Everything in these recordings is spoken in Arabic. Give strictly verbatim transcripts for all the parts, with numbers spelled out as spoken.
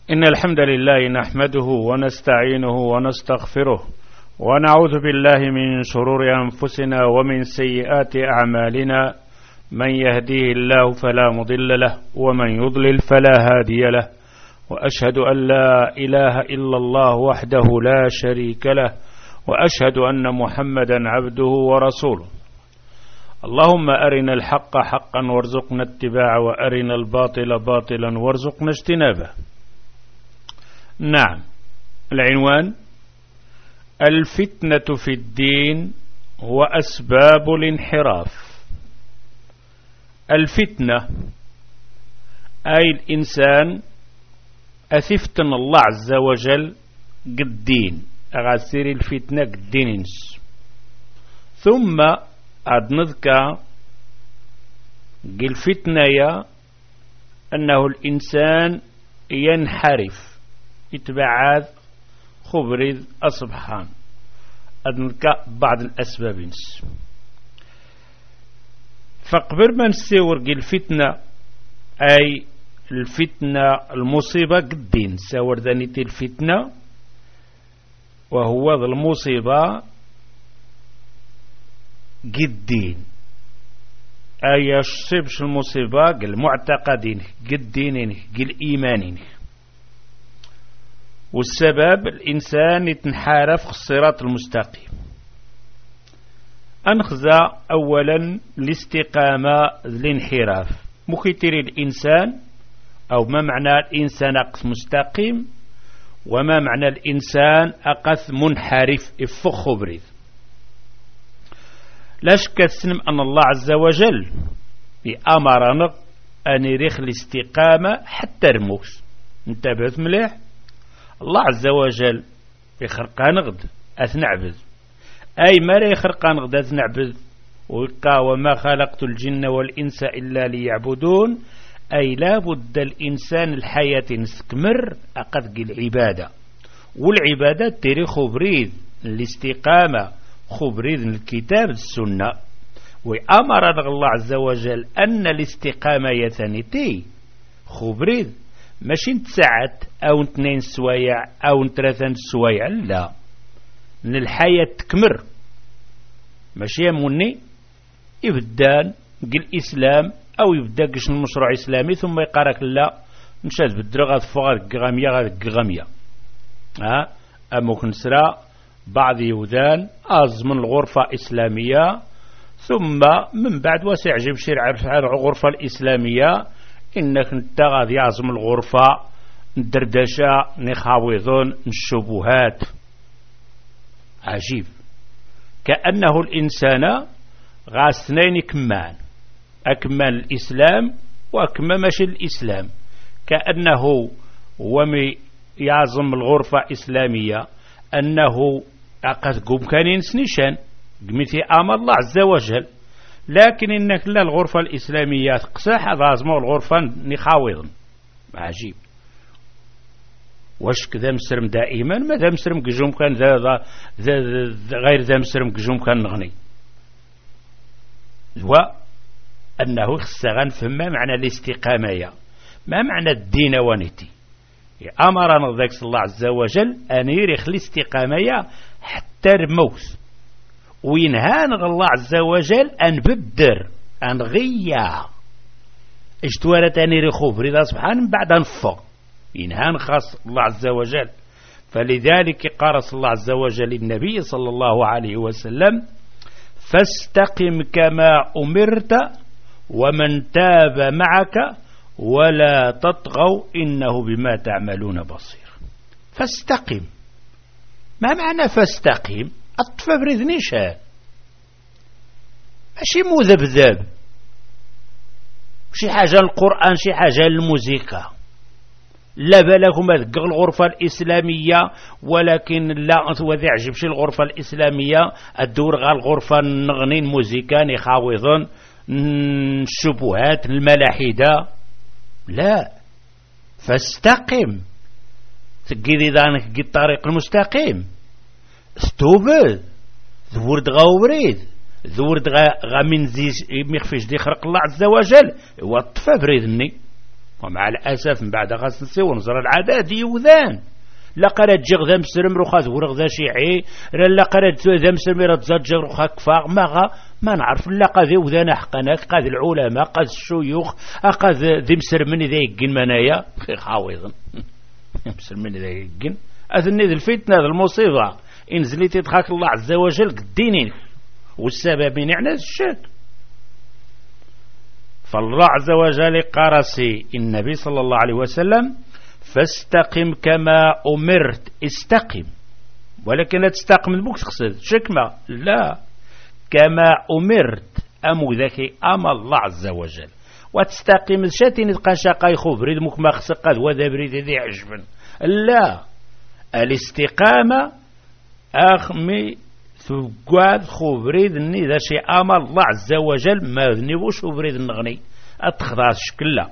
إن الحمد لله نحمده ونستعينه ونستغفره ونعوذ بالله من شرور أنفسنا ومن سيئات أعمالنا. من يهديه الله فلا مضل له ومن يضلل فلا هادي له، وأشهد أن لا إله إلا الله وحده لا شريك له، وأشهد أن محمدا عبده ورسوله. اللهم أرنا الحق حقا وارزقنا اتباعه، وأرنا الباطل باطلا وارزقنا اجتنابه. نعم، العنوان: الفتنة في الدين وأسباب الانحراف. الفتنة أي الإنسان أثفتن الله عز وجل قدين أغاسير الفتنة قدين، ثم أدنذك قل فتنة يا أنه الإنسان ينحرف يتبعاد خبريد أصبحان. أدنذك بعض الأسباب. فقبل ما نسيور قل فتنة أي الفتنة المصيبة قدين ساور ذانيتي الفتنة، وهو ذا المصيبة قدين أي يصيبش المصيبة قل معتقدين قدين قل إيمانين. والسبب الإنسان يتنحرف في الصراط المستقيم. أنخذ أولا الاستقامة الانحراف مخيتر الإنسان، أو ما معنى الإنسان أقث مستقيم، وما معنى الإنسان أقث منحرف إفخ بريد. لا شك السلم أن الله عز وجل أمرنا أن يريخ الاستقامة حتى رموس. انتبهت مليح، الله عز وجل يخرقها نغد أثنعبد، أي ما لا يخرقها نغد أثنعبد ويقى وما خلقت الجن والإنس إلا ليعبدون، أي لا بد الإنسان الحياة نستكمر أقدق العبادة، والعبادة تري خبريد الاستقامة خبريد الكتاب السنة. وأمر الله عز وجل أن الاستقامة يثنتي خبريد ماشي نتساعد أو نتنين سوايع أو نترثن سوايع، لا، من الحياة تكمر ماشي يموني يبدان قل إسلام أو يبدا قش المشروع إسلامي ثم يقارك لا نشاد بالدرغة فغاد قغامية غاد قغامية ها أموك نسرى بعض يوذان أز من الغرفة إسلامية، ثم من بعد واسع جيب شرع الغرفة الإسلامية إنك نتغاذ يعزم الغرفة ندردشة نخاوضون الشبهات. عجيب، كأنه الإنسان غاستنين كمان أكمل الإسلام وأكمل ماشي الإسلام، كأنه ومي يعزم الغرفة إسلامية أنه أقد قم كان ينسنشان قمتي أمر الله عز وجل، لكن إنك لا الغرفة الإسلامية تقسح غازمة الغرفة نخاوض. عجيب، واش كذا مسرم دائما ما ذا مسرم قجوم كان ذا ذا ذا غير ذا مسرم قجوم كان نغني، وأنه خصغان فما معنى الاستقامة، ما معنى الدين ونتي. أمرنا ذاك الله عز وجل أن يرخ الاستقامة حتى الموت، وينهان الله عز وجل أن بدر أن غيا اشتوارة أن يرخو فريضا سبحانه بعد أنفق ينهان خاص الله عز وجل. فلذلك قارس الله عز وجل النبي صلى الله عليه وسلم: فاستقم كما أمرت ومن تاب معك ولا تطغوا إنه بما تعملون بصير. فاستقم، ما معنى فاستقم؟ أطفى بريذنيشان ماشي مذبذب، شي حاجة القرآن شي حاجة الموسيقى، لا بالكم أذكر الغرفة الإسلامية، ولكن لا وذي عجبش الغرفة الإسلامية الدور غا الغرفة نغنين موسيقى نخاوضون الشبهات الملاحدة، لا. فاستقم تقيدي ذانك الطريق المستقيم، استوبد ذورد غاوريد ذورد غا من زيش ميخفيش دي خرق الله عز وجل وطفى بريدني ومع الأسف من بعد غاس نسيو نزر العادات يوذان لا قرات جغ ذا مسرم رخاز ورغ ذا شيعي لا قرات ذا مسرم راه تزجر رخا كفاغ ما غا ما نعرف لا قاد يوذان حقناك قاد العلماء قاد الشيوخ قاد ذي مسرمني ذا يقن منايا خي خاويضن مسرمني ذا يقن أذني ذي الفتنة ذي المصيبة إن زليتي تخاك الله عز وجل قدينين والسبب من يعني الشك. فالله عز وجل قرسي النبي صلى الله عليه وسلم فاستقم كما أمرت استقم، ولكن لا تستقم بوك تقصد شكمة لا كما أمرت أمو ذاكي أما الله عز وجل وتستقم الشاتين تقاشا يخوف بريد مك ما خسقاد وذا بريد ذي عجبا لا الاستقامة أخمي ثقاد خبريد اني ذا شيء امر الله عز وجل ما ذنبوش خبريد النغني اتخذها شكلا.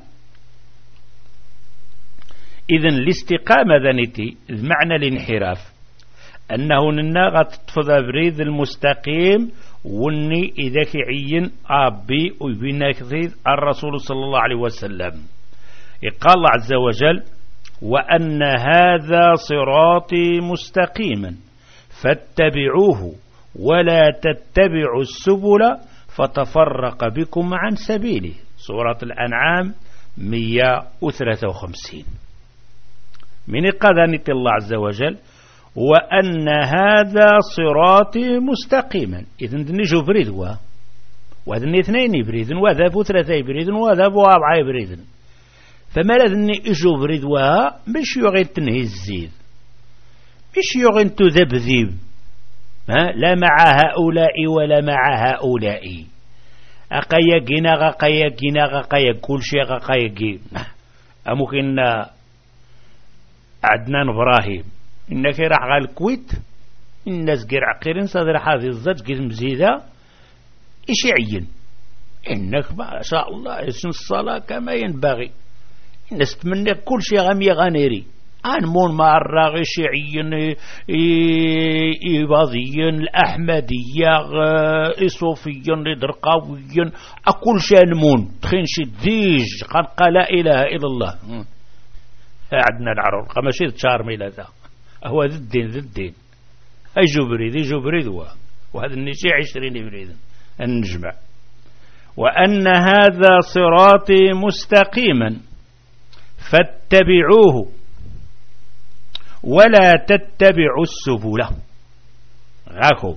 اذن الاستقامة ذنتي معنى الانحراف انه ننا غتطفض بريد المستقيم وني اذا كيعين ابي ويبينا كثير الرسول صلى الله عليه وسلم قال الله عز وجل وان هذا صراطي مستقيما فاتبعوه ولا تتبعوا السبل فتفرق بكم عن سبيله. سورة الأنعام مئة وثلاثة وخمسين. من قدنة الله عز وجل وأن هذا صراطي مستقيما. إذن نجو بريدوا وهذا اثنين بريدن وهذا ثلاثة بريدن وهذا أربعة بريدن فما لذني إجو بريدوا مش يغين تنهي الزيد مش يغين تذبذب لا مع هؤلاء ولا مع هؤلاء أقايقنا غقايقنا غقايق كل شيء غقايق أمكن عدنان إبراهيم إنك راح على الكويت الناس قير عقيرين صدر هذه الزج قسم زيدة إيش يعين إنك ما شاء الله يسن الصلاة كما ينبغي الناس تمنى كل شيء غمي غنيري أنمون مع الراغي شيعيا إيباضيا الأحمدية إصوفيا درقاويا أكل شيء نمون تخين شديج قد قال لا إله إلا الله عندنا العرب قمشي تشار ميلا ذا هو ذي الدين ذي الدين أي جبريد جبريد وهذا النشي عشرين بريد النجمع وأن هذا صراطي مستقيما فاتبعوه ولا تتبعوا السبل غاكو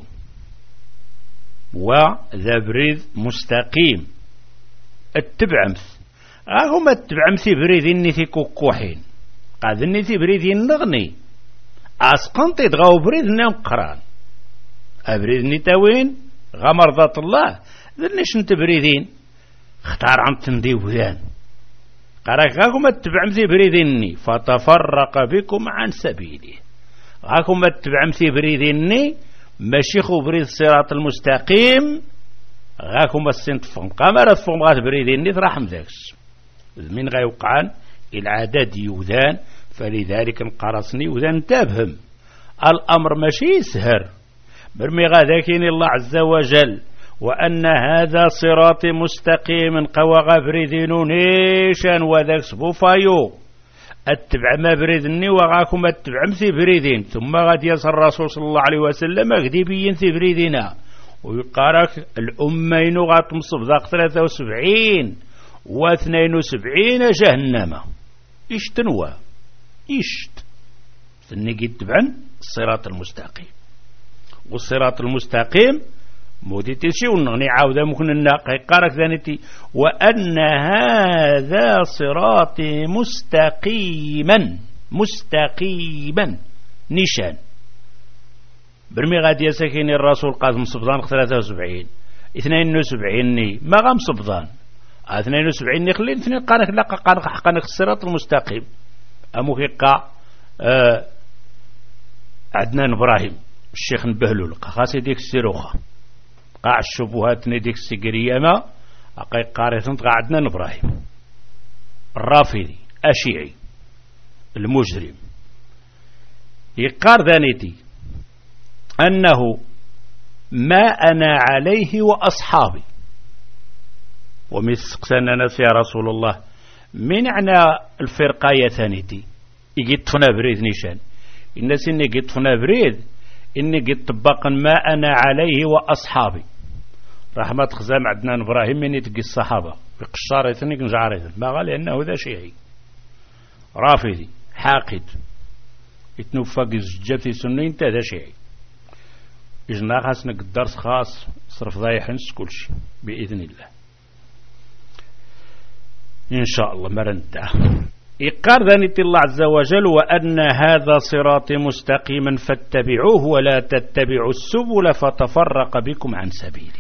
وذا بريد مستقيم اتبعمث غاكو ما اتبعمثي بريد اني في كوكوحين قاد اني في بريد نغني اسقنطي تغاو بريد نقران ابريد نتاوين غمرضات الله ذنش انت بريدين اختار عن تنديو ذان قالك غاكم اتبعمثي بريديني فتفرق بكم عن سبيله غاكم اتبعمثي بريديني ماشيخو بريد الصراط المستقيم غاكم السنتفهم قامرة فهم غات بريديني تراحم ذاكس من غا يوقعان العدد يوذان فلذلك انقرصني يوذان تابهم الأمر ماشي سهر برمي غاذاكين الله عز وجل وأن هذا صراط مستقيم قوى غفريدين نيشان وذاك سبوفايو اتبع ما بريدني وغاكم اتبع مثي بريدين ثم غاد يصل الرسول صلى الله عليه وسلم اغدي بين ثي بريدنا ويقارك الأمين غاتم صبذاق ثلاثة وسبعين واثنين وسبعين جهنم إيش تنوى إيشت ثني تبعا الصراط المستقيم والصراط المستقيم مودي تشي ونغني عاوده ممكن الناقي قارك ذانتي وأن هذا صراطي مستقيما مستقيما نشان برمي غادي يسكن الرسول قاسم صبضان ثلاثة وسبعين اثنين وسبعين ني ما غام صبضان اثنين وسبعين ني خلين اثنين قارك لقى قارك حقنك الصراط المستقيم أموكيقا آه عدنان إبراهيم الشيخ نبهلول خاصي ديك السيروخة قاع الشبهات نديك السجريامة أقاي قارثن قاعدنا إبراهيم الرافضي الشيعي المجرم يقار ذانيتي أنه ما أنا عليه وأصحابي ومسقسنا ناس يا رسول الله من عنا الفرقاية ثانيتي يجي طفنا بريد نيشان الناس إني جيت طفنا بريد إني جيت طبقا ما أنا عليه وأصحابي رحمة خزام عدنان إبراهيم من يتقي الصحابة بقشارة ثاني كنجعرة ما قال لأنه ذا شيعي رافضي حاقد يتنوفق الزجاف سنين تا ذا شيعي إجنا خاصنا الدرس خاص صرف ضايح نس كل شيء بإذن الله إن شاء الله مرنتا إقار ذنت الله عز وجل وأن هذا صراط مستقيما فاتبعوه ولا تتبعوا السبل فتفرق بكم عن سبيله.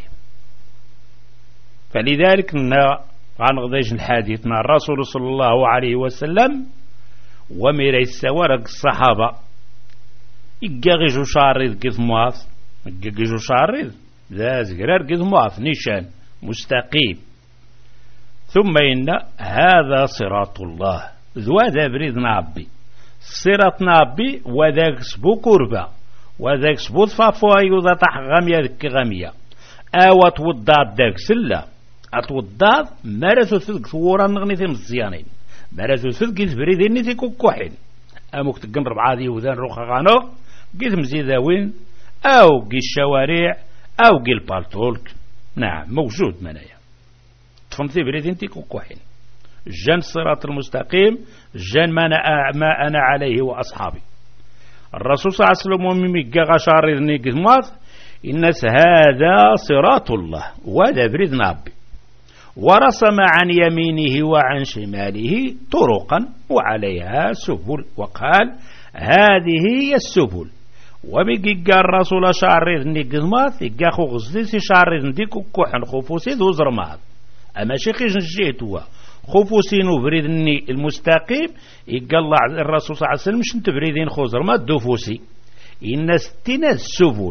فلذلك غنغضيش الحديث مع الرسول صلى الله عليه وسلم وميري السوارق الصحابة يقاغيجو شاريد قذ مواث يقاغيجو شاريد ذا زقرار قذ مواث نيشان مستقيم. ثم إن هذا صراط الله ذو ذا بريد نعبي صراط نعبي وذاك سبو كربة وذاك سبو ضفافوا أيوذا تح غمية ذك غمية أو توضاد داك سلة أتوضاد مرثو ثلق ثورا نغني ثم الزيانين مرثو ثلق بريد إني ثي كوكوحين أموك تقن ربعادي وذان روخا غانو قيث مزيداوين أو قي الشوارع أو قي البالتولك. نعم موجود منايا تفنثي بريد انتي كوكوحين جان الصراط المستقيم جان ما أنا, ما أنا عليه وأصحابي. الرسول صلى الله عليه وسلم وميمي غشار إذني قثمات إنس هذا صراط الله وذا بريد نابي ورسم عن يمينه وعن شماله طرقا وعليها سبل وقال هذه هي السبل. وبيجي الرسول شعر إذني قثمات يجا خو غزلسي شعر إذني كوكوحن خفوسي ذو زرمات أما شيخي جنجيتوا خفوسين بريدني المستقيم يقال الله الرسول صلى الله عليه وسلم شنت بريدين خوزر ما الدفوسي إن ستنا السبل.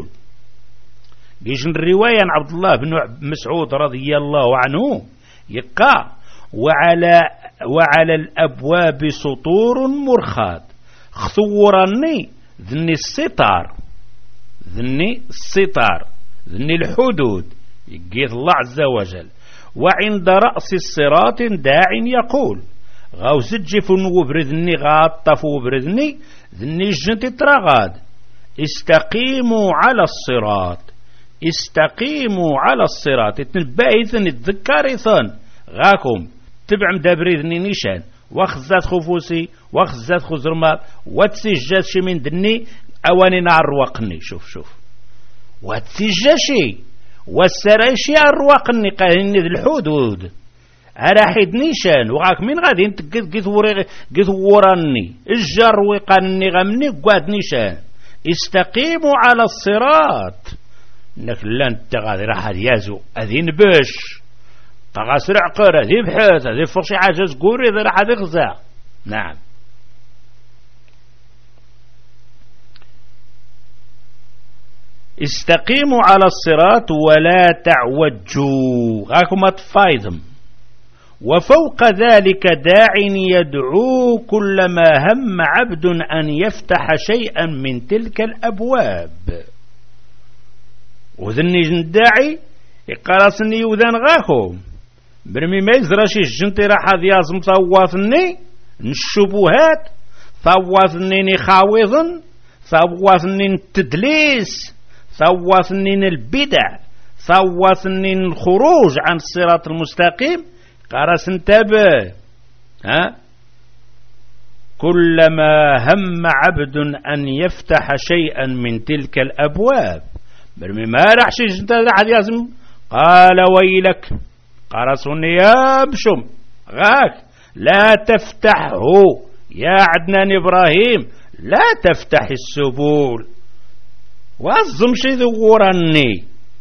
يجن الرواية عن عبد الله بن مسعود رضي الله عنه يقع وعلى وعلى الأبواب سطور مرخات خثورني ذني الستار ذني الستار ذني الحدود يقيد الله عز وجل. وعند رأس الصراط داع يقول غاو سجفن وبردني غاطف وبردني ذني جنت ترغاد استقيموا على الصراط استقيموا على الصراط تنبايثن الذكاريثن غاكم تبع مدابريذني نيشان وخزات خفوسي وخزات خزرمات واتسجات شي من دني اواني نار وقني شوف شوف واتسجاشي والسرايشي الرواق النقاهن ذي الحدود على حيد نيشان وغاك من غادي انت قث وراني الجر وقاني غمني قواد نيشان استقيموا على الصراط انك لا انت غادي راح يازو اذين باش تغاسر عقار هذي بحث هذي فرشي عجز قوري ذي راح يغزى. نعم استقيموا على الصراط ولا تعوجوا غاكم أتفايضم. وفوق ذلك داع يدعو كلما هم عبد أن يفتح شيئا من تلك الأبواب. وذني جنداعي يقرصني وذن غاكم برمي ما يزرشي الجنتي راح يازم ثواثني الشبهات ثواثني خاوضن ثواثني تدليس ثواثنين البدع ثواثنين الخروج عن الصراط المستقيم قرس انتبه ها كلما هم عبد أن يفتح شيئا من تلك الأبواب برمي ما راح شيء راح يازم قال ويلك قرصني يا بشم غاك لا تفتحه يا عدنان إبراهيم لا تفتح السبول وازم شي ذورني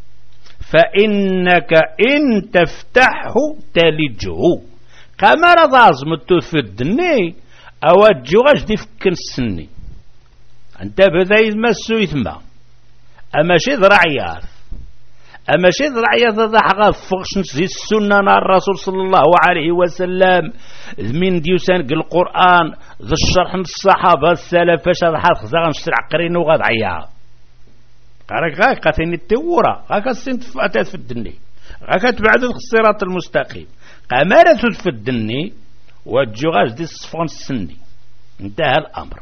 فإنك إن تفتحه تلجه كما رضازم تفدني أوجه غجدي فكن السني أنت بذا يمسو يثمى أما شي ذرعيات أما شي ذرعيات ذا حقا فغش نسي السنة الرسول صلى الله عليه وسلم من ديوسان القرآن ذا الشرح الصحابة السلف فاش هذا حال خزاغ نشترع قرين وغاد عيار قالك غاك قاتين التورة غاك السنت في الدني غاك تبعد الصراط المستقيم قامارة في الدني والجغاج دي الصفون السني، انتهى الأمر.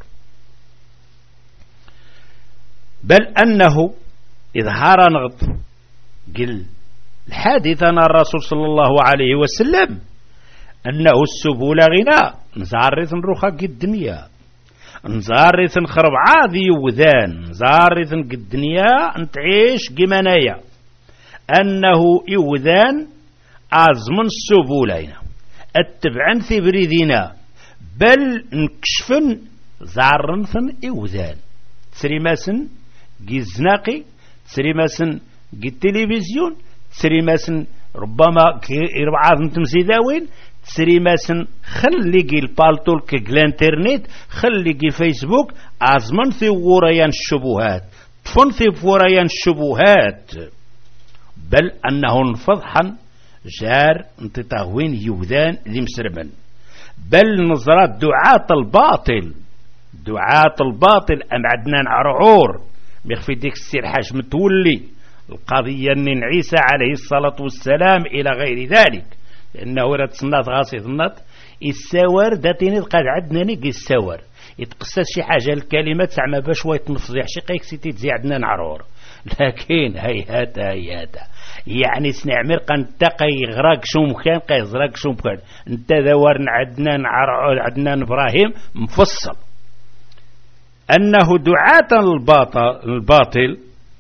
بل أنه إظهار نغض قل الحادثنا الرسول صلى الله عليه وسلم أنه السبول غناء نزارث نروخا قد الدنيا، نزارث نخرب عاذي وذان، نزارث قد الدنيا نتعيش قمنايا، أنه إوذان أزمن السبولين اتبعن في بريدنا، بل نكشفن زارنثن إوذان تسريماسن قي الزناقي، تسريماسن قي التلفزيون، تسريماسن ربما ربعة تمسيداوين، تسريماسن خلي قي البالتول كي الانترنت، خلي قي فيسبوك أزمن في وريان الشبهات، طفن في وريان الشبهات، بل أنه انفضحا جار انتطاوين يوذان ذي مسرمن، بل نظرات دعاة الباطل، دعاة الباطل أم عدنان عرعور بيخفي ديك السير حاج متولي القضية أن عيسى عليه الصلاة والسلام إلى غير ذلك، لأنه رد صنات غاصي ظنات السوار داتيني قد عدنا نقي السوار يتقصد شي حاجة الكلمات زعما باش ويتنفضيح شي قيك سيتي تزي عدنا نعرور، لكن هيهات هيهات يعني سنعمر قنتقى يغرق شو مكان قيزرق شو مكان، انت ذوارن عدنان عرعور عدنان إبراهيم مفصل أنه دعاة الباطل, الباطل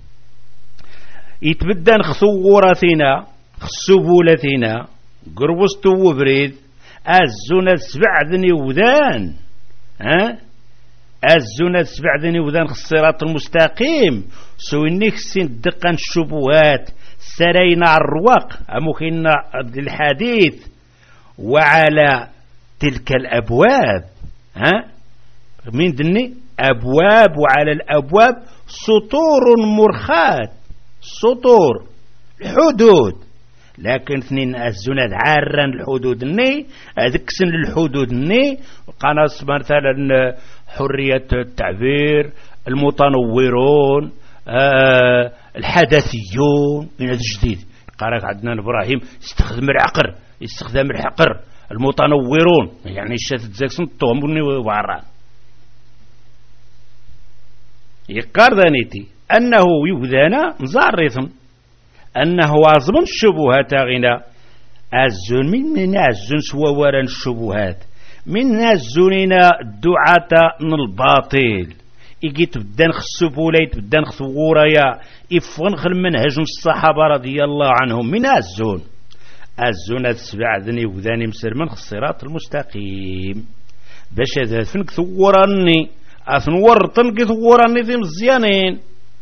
يتبدأ خصورتنا خصبولتنا قربستو وبريد أزونا سبع ذني وذان، ها أزونا سبع ذني وذان الصراط المستقيم، سوينيك سين دقن الشبهات سرينا الرواق أمخينا الحديث وعلى تلك الأبواب، ها من دني أبواب، وعلى الأبواب سطور مرخات، سطور الحدود، لكن اثنين الزناد عارا الحدود الني أذكسن الحدود الني قناص مثلا حرية التعبير، المتنورون، آه الحدثيون من هذا الجديد قالك عدنان إبراهيم يستخدم العقر، يستخدم الحقر، المتنورون يعني الشاتت زاكسون الطومبني وعران يقاردانيتي أنه يوذانا مزارث أنه أزمن الشبهات غنى أزن من من أزن سوورا الشبهات من أزننا الدعاة الباطل إجي تبدأ نخسبولي تبدأ نخثوريا إفغن خل منهج الصحابة رضي الله عنهم من أزن أزن السبع ذني وذاني مسر من الصراط المستقيم باش هذا فنك ثوراني أثنورتن كثوراني ذي مزيانين.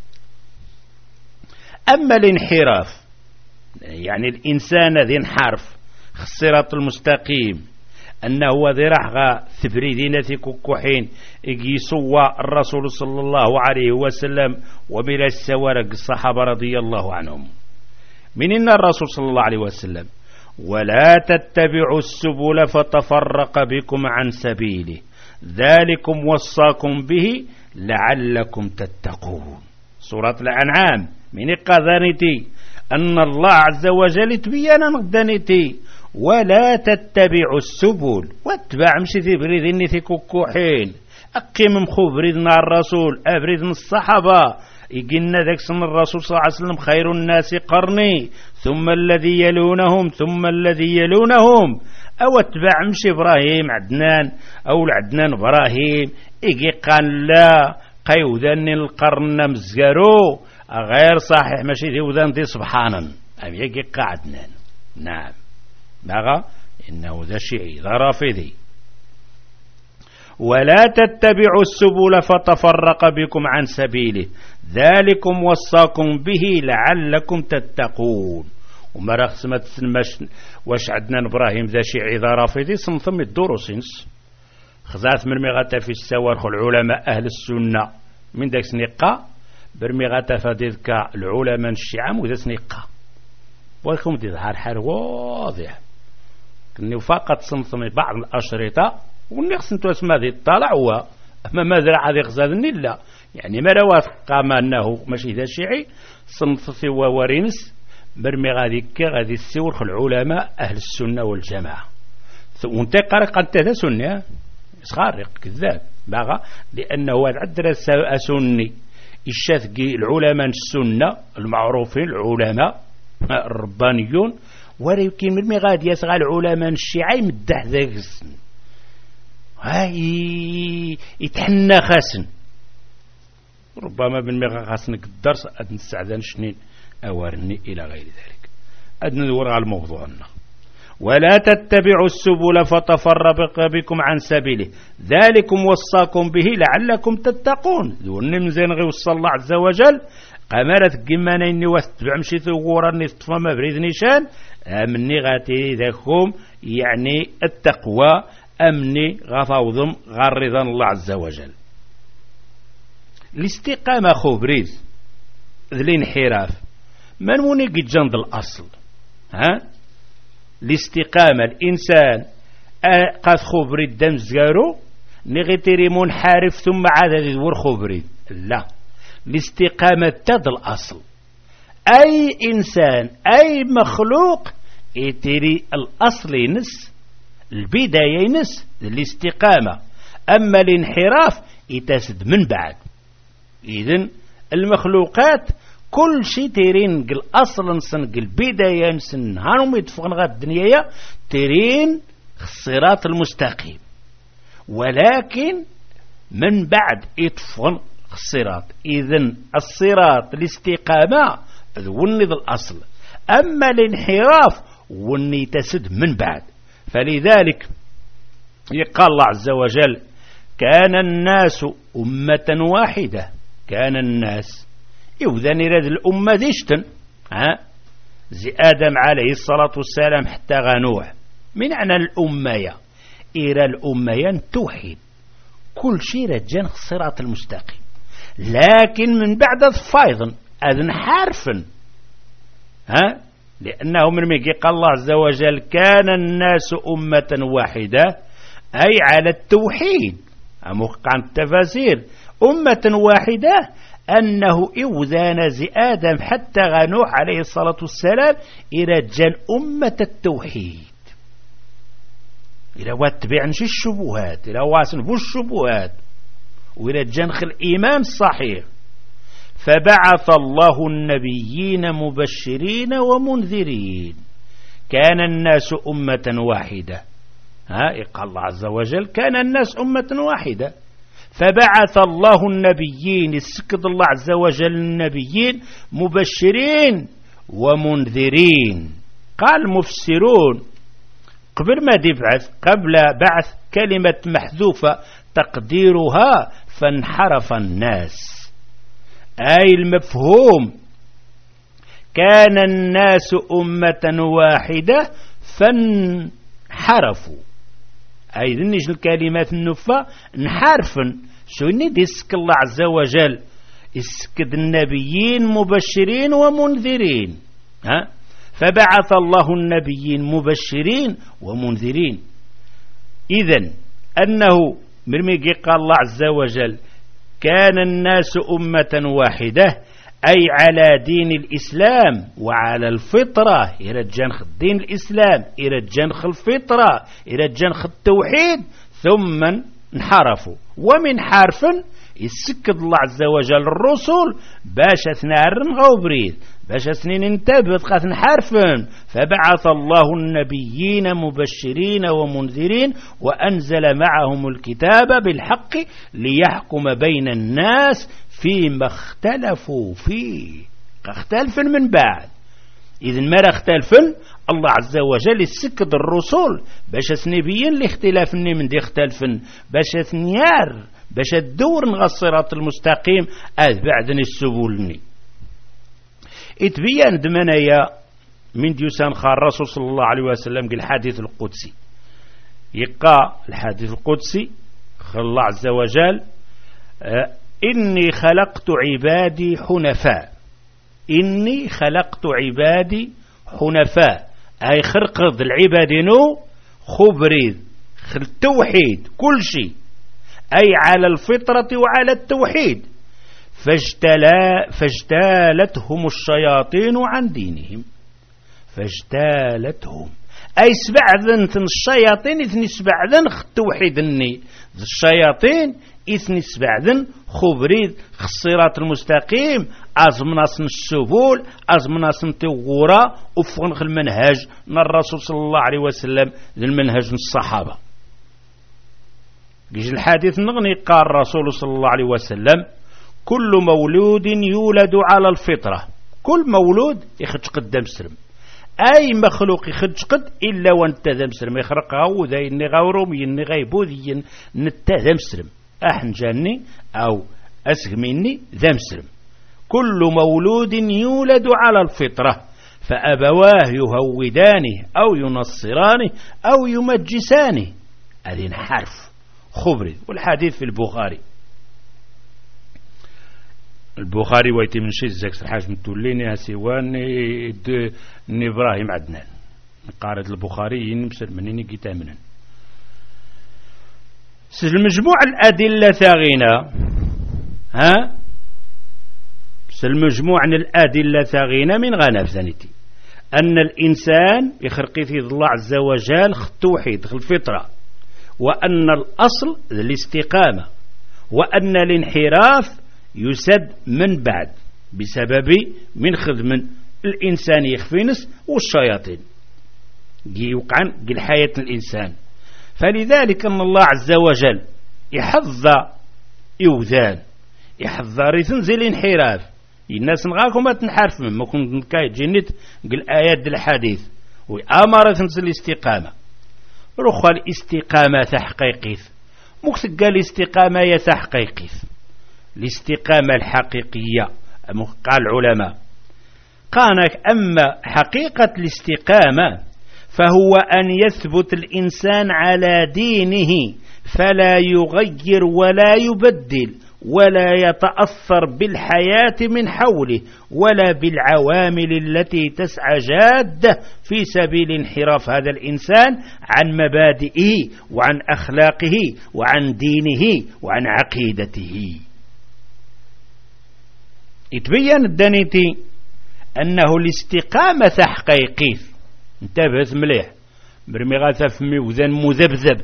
أما الانحراف يعني الإنسان ذي انحرف الصراط المستقيم أنه ذي رحغة ثبريدين ذي كوكوحين إجي سوى الرسول صلى الله عليه وسلم وبلا السوارق الصحابة رضي الله عنهم من إن الرسول صلى الله عليه وسلم ولا تتبعوا السبل فتفرق بكم عن سبيله ذلكم وصاكم به لعلكم تتقون. سورة الأنعام من قذانتي أن الله عز وجل تبين نقدانتي ولا تتبعوا السبل واتبع مشي في بريدني في كوكوحين أقيم مخو بريدنا الرسول أبريدنا الصحابة يقلنا ذاك سن الرسول صلى الله عليه وسلم خير الناس قرني ثم الذي يلونهم ثم الذي يلونهم أو اتبع مشي إبراهيم عدنان أو عدنان إبراهيم إيجي قال لا قيوذن القرن مزقرو غير صحيح ماشي ذي وذن ذي سبحانا أم يجي قعدنان. نعم بغى إنه ذا شيء ذا رافضي. ولا تتبعوا السبل فتفرق بكم عن سبيله ذلكم وصاكم به لعلكم تتقون. وما رخص ما تسمش واش عدنان إبراهيم ذا شيء ذا رافضي صنثم الدروسينس خذات من مغاتا في السوارخ العلماء أهل السنة من ذاك سنقا برمغاتا فديذك العلماء الشيعة وذا سنقا ولكم تظهر حال واضح كني فقط صنصمي بعض الأشرطة ونخص انتو اسمها ذي الطالع هو أما ماذا عاد خزادني لا يعني ما روافق ما أنه ماشي ذا الشيعي صنصي وورينس برمي غاديك غادي السورخ العلماء أهل السنة والجماعة وانت قارق أنت هذا سني صغار كذاب باغا لأنه عندنا سني الشاذ العلماء السنة المعروفين العلماء الربانيون ولكن من غادي يسغى العلماء الشيعي مدح ذاك السن هاي يتحنى خاسن ربما بالمغا خاسنك الدرس أدن السعدان شنين أورني إلى غير ذلك أدن ندور على الموضوع لنا. ولا تتبعوا السبل فتفرق بكم عن سبيله ذلكم وصاكم به لعلكم تتقون. ذوني مزين غي وصى الله عز وجل قمرت قمانا إني واتبع مشي ثغورا نصطفى ما بريد نشان أمني غاتي ذاكم يعني التقوى أمني غفوضم غرضا الله عز وجل. الاستقامة خو بريز الانحراف من موني قد جند الأصل ها الاستقامة الإنسان قد خبري الدم زغارو نغتري منحرف ثم عاد يدور خبري لا الاستقامة تد الأصل. أي إنسان أي مخلوق يتري الأصل ينس البداية ينس الاستقامة. أما الانحراف يتسد من بعد. إذن المخلوقات كل شيء تيرين قل أصل نسن قل بداية نسن هانهم يتفقن غاد الدنيا تيرين الصراط المستقيم ولكن من بعد يتفقن الصراط. إذن الصراط الاستقامة وني ذا الأصل أما الانحراف وني تسد من بعد. فلذلك يقال الله عز وجل كان الناس أمة واحدة كان الناس يوذن راد الأمة ديشتن ها زي آدم عليه الصلاة والسلام حتى غنوح من عنا الأمية إلى الأمية توحيد كل شيء رجان الصراط المستقيم. لكن من بعد الفايض أذن حارفا ها لأنه من ميقي قال الله عز وجل كان الناس أمة واحدة أي على التوحيد أموقع التفاسير أمة واحدة أنه إوذان زي آدم حتى غنوح عليه الصلاة والسلام إرجال أمة التوحيد إلى واتبعنش الشبهات إلى واسن بو الشبهات وإرجان خل الإيمان الصحيح. فبعث الله النبيين مبشرين ومنذرين كان الناس أمة واحدة ها قال الله عز وجل كان الناس أمة واحدة فبعث الله النبيين السكد الله عز وجل النبيين مبشرين ومنذرين. قال مفسرون قبل ما يبعث قبل بعث كلمة محذوفة تقديرها فانحرف الناس أي المفهوم كان الناس أمة واحدة فانحرفوا أي ذنج الكلمات النفة انحرفا شوني ديسك الله عز وجل اسكد النبيين مبشرين ومنذرين ها فبعث الله النبيين مبشرين ومنذرين. إذن أنه مرمي قال الله عز وجل كان الناس أمة واحدة أي على دين الإسلام وعلى الفطرة يرجان خ الدين الإسلام يرجان خ الفطرة يرجان خ التوحيد ثم انحرفوا ومن حرف يسكد الله عز وجل الرسل باش اثنارن غوبريد باش سنين انتبت قاث نحرفن فبعث الله النبيين مبشرين ومنذرين وأنزل معهم الكتاب بالحق ليحكم بين الناس فيما اختلفوا فيه اختلف من بعد. إذن ما اختلفن الله عز وجل يسكد الرسل باش سنبيين الاختلاف من دي اختلفن باش ثنيار باش الدور نغا الصراط المستقيم أذ بعدني السبولني اتبين دمنايا من ديوسان خار الرسول صلى الله عليه وسلم قال الحديث القدسي يقع الحديث القدسي الله عز وجل اه إني خلقت عبادي حنفاء إني خلقت عبادي حنفاء أي خرقض العباد نو خبريد التوحيد كل شيء أي على الفطرة وعلى التوحيد فاجتلا فاجتالتهم الشياطين عن دينهم فاجتالتهم أي سبعذن الشياطين إثني سبعذن توحيدني الشياطين إثني سبعذن خبريد الصراط المستقيم أزمناس السبول أزمناس التغورة أفغن المنهج الرسول صلى الله عليه وسلم المنهج الصحابة. يجي الحديث نغني قال الرسول صلى الله عليه وسلم كل مولود يولد على الفطرة، كل مولود يخرج قدام سرم، أي مخلوق يخرج قد إلا وانت ذا مسرم يخرق غاو ذا إني غاورم يني غيبوذي نتا ذا مسرم أحنجاني أو أسهميني ذا مسرم. كل مولود يولد على الفطرة فأبواه يهودانه أو ينصرانه أو يمجسانه. هذه حرف خبري. والحديث في البخاري البخاري ويتي من شي الزكس الحاج متوليني هسيوان إبراهيم عدنان قارة البخاري ينمسل منيني كتامنا المجموع الأدلة ثاغينا ها المجموع عن الأدلة ثاغينا من غنف ثانيتي أن الإنسان يخرقي في الله عز وجل التوحيد الفطرة، وأن الأصل الاستقامة، وأن الانحراف يسد من بعد بسبب من خدم الإنسان يخفينس والشياطين يوقعن قل حياة الإنسان. فلذلك أن الله عز وجل يحظ إوذان يحظ رثن الانحراف الناس نغاكم ما تنحرف من ما كنت نكاي جنت قل آيات الحديث وأمر تنزل الاستقامة رخى الاستقامة تحقيقيث مكتب قال الاستقامة يتحقيقيث الاستقامة الحقيقية قال العلماء قالك أما حقيقة الاستقامة فهو أن يثبت الإنسان على دينه فلا يغير ولا يبدل ولا يتأثر بالحياة من حوله ولا بالعوامل التي تسعى جادة في سبيل انحراف هذا الإنسان عن مبادئه وعن أخلاقه وعن دينه وعن عقيدته. يتبين الدنيتي أنه الاستقامة تحقيقية انتبهت مليح برمي غاثة فمي وذن مذبذب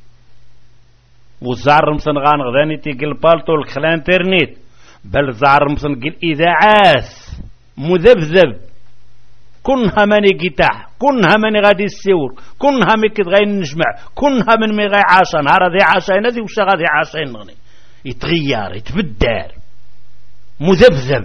وزعر مصن غان غذاني تيقل بالطو الخلان ترنيت بل زعر مصن قل إذاعات مذبذب كنها مني قتاح كنها مني غادي السور كنها مكت غاي نجمع كنها من مي غاي عاشان هارا ذي عاشين ذي وش غادي عاشين نغني يتغير يتبدل مذبذب.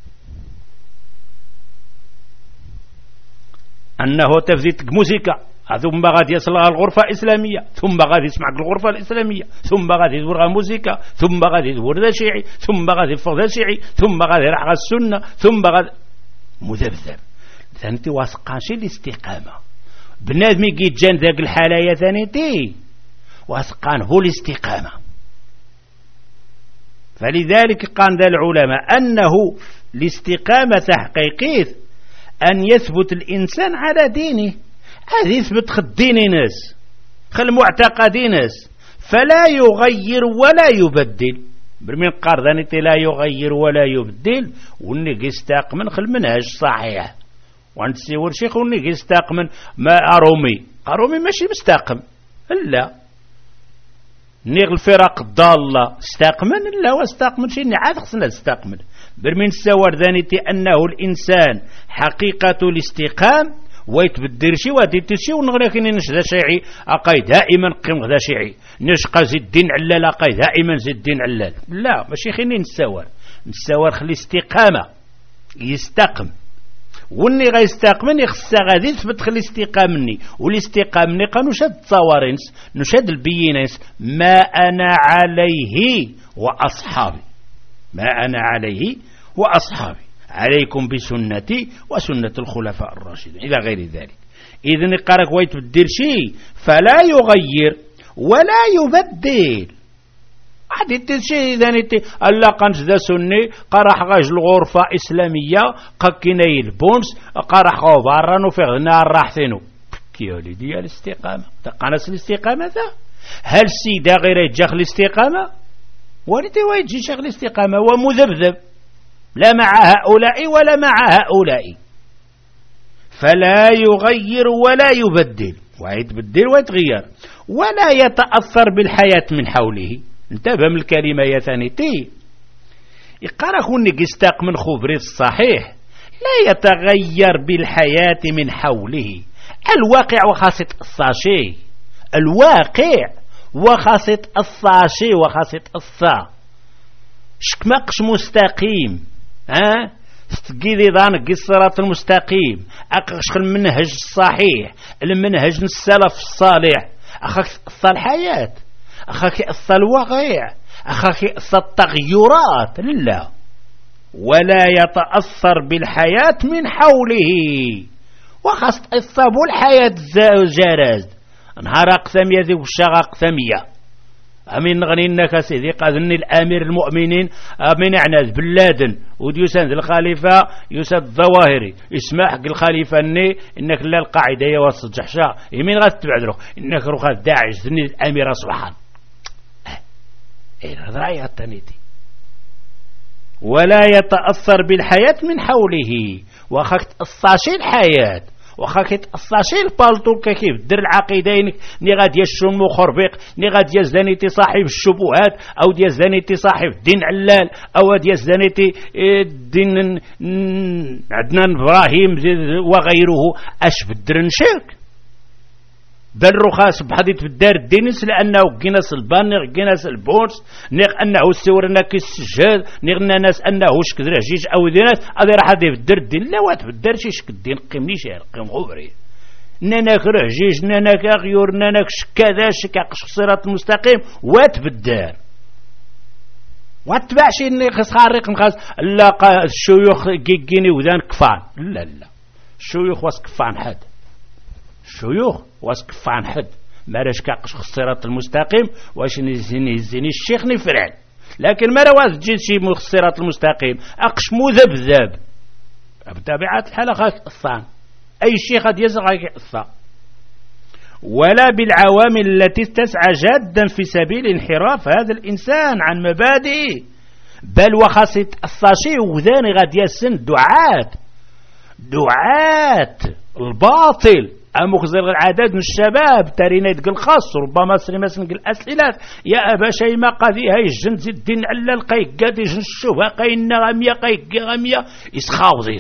أنه تفزيت موسيقى ثم غادي يصلها الغرفة الإسلامية ثم غادي يسمع الغرفة الإسلامية ثم غادي يدور موسيقى ثم غادي يدور ذا شيعي ثم غادي يفضل ذا شيعي ثم غادي يرعى السنة ثم غادي مذبذب. ثانتي واسقانشي الاستقامة بنادم يجي جان ذاك الحالايا ثانيتي واسقان هو الاستقامة. فلذلك قال ذا العلماء أنه الاستقامة تحقيقية أن يثبت الإنسان على دينه هذا يثبت خدين ناس خل معتقدين ناس فلا يغير ولا يبدل برمين قاردانيتي لا يغير ولا يبدل ونك يستقمن خل منهج صحيح وعند سيور شيخ ونك يستقمن ما أرومي أرومي ماشي مستقم إلا نيغ الفرق الضالة استقمن إلا واستقمن شيء عاد خصنا استقمن برمين سوار ذانيتي أنه الإنسان حقيقة الاستقام ويتبدل شي ويتبدل شي ولكن نش ذا شيعي أقاي دائما قيم ذا شيعي نشقى زي الدين علال أقاي دائما زي الدين علال لا ماشي خليني نسوار نسوار خلي استقامة يستقم وني غيستقمني خصها غادي تثبت خلي استقامني والاستقامني قالوا نشد تصاورينس نشد البينيس ما أنا عليه وأصحابي ما أنا عليه وأصحابي عليكم بسنتي وسنة الخلفاء الراشدين إلى غير ذلك. إذن قارك ويتبدل شيء فلا يغير ولا يبدل واحد يتبدل شيء إذن ألا قنش ذا سني قرح غاج الغرفة إسلامية قكينا البونس قرح غبارا وفي غنار راحتينو كيولي دي الاستقامة تقنس الاستقامة ذا هل سيدا غير يتجاخ الاستقامة ولدي ويجي شغل الاستقامة ومذبذب لا مع هؤلاء ولا مع هؤلاء. فلا يغير ولا يبدل، ويتبدل ويتغير، ولا يتأثر بالحياة من حوله. انتبه من الكلمة يا ثانيتي، يقرأ كونك يستاق من خبري الصحيح لا يتغير بالحياة من حوله. الواقع وخاصة الصاشي، الواقع وخاصة الصاشي وخاصة الصا شكماقش مستقيم. ها تقيدي ضانك الصراط المستقيم، أقشق المنهج الصحيح، المنهج السلف الصالح، أخاك الحياة، أخاك الواقع، أخاك التغيرات. لا، ولا يتأثر بالحياة من حوله، وخاصة الصاب الحياة الجارز نهار أقسم يذي وشغى أقسمية. أمين نغني إنك سيدي قاذني الأمير المؤمنين أمين عناد بلادن وديوسان الخليفة يوسف الظواهري اسمع حق الخليفة إني إنك لا القاعدة يوصل جحشا يمين غتبع دروك إنك روخ داعش ذني الأمير سبحان إيه رأي التنيتي. ولا يتأثر بالحياة من حوله، وخاك تأصاشي الحياة، وخاك تأصاشي البالطو كيف در العقيدين ني غاد يشو المخربق، ني غاد يزدانيتي صاحب الشبهات، أو يزدانيتي صاحب الدين علال، أو يزدانيتي الدين عدنان إبراهيم وغيره. أش بدر نشرك بل رخاص بحديث بالدار الدينيس لأنه جناس البان جناس البورس نغ أنه سورنا كالسجاد نغ ناس أنه شكذر جيش أو دينات هذا راح هذا بالدار الدين لا وات بالدار شيش كدين قيمني شير قيم غبري نانا كره جيش نانا كغيور نانا كذا شكاقش الصراط المستقيم وات بالدار واتبع شي اني خص خارق نخاص لا الشيوخ جيجيني وذان كفان لا لا الشيوخ واس كفان حد الشيوخ واس كفان حد ما راش كاقش الصراط المستقيم واش نزيني الزيني الشيخ نفرعل لكن ما رواز تجي شي الصراط المستقيم اقش مذبذب بطبيعة الحال خاص الصان اي شيء قد يزغى الصان ولا بالعوامل التي تسعى جادا في سبيل انحراف هذا الإنسان عن مبادئه بل وخاصة الصاشي وذاني غاد يسن دعاة دعاة الباطل أمخزر العدد من الشباب تارينا يتقل الخاص ربما سري مثلا الأسئلة يا أبا شيما قاضي هاي الجنز الدين على القيق قادي جن الشبه قينا غمية قيق غمية يسخاوزير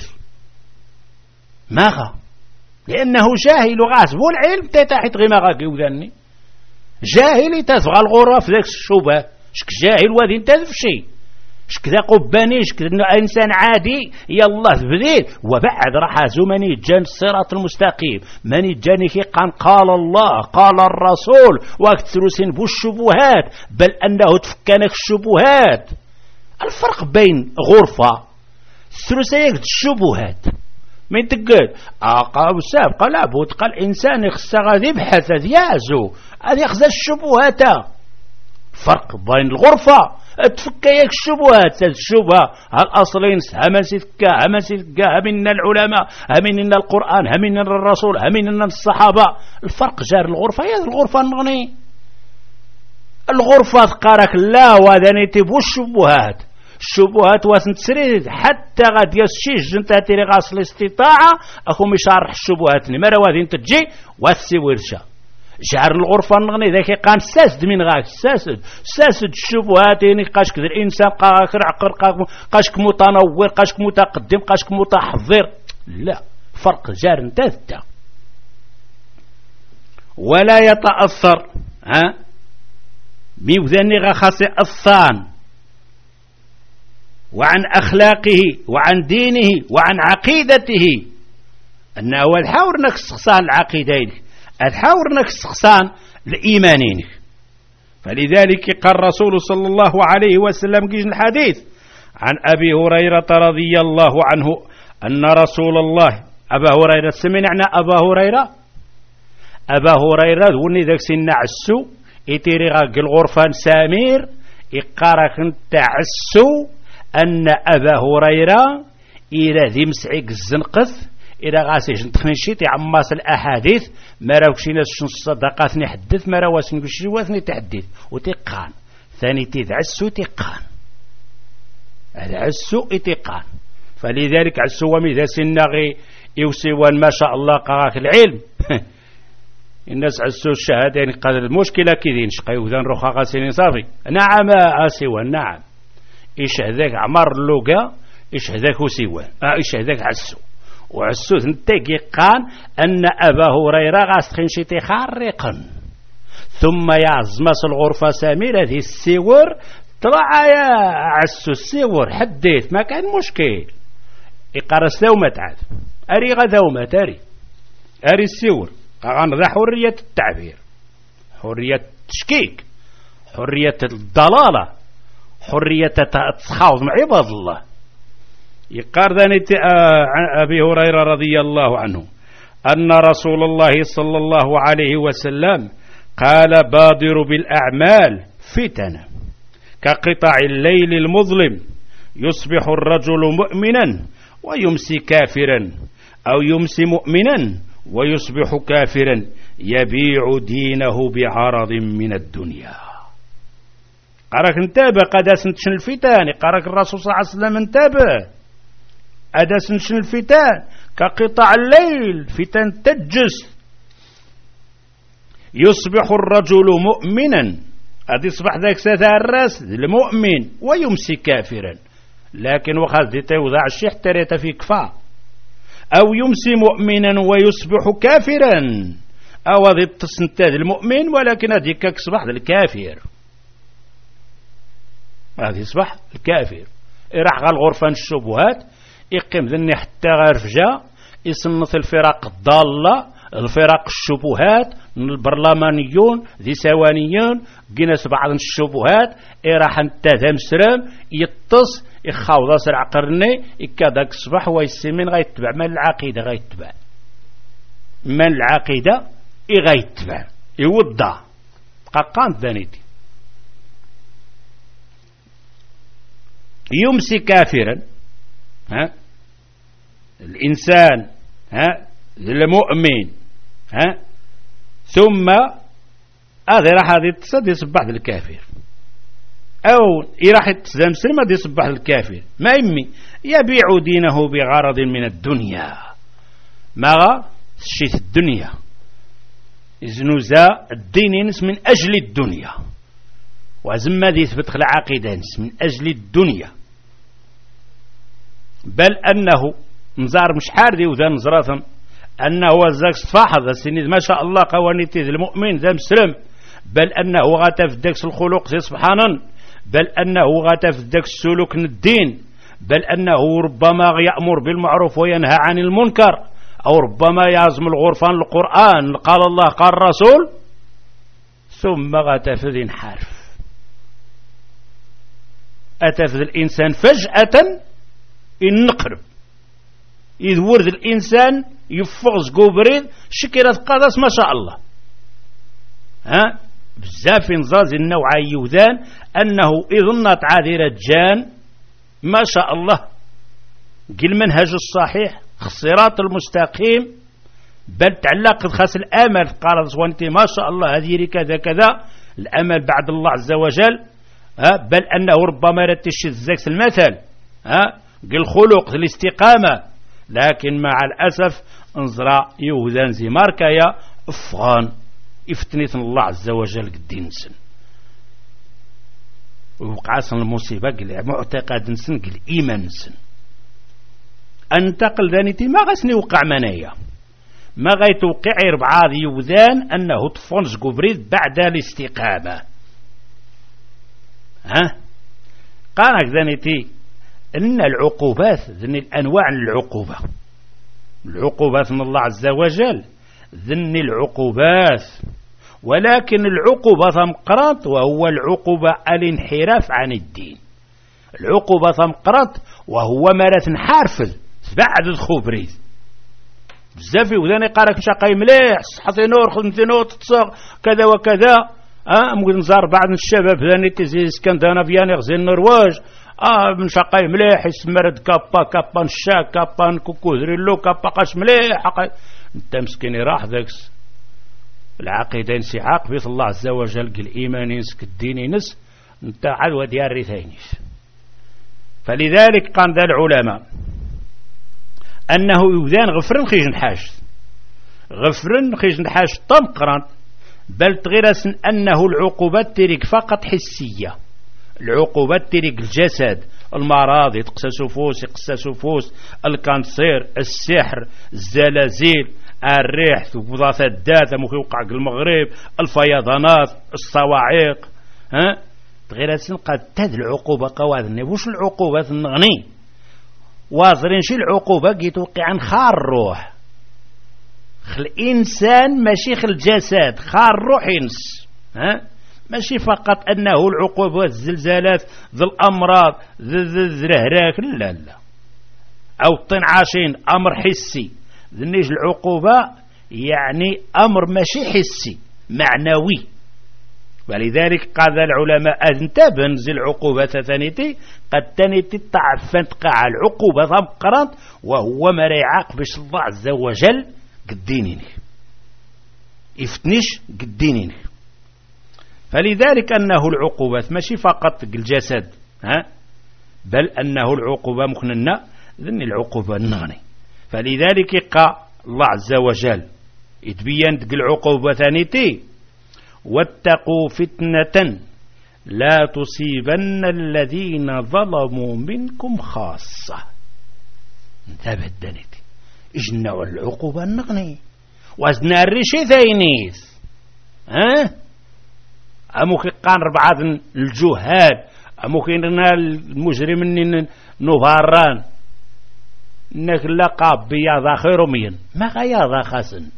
ماغا لأنه جاهل وغاسب والعلم تتحت غيما غاقي وذني جاهل تزغى الغرف ذاك الشبه شك جاهل وذين تذفشي شك ذا قباني شك إنسان عادي يالله ذبذير وبعد راح زمني جان الصراط المستقيم ماني جاني كي قان قال الله قال الرسول واكتروسين بو الشبهات بل أنه تفكانك الشبهات الفرق بين غرفة ثلثيك الشبهات من تقول أقاب السابقة لابد قال إنسان يخصى غادي يبحث هذا يازو هذا يخزى الشبهات فرق بين الغرفة تفكيك الشبهات الشبهة الأصلين همسيتك همسيتك همنا العلماء همنا القرآن همنا الرسول همنا الصحابة الفرق جار الغرفة هي الغرفة النغني الغرفة قارك لا وذني تبو الشبهات الشبهات واسن تسريد حتى غاد يسشيج انت تيري غاصل الاستطاعة اخو مشارح الشبهات مرة وذين تجي واسي ورشا جعر الغرفة نغني ذاك قان ساسد من غاك ساسد ساسد الشبهات يعني قاشك ذا الإنسان قاك عقر قاشك متنور قاشك متقدم قاشك متحضر لا فرق جار انتهت ولا يتأثر ها بيوذني غاخاصي الصان وعن أخلاقه وعن دينه وعن عقيدته أنه الحاور نكسخصان العقيدين الحاور نكسخصان الإيمانين فلذلك قال الرسول صلى الله عليه وسلم كيش الحديث عن أبي هريرة رضي الله عنه أن رسول الله أبا هريرة سمعنا أبا هريرة أبا هريرة وني ذاك سنة عسو إتيري غاق الغرفان سامير إقارك انت عسو أن أبا هريرة إلى ذي مسعيك الزنقث إلى غاسي جنتخنشيت عماس الأحاديث ما راوكشي ناس الصدقات نحدث ما راواسن كشي واثني تحدث وتقان ثاني تيذ عسو تقان هذا عسو اتقان فلذلك عسو ومذا سنغي يوسيوان ما شاء الله قراك العلم الناس عسو الشهادين قال المشكلة كذين شقيو ذان رخا غاسين صافي نعم أسيوان نعم إيش هذاك عمر اللوغا إيش هذاك وسيوان آه إيش هذاك عسو وعسو تنتقي قان أن أبا هريرة غاستخين شيتي خارقا ثم يعزمس الغرفة سميرة ذي السيور طلع يا عسو السيور حديث ما كان مشكل إقارس ذومة عاد أري غذومة تاري أري السيور قان ذا حرية التعبير حرية التشكيك حرية الضلالة حرية التخاوض مع عباد الله يقار ذانيت عن أبي هريرة رضي الله عنه أن رسول الله صلى الله عليه وسلم قال بادر بالأعمال فتنة كقطع الليل المظلم يصبح الرجل مؤمنا ويمسي كافرا أو يمسي مؤمنا ويصبح كافرا يبيع دينه بعرض من الدنيا. قالك انتبه قد سنتشن الفتان قالك الرسول صلى الله عليه وسلم انتبه أدا سنتشن الفتان كقطع الليل فتن تجس يصبح الرجل مؤمنا أدي يصبح ذاك سثار الراس المؤمن ويمسي كافرا لكن وخذ دي توضع الشيح تريت في كفا أو يمسي مؤمنا ويصبح كافرا أو ذي تسنتاد المؤمن ولكن هذيك يصبح الكافر هذه يصبح الكافر يراح غا الغرفة الشبهات يقيم ذني حتى غرفجا يصنف الفرق الضالة الفرق الشبهات من البرلمانيون ذي سوانيون قناس بعض الشبهات يراح انت ذا مسرم يتص يخاوض سرع قرني يكادك الصبح ويسمين غيتبع من العقيدة غيتبع من العقيدة يغيتبع يوضع قاقان ذانيتي يمسي كافرا ها الإنسان ها المؤمن ها ثم هذا راح هذه تصد يصبح الكافر أو راح يتزام سلمة يصبح الكافر ما يمي يبيع دينه بغرض من الدنيا ما شيء الدنيا إزنوزا الدين ينس من أجل الدنيا وزم ذي يثبت العقيدة ينس من أجل الدنيا بل أنه نزار مش حاردي وذا نزراثم أنه وزاك صفاحة السنين ما شاء الله قوانيتي المؤمن ذا مسلم بل أنه غاتف داكس الخلق سبحانا بل أنه غاتف داكس السلوك الدين بل أنه ربما يأمر بالمعروف وينهى عن المنكر أو ربما يعزم الغرفان القرآن قال الله قال الرسول ثم غاتف ذي انحرف أتفذ الإنسان فجأة النقرب إذ ورد الإنسان يفغز قبريد شكرة قادس ما شاء الله ها بزاف نزاز النوع يوذان أنه إذن تعاذي رجان ما شاء الله قل المنهج الصحيح الصراط المستقيم بل تعلق خاص الأمل قال وانت ما شاء الله هذه كذا كذا الأمل بعد الله عز وجل ها بل أنه ربما رتش الزكس المثل ها قل خلق الاستقامة لكن مع الأسف انظر يوذان زي ماركايا أفغان افتنيت الله عز وجل قدين سن ووقع سن المصيبة قل معتقد سن قل إيمان سن انتقل ذانيتي ما غسني وقع منايا ما غيتوقع ربعاض يوذان أنه تفنش قبريد بعد الاستقامة ها قالك ذانيتي أن العقوبات ذن الأنواع العقوبة العقوبات من الله عز وجل ذن العقوبات ولكن العقوبة ثمقرات وهو العقوبة الانحراف عن الدين العقوبة ثمقرات وهو مرات حارفل بعد الخبريد بزافي وذاني قارك شاقاي مليح صحتي نور خدمتي نور تتصاغ كذا وكذا اه ممكن نزار بعض الشباب ذاني تزي اسكندنافيان يغزي النرويج اه من شاقاي مليح يسمرد كابا كابا نشاك كابا نكوكوزريلو كابا قاش مليح انت مسكيني راح ذاكس العقيدة انسحاق بيت الله عز وجل قل ايمان ينسك الدين ينس انت عدوى ديار ريثينيش فلذلك قال ذا العلماء أنه يوذان غفرن خيج نحاش غفرن خيج نحاش طم قران بل تغيرس أنه العقوبات تريك فقط حسية. العقوبات تريك الجسد، المراض يتقسى سفوس يقسى سفوس، الكانسير، السحر، الزلازل، الريح، ثبوضات الدات ممكن يوقع المغرب، الفيضانات، الصواعق. ها تغيرس قد تد العقوبة قوادني وش العقوبات النغني واصرين شي العقوبة كيتوقع عن خار الروح. الإنسان ماشي خل الجسد، خار الروح ينس. ها ماشي فقط أنه العقوبة الزلزالات ذي الأمراض ذي الرهراك، لا لا، أو الطنعاشين أمر حسي. ذنيش العقوبة يعني أمر ماشي حسي، معنوي. ولذلك قال العلماء انتبه نزل العقوبة ثانيتي قد تنتي تعفنت قاع العقوبة ضمقرانت وهو ما يعاقب الله عز وجل قدينيني يفتنيش قدينيني. فلذلك أنه العقوبة ماشي فقط الجسد، ها بل أنه العقوبة مخننا ذن العقوبة النغني. فلذلك قال الله عز وجل يتبين العقوبة ثانيتي واتقوا فتنة لا تصيبن الذين ظلموا منكم خاصة. انتبه الدنيتي اجنا والعقوبة النغني وازنا الرشي ثينيس. ها أموكي قان ربعة الجهال، أموكي المجرمين نظهران إنك لقاب بياضا خير مين ما غياضا خاسن،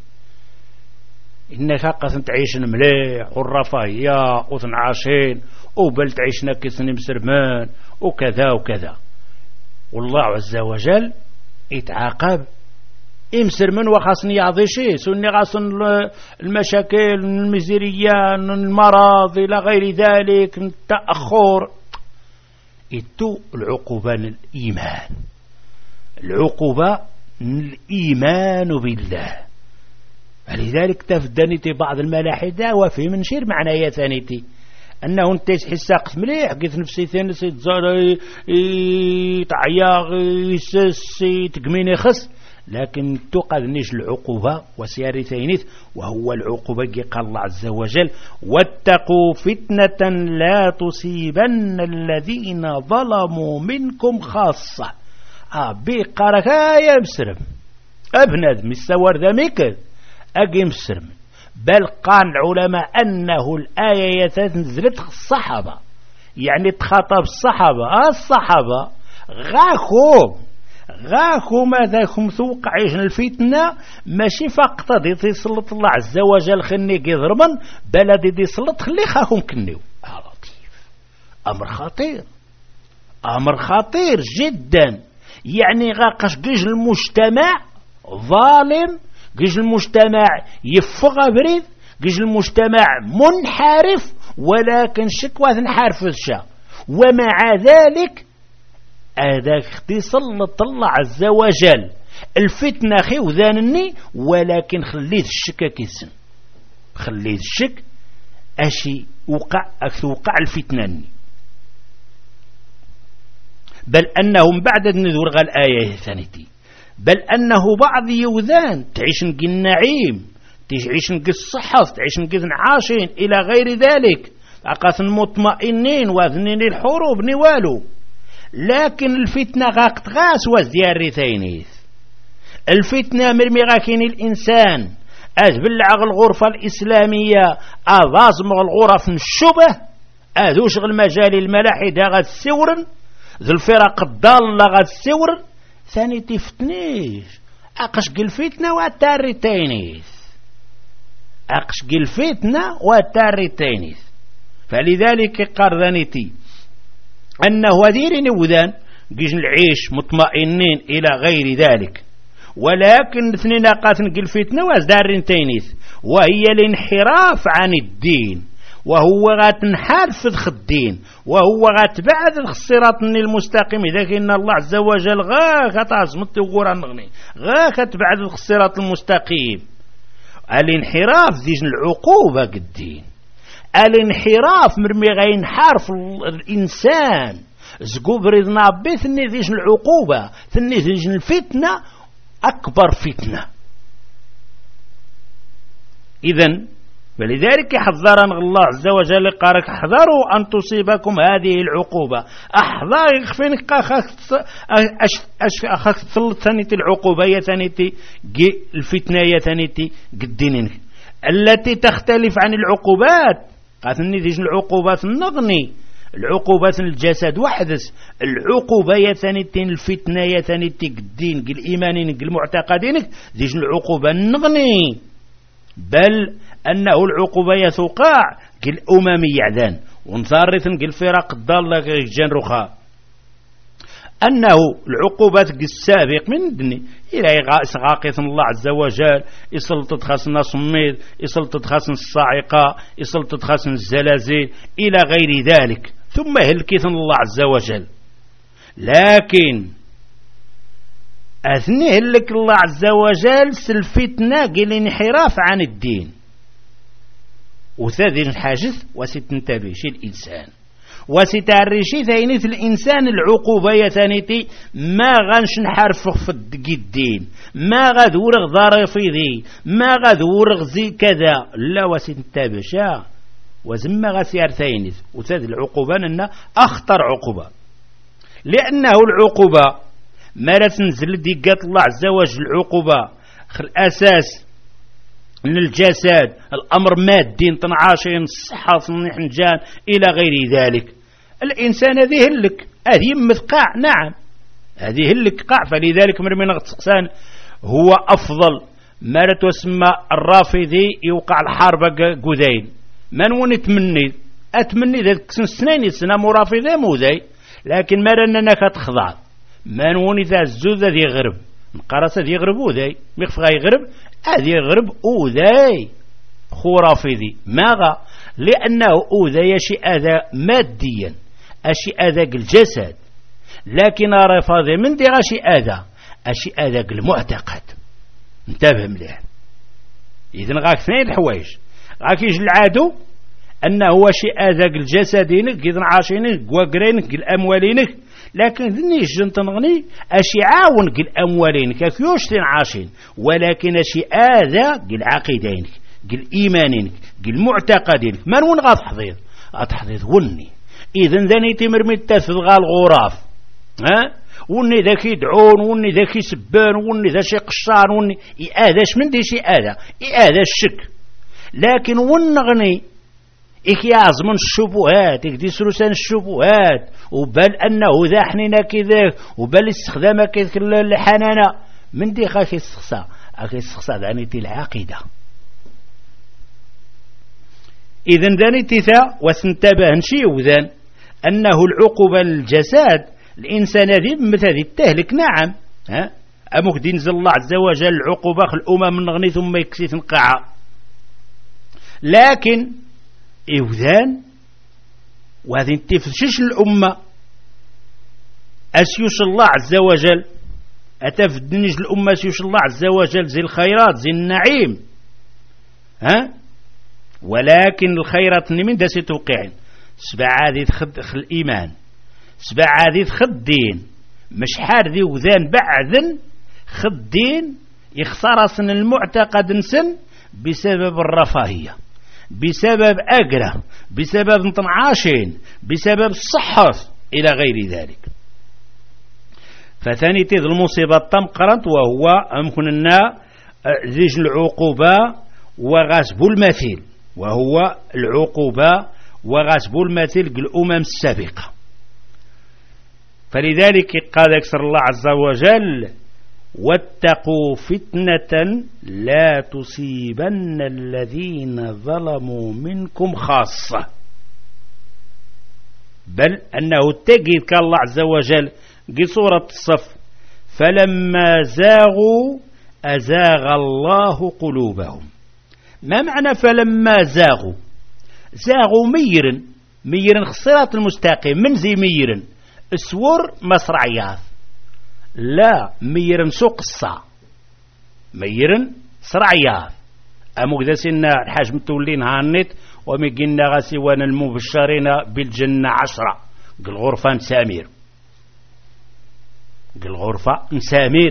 إنك قاسن تعيش مليح والرفاهية وتنعاشين وبل تعيشنا كسن مسرمان وكذا وكذا. والله عز وجل يتعاقب امسر من وخاصني يعضي شيء سني غاصن المشاكل المزيرية المرض إلى غير ذلك التأخر. إتو العقوبة الإيمان، العقوبة الإيمان بالله. ولذلك تفدنتي بعض الملاحدة وفي من شير معنى ثانيتي أنه أنت حساق مليح قلت نفسي ثاني سيتزاري تعياغ يسسي تقميني خص، لكن تقذنش العقوبة وسياري ثانيث وهو العقوبة قال الله عز وجل واتقوا فتنة لا تصيبن الذين ظلموا منكم خاصة. أبي قارك يا مسرم أبند مستور ذميك أجي مسرم. بل قال العلماء أنه الآية تنزلت الصحابة، يعني تخاطب الصحابة الصحابة غاكم غاكم ماذاكم توقع عيشن الفتنة ماشي فقط دي تسلط الله عز وجل خلني قذرمن بلدي دي سلط خلي خاكم كنيو. آه لطيف، أمر خطير، أمر خطير جدا. يعني غاقش قيج المجتمع ظالم، قيج المجتمع يفغى بريد، قيج المجتمع منحرف، ولكن شكوى نحارف الشا ومع ذلك هذا اختصلت الله عز وجل الفتنة خيوذانني، ولكن خليت الشك كيسن، خليت الشك أشي وقع وقع الفتنة. بل أنهم بعد النذور غال آية ثانيتي بل أنه بعض يوذان تعيش نقي النعيم، تعيش نقي الصحة، تعيش نقي عاشين إلى غير ذلك، أقاس مطمئنين واذنين الحروب نوالو. لكن الفتنة غاقت غاس وزياري ثينيث الفتنة مرمي غاكين الإنسان أذبلع الغرفة الإسلامية أضازم الغرف الشبه أذوش المجال الملاحدة غاد سورن ذو الفرق الضالة غاد سورن ثاني تفتنيش أقشق الفتنة واتاري تينيث أقشق الفتنة واتاري تينيث. فلذلك قرذانيتي أنه هذير نوذان قيش العيش مطمئنين إلى غير ذلك، ولكن اثنين قاتن قل فتنة وازدارين تينيث وهي الانحراف عن الدين، وهو غاتنحارف الدين، وهو غاتبعد الصراط المستقيم. إذا كان الله عز وجل غا كتعزمت وقران نغني غا كتبعد الصراط المستقيم. الانحراف ديج العقوبة قدين، الانحراف مرمي غينحارف الإنسان زقوب رضنا بثني ذيش العقوبة ثني ذيش الفتنة أكبر فتنة. إذن فلذلك حذرنا الله عز وجل قال احذروا أن تصيبكم هذه العقوبة. أحذر يخفينك أخاك تسلط ثانيتي العقوبة يا ثانيتي الفتنة يا ثانيتي قدينك التي تختلف عن العقوبات. قاتلني ديج العقوبات النغني العقوبات الجسد وحدث العقوبة يا ثانيتي الفتنة يا ثانيتي قدين قل إيمانينك المعتقدينك ديج العقوبة النغني بل أنه العقوبة يتوقع كالأمم يعذان ونصارث الفرق الضالة كجان رخاء أنه العقوبات السابق من الدنيا إلى إغاقث الله عز وجل يسلط خاصنا صميد يسلط خاصنا الصاعقة يسلط خاصنا الزلازل إلى غير ذلك ثم هلكث الله عز وجل. لكن أثنيه لك الله عز وجل سلفتنا قل انحراف عن الدين وثادي الحاجث وستنتبه شي الإنسان وستعرشي ثانيت الإنسان العقوبة يا ثانيتي ما غنش نحرفخ في الدين ما غادورغ ضرفيذي ما غادورغ زي كذا لا وستنتبه شا وزما غسيار ثانيت وثاد العقوبة أنها أخطر عقوبة لأنه العقوبة ما تنزل ديقات الله عز وجل العقوبة الأساس من الجسد الأمر مادي تنعاشين الصحة صنيحنجان إلى غير ذلك. الإنسان هذه هلك هذه مثقاع نعم هذه هلك قاع فلذلك من من غتسقسان هو أفضل ما تسمى الرافضي يوقع الحرب قذين من ون تمني أتمني ذلك سنين سنة مرافضي موذي لكن ما رننا كتخضع من ون ذا الزوذ ذي غرب نقرس ذي غرب وذي ميخف غاي غرب هذه غرب أوذي خرافي ماذا لأنه أوذي شيء أذى ماديا أشيء أذى الجسد لكن رفاضي من دي شيء أذى أشيء أذى المعتقد انتبه مليح. إذن غاك اثنين الحوايج غاك يجي العادو أنه هو شيء أذى الجسدينك إذن عاشينك وقرينك الأموالينك لكن ذني جن تنغني أشي عاون قل أموالين كيفيوش تنعاشين ولكن أشي آذا قل عقيدينك قل إيمانينك قل معتقدينك من ون غاد حضيض غاد حضيض وني إذن ذني تمر متفذ غال غراف ها وني ذاك يدعون وني ذاك يسبان وني ذا شي قشار وني إآذاش من دي شي آذا إآذا الشك لكن ونغني إك يعظم الشبهات إك دي سلسان الشبهات وبل أنه ذا حنينا كذا وبل استخدام كذا الحنانة من دي خاكي السخصة أكي السخصة ذانيتي العقيدة. إذن ذانيتي ثا وسنتبه نشي وذان أنه العقوبة للجسد الإنسان ذي مثل التهلك نعم ها أمك دي نزل الله عز وجل العقوبة الأمم نغني ثم يكسيث نقاعة لكن إوذان وهذه تفشش الأمة أسيوش الله عز وجل أتفدنج الأمة أسيوش الله عز وجل زي الخيرات زي النعيم ها ولكن الخيرات من دا ستوقعين سبع هذه تخد الإيمان سبع هذه تخد دين مش حار ذي وذان بعذن خد دين يخسر سن المعتقد نسن بسبب الرفاهية بسبب أجرة بسبب انطنعاشين بسبب الصحة إلى غير ذلك. فثاني تيذ المصيبة تمقرنت وهو أمكن أن ذيج العقوبة وغاسب المثيل وهو العقوبة وغاسب المثيل الأمم السابقة. فلذلك قال أكثر الله عز وجل واتقوا فتنة لا تصيبن الذين ظلموا منكم خاصة بل أنه تجد كالله عز وجل قصورة الصف فلما زاغوا أزاغ الله قلوبهم. ما معنى فلما زاغوا زاغوا ميرا ميرا خصيرات المستقيم من زي ميرا اسور مصرعيات لا ميرن سوق الصا ميرن سرعيات أمو كذا سنة الحاج متولين هانيت ومقلنا غسيوان المبشرين بالجنة عشرة قل غرفة سامير قل غرفة سامير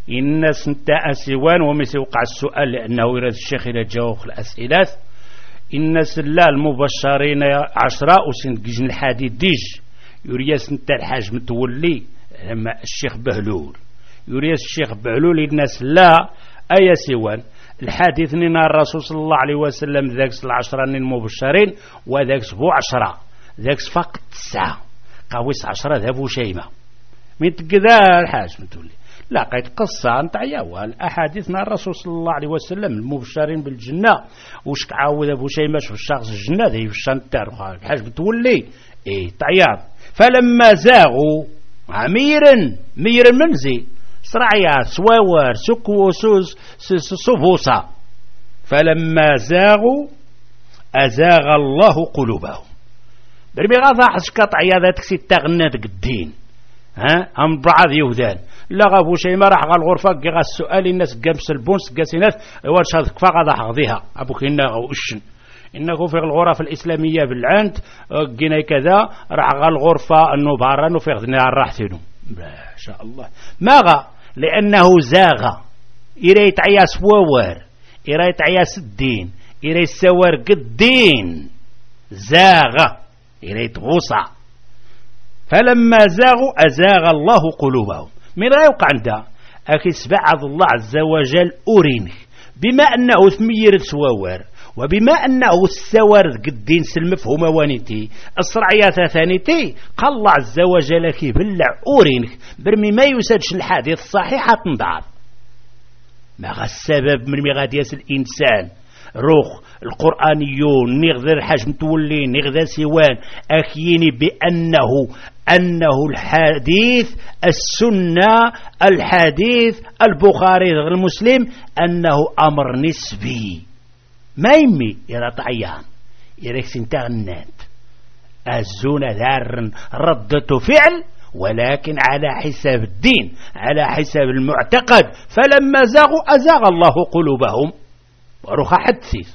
الناس نتاع سوان وما سيوقع السؤال لأنه يراد الشيخ إلى جاوب الأسئلة. الناس لا المبشرين عشرة وسنت جيجن الحديد ديج يرياس نتاع الحاج متولي لما الشيخ بهلول يرياس الشيخ بهلول الناس لا أي سوان الحديث نينا الرسول صلى الله عليه وسلم ذاك العشرة المبشرين وذاك سبو عشرة ذاك فقط تسعة قويس عشرة ذهبوا شيمة من تقدر الحاج متولي لا قيد قصة نتاع يوال أحاديثنا الرسول صلى الله عليه وسلم المبشرين بالجنة وش عاود أبو شيمة في الشخص الجنة ذي في الشنتار الحاج متولي إيه طيب فلما زاغوا عميرا مير منزي سرعيات سواور سكو سوس سفوسا فلما زاغوا أزاغ الله قلوبهم بربي غاضا حسك طعياداتك ستغنى الدين ها هم بعض يهودان لا غابو شيء ما راح غال الغرفة قا السؤال الناس قامس البونس قاسينات واش هذا كفا غادا حغضيها ابو كينا غوشن انه في الغرف الاسلاميه بالعند قينا كذا راح غال الغرفه انه بارانو في غدنا راحتينو ما شاء الله ما غا لانه زاغ يريت عياس وور يريت عياس الدين يريت سوار الدين زاغ يريت غوصه فلما زاغوا أزاغ الله قلوبهم من لا يوقع عندها أكيس بعض الله عز وجل أورينه بما أنه ثمير سواور وبما أنه السوار قدين سلمفهم وانيتي الصرعيات ثانيتي قال الله عز وجل كي بلع أورينه برمي ما يسادش الحديث الصحيحة تنضعف ما غا السبب من مغاديس الإنسان روخ القرآنيون نغذى الحاج متولين نغذى سوان أكيني بأنه أنه الحديث السنة الحديث البخاري غير المسلم أنه أمر نسبي ما يمي يرى طعيان يرى سنتغنات الزون ذار ردة فعل ولكن على حساب الدين على حساب المعتقد فلما زاغوا أزاغ الله قلوبهم وروح حدثيث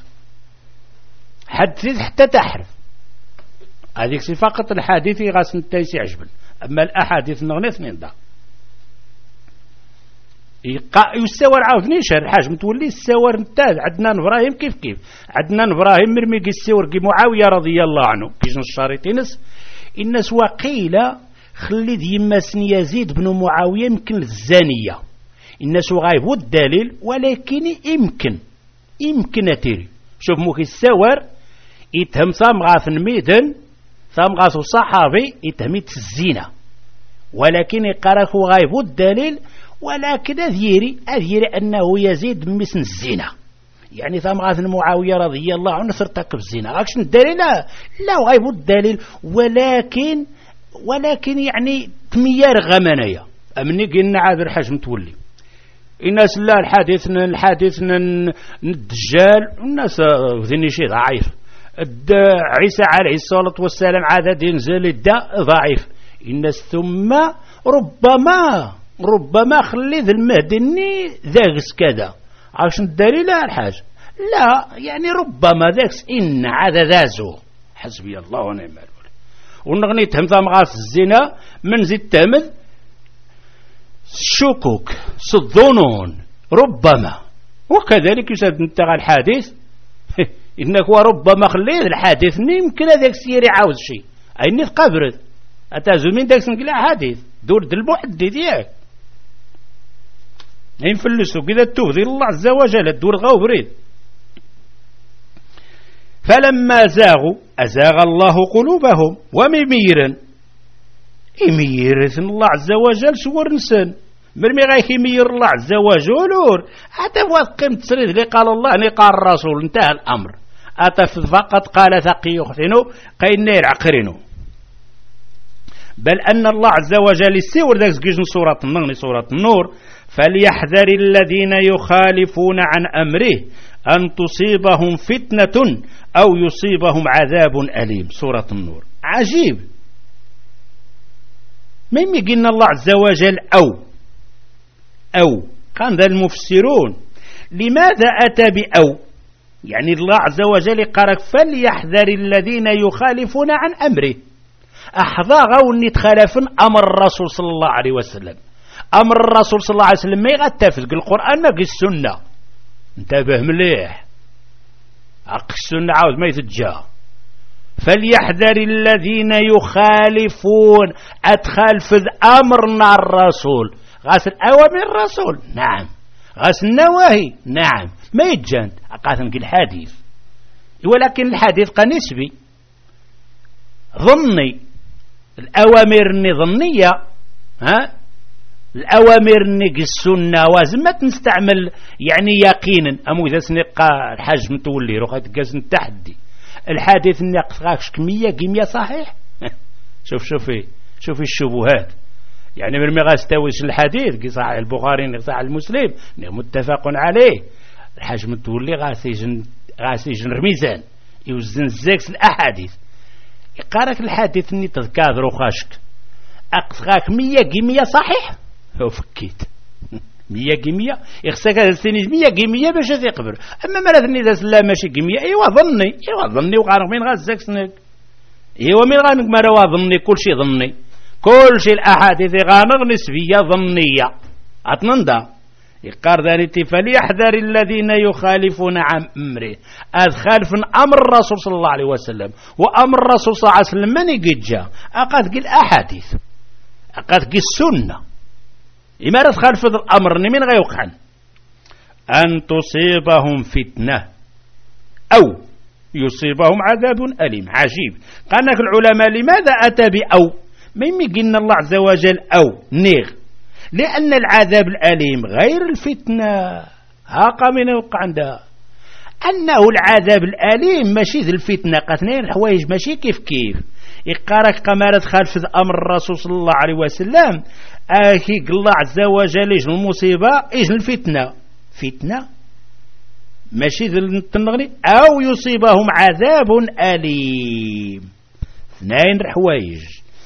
حدثيث حتى تحرف هذيك فقط الحديث غاس نتايسي عجبن أما الأحاديث نغني اثنين دا يستوى عاود نيشر الحاج متولي السوار نتاع عدنان إبراهيم كيف كيف عدنان إبراهيم مرمي قي السور قي معاوية رضي الله عنه كيش الشريطينس الناس وقيل خلي يماسن يزيد بن معاوية يمكن الزانية الناس غايب والدليل ولكن يمكن يمكن أتيري شوف موكي السوار يتهم ثامغاث الميدن ثامغاث الصحابي يتهميت الزينة ولكن يقرأه غايب الدليل ولكن أذيري أذيري أنه يزيد بمثل الزينة يعني ثامغاث المعاوية رضي الله عنه ارتكب الزينة غاكش الدليل لا لا غايب الدليل ولكن ولكن يعني تميار غمانية أمني قلنا عاد الحاج متولي الناس لا الحديث الحديث الدجال الناس ذني شيء ضعيف عيسى عليه الصلاة والسلام عدد ينزل الداء ضعيف الناس ثم ربما ربما خلي ذا المهدني ذاكس كذا عشان الدليل الحاج لا يعني ربما ذاكس إن عاد ذازو حسبي الله ونعم الوكيل ونغني تهم ثمغاس الزنا من زي التامل الشكوك الظنون ربما وكذلك يساد نتاع الحديث إنك وربما خليه الحديث يمكن هذاك سيري عاوز شيء أيني تقبرت أتازو من داك سنقلع حديث دور المحدث ياك ينفلسوا كذا تفضي الله عز وجل الدور غاو بريد فلما زاغوا أزاغ الله قلوبهم ومميرا يمير الله عز وجل سور نسان مرمي غايك يمير الله عز وجل حتى فقم تسريد اللي قال الله اللي قال الرسول انتهى الأمر أتى فقط قال ثقي يخثنه قيل نير عقرنه بل أن الله عز وجل يسيور ذاك جيجن سورة النور سورة النور فليحذر الذين يخالفون عن أمره أن تصيبهم فتنة أو يصيبهم عذاب أليم سورة النور عجيب مما قلنا الله عز وجل أو أو كان ذا المفسرون لماذا أتى بأو يعني الله عز وجل قال فليحذر الذين يخالفون عن أمره أحضاغوا أن يتخالفون أمر الرسول صلى الله عليه وسلم أمر الرسول صلى الله عليه وسلم ما يغتفز قل القرآن ما قل السنة. انتبه مليح، عق السنة عاوز ما يتجا. فليحذر الذين يخالفون أتخالف أمرنا الرسول، غاس الأوامر الرسول نعم، غاس النواهي نعم، ما يتجاند قاثم الحديث، ولكن الحديث قنسبي ظني. الأوامر النظنية ها الأوامر نق السنة وازمت نستعمل يعني يقينا. أمو إذا سنقى الحاج متولي روح تقاس التحدي الحديث نقص كمية كمية صحيح. شوف شوفي شوفي الشبهات يعني من ما غاستويش الحديث كي صحيح البخاري صحيح المسلم متفق عليه. الحاج متولي غاسيجن غاسيجن رميزان يوزن زاكس الأحاديث يقارك الحديث اني تذكار روخاشك اقصاك مية كمية صحيح هو فكيت مية كمية يخساك هذا السنين مية كمية باش يقبل. اما مرضني ذا سلا ماشي كمية ايوا ظني ايوا ظني وغارق من غازك سنك ايوا من غانك ما روا ظني كل شيء ظني كل شيء الاحاديث غانغ نسبية ظنية اتنندا يقار ذلك. فليحذر الذين يخالفون عن أمره أدخالف أمر الرسول صلى الله عليه وسلم وأمر الرسول صلى الله عليه وسلم من يجي أقاد قل أحاديث أقاد قل السنة إما تخالف الأمر من غير يقحن أن تصيبهم فتنة أو يصيبهم عذاب أليم. عجيب قالنا العلماء لماذا أتى بأو ما يمكن الله عز وجل أو نيغ لأن العذاب الأليم غير الفتنة. هاقا من يوقع عندها أنه العذاب الأليم ماشي ذي الفتنة قتنين الحوايج ماشي كيف كيف. يقارك قمارة خالف أمر الرسول صلى الله عليه وسلم آكي الله عز وجل يجن المصيبة يجن الفتنة فتنة ماشي ذي التنغني أو يصيبهم عذاب أليم اثنين الحوايج.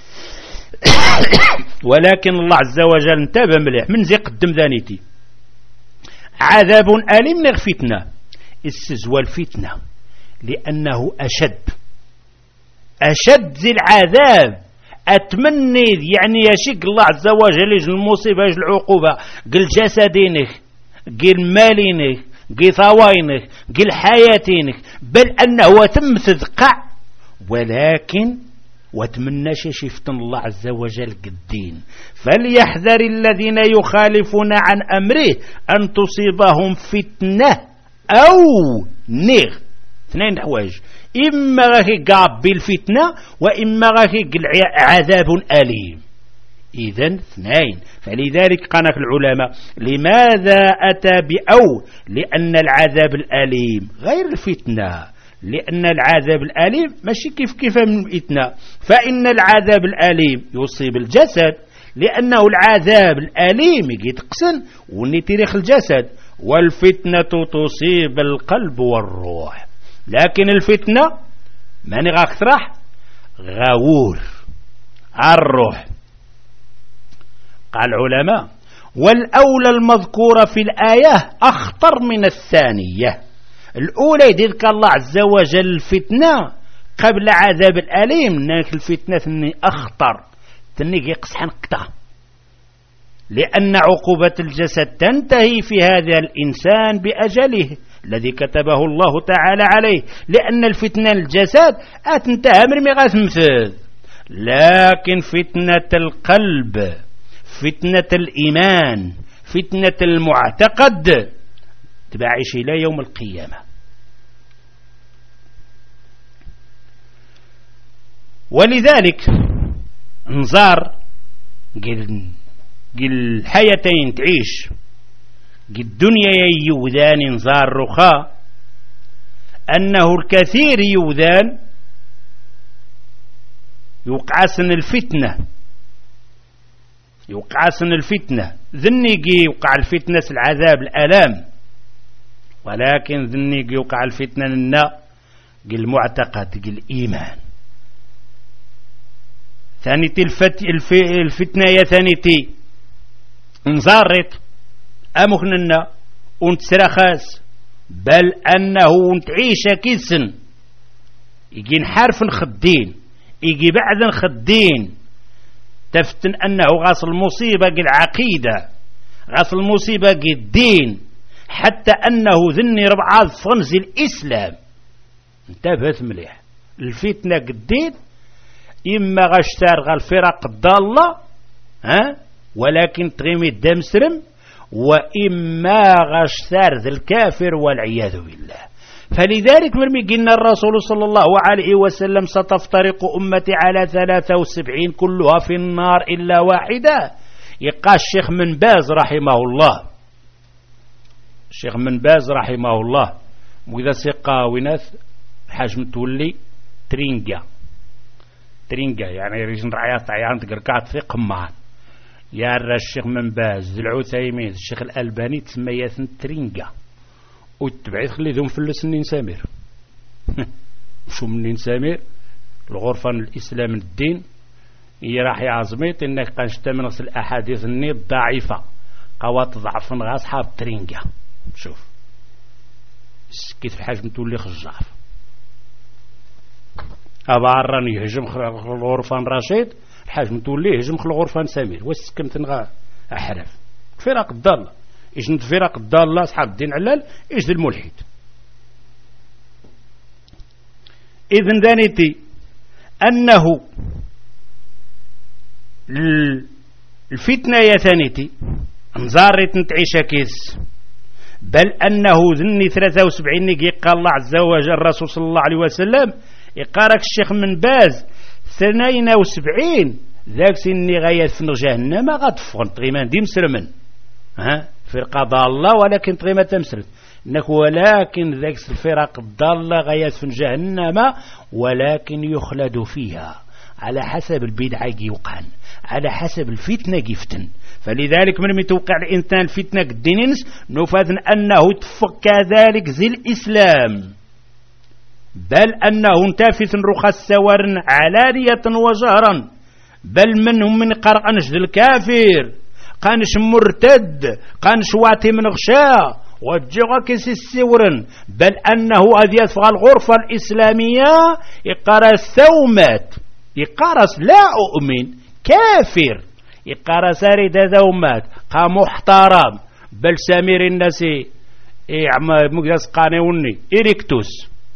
ولكن الله عز وجل انتبه مليح من زي قدم ذانيتي عذاب أليم نغ فتنة استزوى الفتنة لأنه أشد أشد زي العذاب أتمنى يعني يشيك الله عز وجل يجن المصيبة يجن العقوبة قل جسدينك قل مالينك قل ثوائنك قل حياتينك بل أنه تم تذقع ولكن واتمناش شفتن الله عز وجل قدين. فليحذر الذين يخالفون عن أمره أن تصيبهم فتنة أو نغ اثنين حوايج إما غاكي قاب بالفتنة وإما غاكي عذاب أليم. إذن اثنين. فلذلك قالك العلماء لماذا أتى بأو لأن العذاب الأليم غير الفتنة لأن العذاب الأليم ماشي كيف كيف من الفتنة. فإن العذاب الأليم يصيب الجسد لأنه العذاب الأليم يتقسن ونتريخ الجسد والفتنة تصيب القلب والروح. لكن الفتنة ماني غاكثرح غاور الروح. قال العلماء والأولى المذكورة في الآية أخطر من الثانية. الأولى يذكر الله عز وجل الفتنة قبل عذاب الأليم ناك الفتنة ثني أخطر ثني يقصح نقطة لأن عقوبة الجسد تنتهي في هذا الإنسان بأجله الذي كتبه الله تعالى عليه. لأن الفتنة الجسد أتنتهى من مغاث مثل لكن فتنة القلب فتنة الإيمان فتنة المعتقد تبعيش إلى يوم القيامة. ولذلك نزار قل قل حياتين تعيش قل الدنيا يوذان نزار رخاء أنه الكثير يوذان يوقع سن الفتنة يوقع سن الفتنة ذنيقي يوقع الفتنة العذاب الألام ولكن ذنيقي يوقع الفتنة النا قل معتقد قل إيمان. ثانيتي الفت الف الفتنة يا ثانيتي نزارت أمخننا ونتسرخاس بل أنه ونتعيش كيسن يجي نحارف خدين يجي بعد خدين تفتن أنه غاص المصيبة العقيدة، غاص المصيبة الدين، حتى أنه ذني ربعاض فرنز الإسلام. انتبهت مليح، الفتنة الدين إما غاشتار غا الفرق الضالة ها ولكن تغيمي الدمسرم، وإما غاشتار ذا الكافر والعياذ بالله. فلذلك مرمي قلنا الرسول صلى الله عليه وسلم ستفترق أمتي على ثلاثة وسبعين كلها في النار إلا واحدة. يقال الشيخ من باز رحمه الله، الشيخ من باز رحمه الله وإذا سقا وناث حاج متولي ترينجا ترينجا يعني ريجن رعيات عيان تقرقات في قمان يا الشيخ من باز العثيمين الشيخ الألباني تسمى ترينجا وتبعيد خلي ذوم فلس النين سامير شو من النين سامير الغرفة الإسلام الدين هي راح يعظميت إنك قنشت من الأحاديث النية ضعيفة قوات ضعف غا أصحاب ترينجا. شوف كيف حاجة تولي خجاف أبعران يهجم الغرفان رشيد حاجة تولي يهجم الغرفان سمير وسكمت نغا أحرف فرق الضالة إجن فرق الضالة أصحاب الدين علال إجد الملحد. إذن ذانيتي أنه الفتنة يا ثانيتي انزارت نتعيش كيس، بل أنه ذني ثلاثة وسبعين نقي قال الله عز وجل الرسول صلى الله عليه وسلم يقارك الشيخ من باز اثنين وسبعين ذاك سني غاية في جهنم غطفون تغيمان دي مسرمن ها فرقة ضالة ولكن تغيما تمسرد إنك ولكن ذاك الفرق الضالة غاية في جهنم ولكن يخلد فيها على حسب البدعة يوقعن على حسب الفتنة يفتن. فلذلك من متوقع الإنسان الفتنة الدينينس نفذ أنه تفك كذلك زي الإسلام، بل أنه انتافث رخص سوار علانية وجهرا، بل منهم من قرقنش ذي الكافر قانش مرتد قانش واتي من غشاء وجغا كيس السورن، بل أنه أذي يدفع الغرفة الإسلامية يقارس ثومات يقارس لا أؤمن كافر يقارس ريد ذومات قا محترم بل سمير النسي إعما مقدس قانوني إريكتوس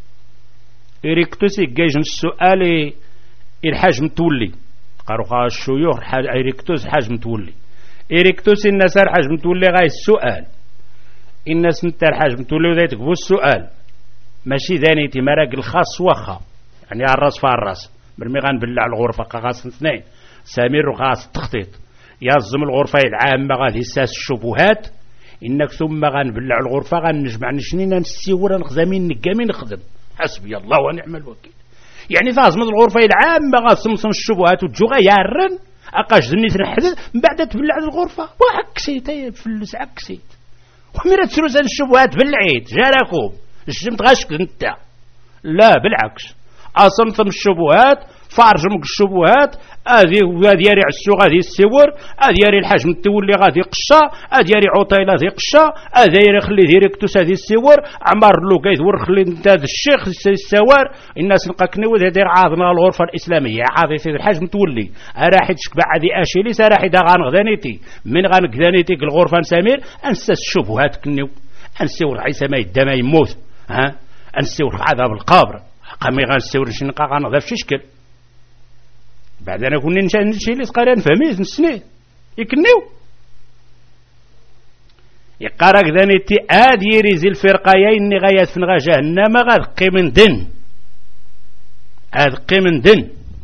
إريكتوس يجيج السؤال الحاج متولي قالوا الشيوخ إريكتوس حاج متولي إريكتوس الناس الحاج متولي غاي السؤال الناس نتا الحاج متولي وذا يتكبو السؤال ماشي ذانيتي مراق الخاص وخا يعني على الراس فالراس برمي غنبلع الغرفة قاقاس اثنين سمير وقاس التخطيط يظم الغرفة العامة غادي يساس الشبهات إنك ثم غنبلع الغرفة غنجمع نشنينا نسيورا نخزامين نقامين نخدم حسبي الله ونعم الوكيل. يعني فازمت الغرفة العامة غاسمصم الشبهات وتجوغا يارن أقاش ذني تنحدث من بعد تبلع الغرفة وعكسيت فلس عكسيت وميرا تسروس هذه الشبهات بالعيد جاراكم الشمت غاشك انت لا بالعكس أصمتم الشبهات فارجمك الشبهات هذه وهذه يري عسو غادي السور هذه يري الحاج متولي غادي قشا هذه يري عطيله غادي قشا هذا يري خلي ديريكتوس هذه السور عمار لو كيدور خلي انت هذا الشيخ السوار الناس نلقاك نود هذه عاضنا الغرفه الاسلاميه عاضي سيد الحاج متولي راح تشكبع هذه اشيليس راح دا غنغدانيتي من غنغدانيتي الغرفه سمير انسى الشبهات كنيو انسيور عيسى ما يدا ما يموت ها انسيور عذاب القبر قامي غنسيور شنقا غنغدا في شكل بعد أنا كنا نشي اللي سقاري نفهميه نسنيه يكنيو يقارك ذانيتي آد يريزي الفرقايين غايات فنغا جهنم غاد قيمن دن آد قيمن دن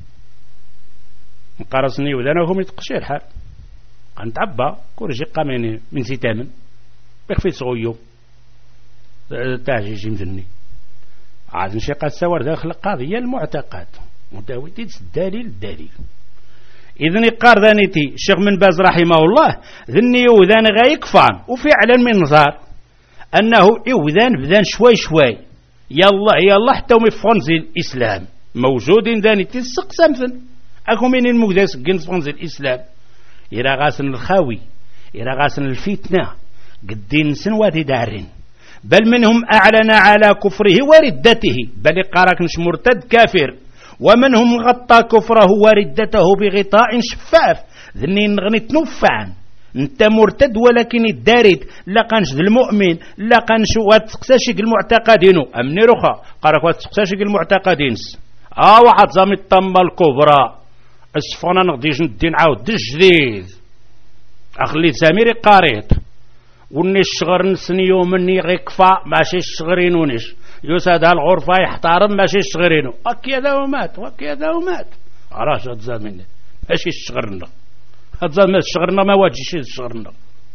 مقارسني وذانهم يتقشي الحال غنتعبى كورجي قامين من ستامن بخفي صغيو تاجي جي مذني عاد نشي قاد سوار داخل القضية المعتقد مداويتي الدليل الدليل. إذن يقار ذانيتي الشيخ من باز رحمه الله ذني يوذان غايكفان وفعلا من نظار أنه يوذان بذان شوي شوي يلا يلا حتى مفونزي الإسلام موجودين ذانيتي السق سمثن أكو من المقدس جنس فونزي الإسلام إلى غاسن الخاوي إلى غاسن الفتنة قدين سنوات دارين بل منهم أعلن على كفره وردته بل قارك نش مرتد كافر ومنهم غطى كفره وردته بغطاء شفاف ذني نغني تنفعن انت مرتد ولكن الدارد لا كانش المؤمن لا كانش واتسقساشي المعتقدين امني رخا قالك واتسقساشي المعتقدين اه واحد زامي الطمه الكبرى اسفنا نغديش ندي نعاود جديد اخلي زميري قريت وني الشغر نسنيو مني غيكفى ماشي الشغرينونيش يساد الغرفه يحترم ماشي الشغرينو هكا هذا ومات وهكا هذا ومات علاش هاد زامين ماشي الشغرنا هاد زامين الشغرنا ما واجيش الشغرنا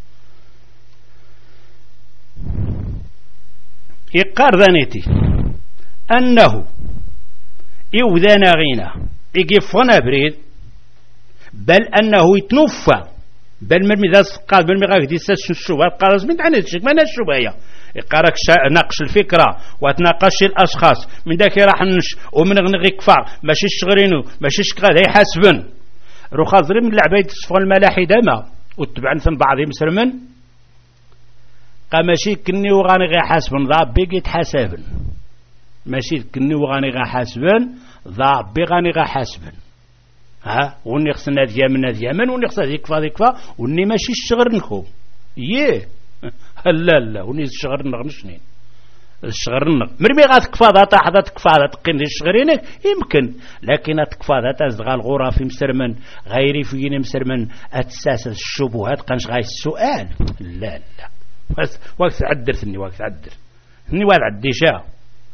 يقار ذانيتي انه يوذانا غينا يقفنا بريد بل انه يتنفى بل من ماذا قال بل مغاك دي ساس الشبهه قال من عند الشك ما الشبهه يقارك ناقش الفكره وتناقش الاشخاص من ذاك راح نش ومن غنغي كفار ماشي الشغرينو ماشي الشكا ذا يحاسبن رو خاطري من العبايد تصفوا الملاحده ما وتبعن ثم بعضهم مسرمن قا ماشي كني وغاني غي حاسبن ذا بيك يتحاسبن ماشي كني وغاني غي حاسبن ذا بي غاني غي حاسبن ها وني خصنا ديامن ديامن وني خصنا يكفى يكفى وني ماشي الشغر نخو ييه لا لا وني الشغر نغنشنين الشغر نغ مرمي غاتكفى ذا طاح ذا تكفى ذا تقين الشغرينك يمكن لكن تكفى ذا تزغى الغرف مسرمن غيري فين مسرمن اتساس الشبهات قنش غاي السؤال لا لا بس وقت عدرتني وقت عدر ني واد عديشا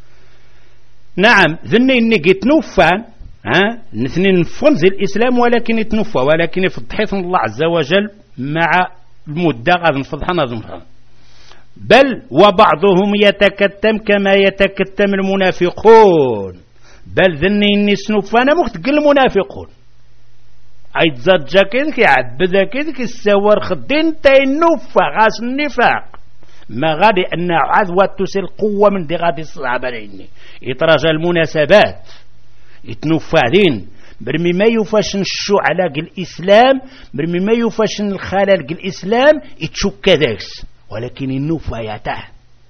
نعم ذني اني قيت نوفان ها نثنين نفنزل الإسلام ولكن يتنفى ولكن يفضحيث الله عز وجل مع المدة غادي نفضحنا نفضحنا بل وبعضهم يتكتم كما يتكتم المنافقون بل ذني اني سنوفانا مختق المنافقون اي تزجا كذلك يعبدا كذلك السوار خدين تينوفا غاس النفاق ما غادي ان عاد واتسي القوة من دي غادي الصعب عليني يتراجع المناسبات يتنفعين برمي ما يفاشن الشو على الإسلام برمي ما يفاشن الخلال الإسلام يتشك كذاكس ولكن النوفا يتاه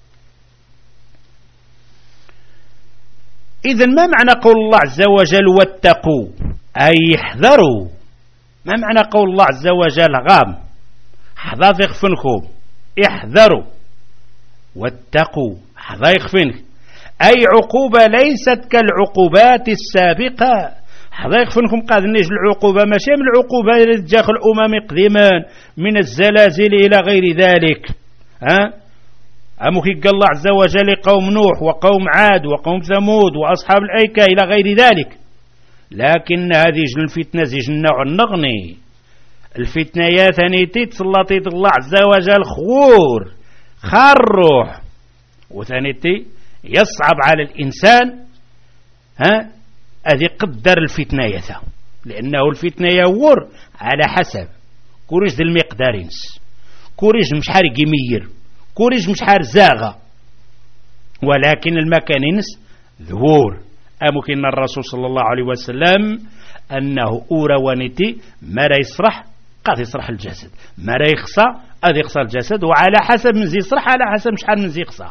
إذن ما معنى قول الله عز وجل واتقوا أي احذروا ما معنى قول الله عز وجل غام حذا يخفنكم احذروا واتقوا حذا يخفنك أي عقوبة ليست كالعقوبات السابقة حذا يخفنكم قاد نيج العقوبة ماشي من العقوبة اللي تجاخ الأمم قديما من الزلازل إلى غير ذلك ها أمكي قال الله عز وجل قوم نوح وقوم عاد وقوم ثمود وأصحاب الأيكة إلى غير ذلك لكن هذه الفتنة زيج النوع النغني الفتنة يا ثانيتي تسلطت الله عز وجل خور خروح وثانيتي يصعب على الإنسان ها أذي قدر الفتنة يثا لأنه الفتنة يور على حسب كوريج ذي المقدارينس كوريج مش حار قمير كوريج مش حار زاغة ولكن المكانينس ذهور أمكن الرسول صلى الله عليه وسلم أنه أورا ونتي ما لا يصرح قد يصرح الجسد ما لا يخصى أذي يخصى الجسد وعلى حسب من زي يصرح على حسب مش حار من زي يخصى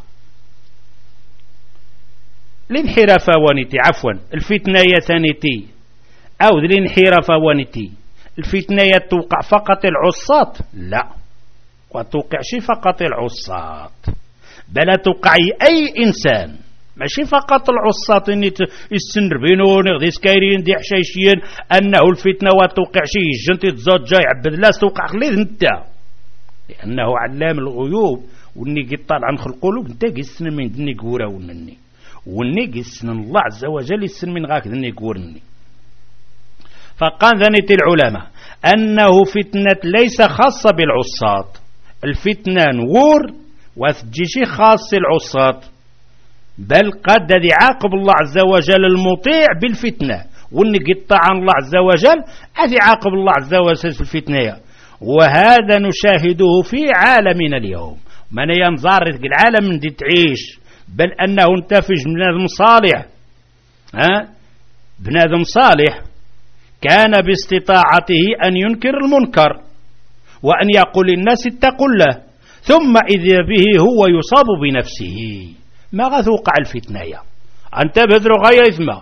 الانحراف وانتي عفوا الفتنة ثانيتي أو الانحراف وانتي الفتنة توقع فقط العصات لا وتوقع شي فقط العصات بل توقع أي إنسان ماشي فقط العصات اللي يسنر بينون غدي سكايرين دي حشايشين أنه الفتنة وتوقع شي جنتي تزود جاي عبد الله توقع خليه انت لأنه علام الغيوب وني قطال عن خلق القلوب انت قسن من دني قورا ونني وني قسن الله عز وجل يسن من غاك دني قورني فقال ذنيت العلماء أنه فتنة ليس خاصة بالعصات الفتنة نور وثجيشي خاص العصات بل قد يعاقب الله عز وجل المطيع بالفتنة واني قطع عن الله عز وجل هذا يعاقب الله عز وجل في الفتنة وهذا نشاهده في عالمنا اليوم من ينظر العالم من دي تعيش بل أنه انتفج بنادم صالح ها بنادم صالح كان باستطاعته أن ينكر المنكر وأن يقول للناس اتقوا الله ثم إذا به هو يصاب بنفسه ما غثوقع الفتنة أنت بذر غير إثم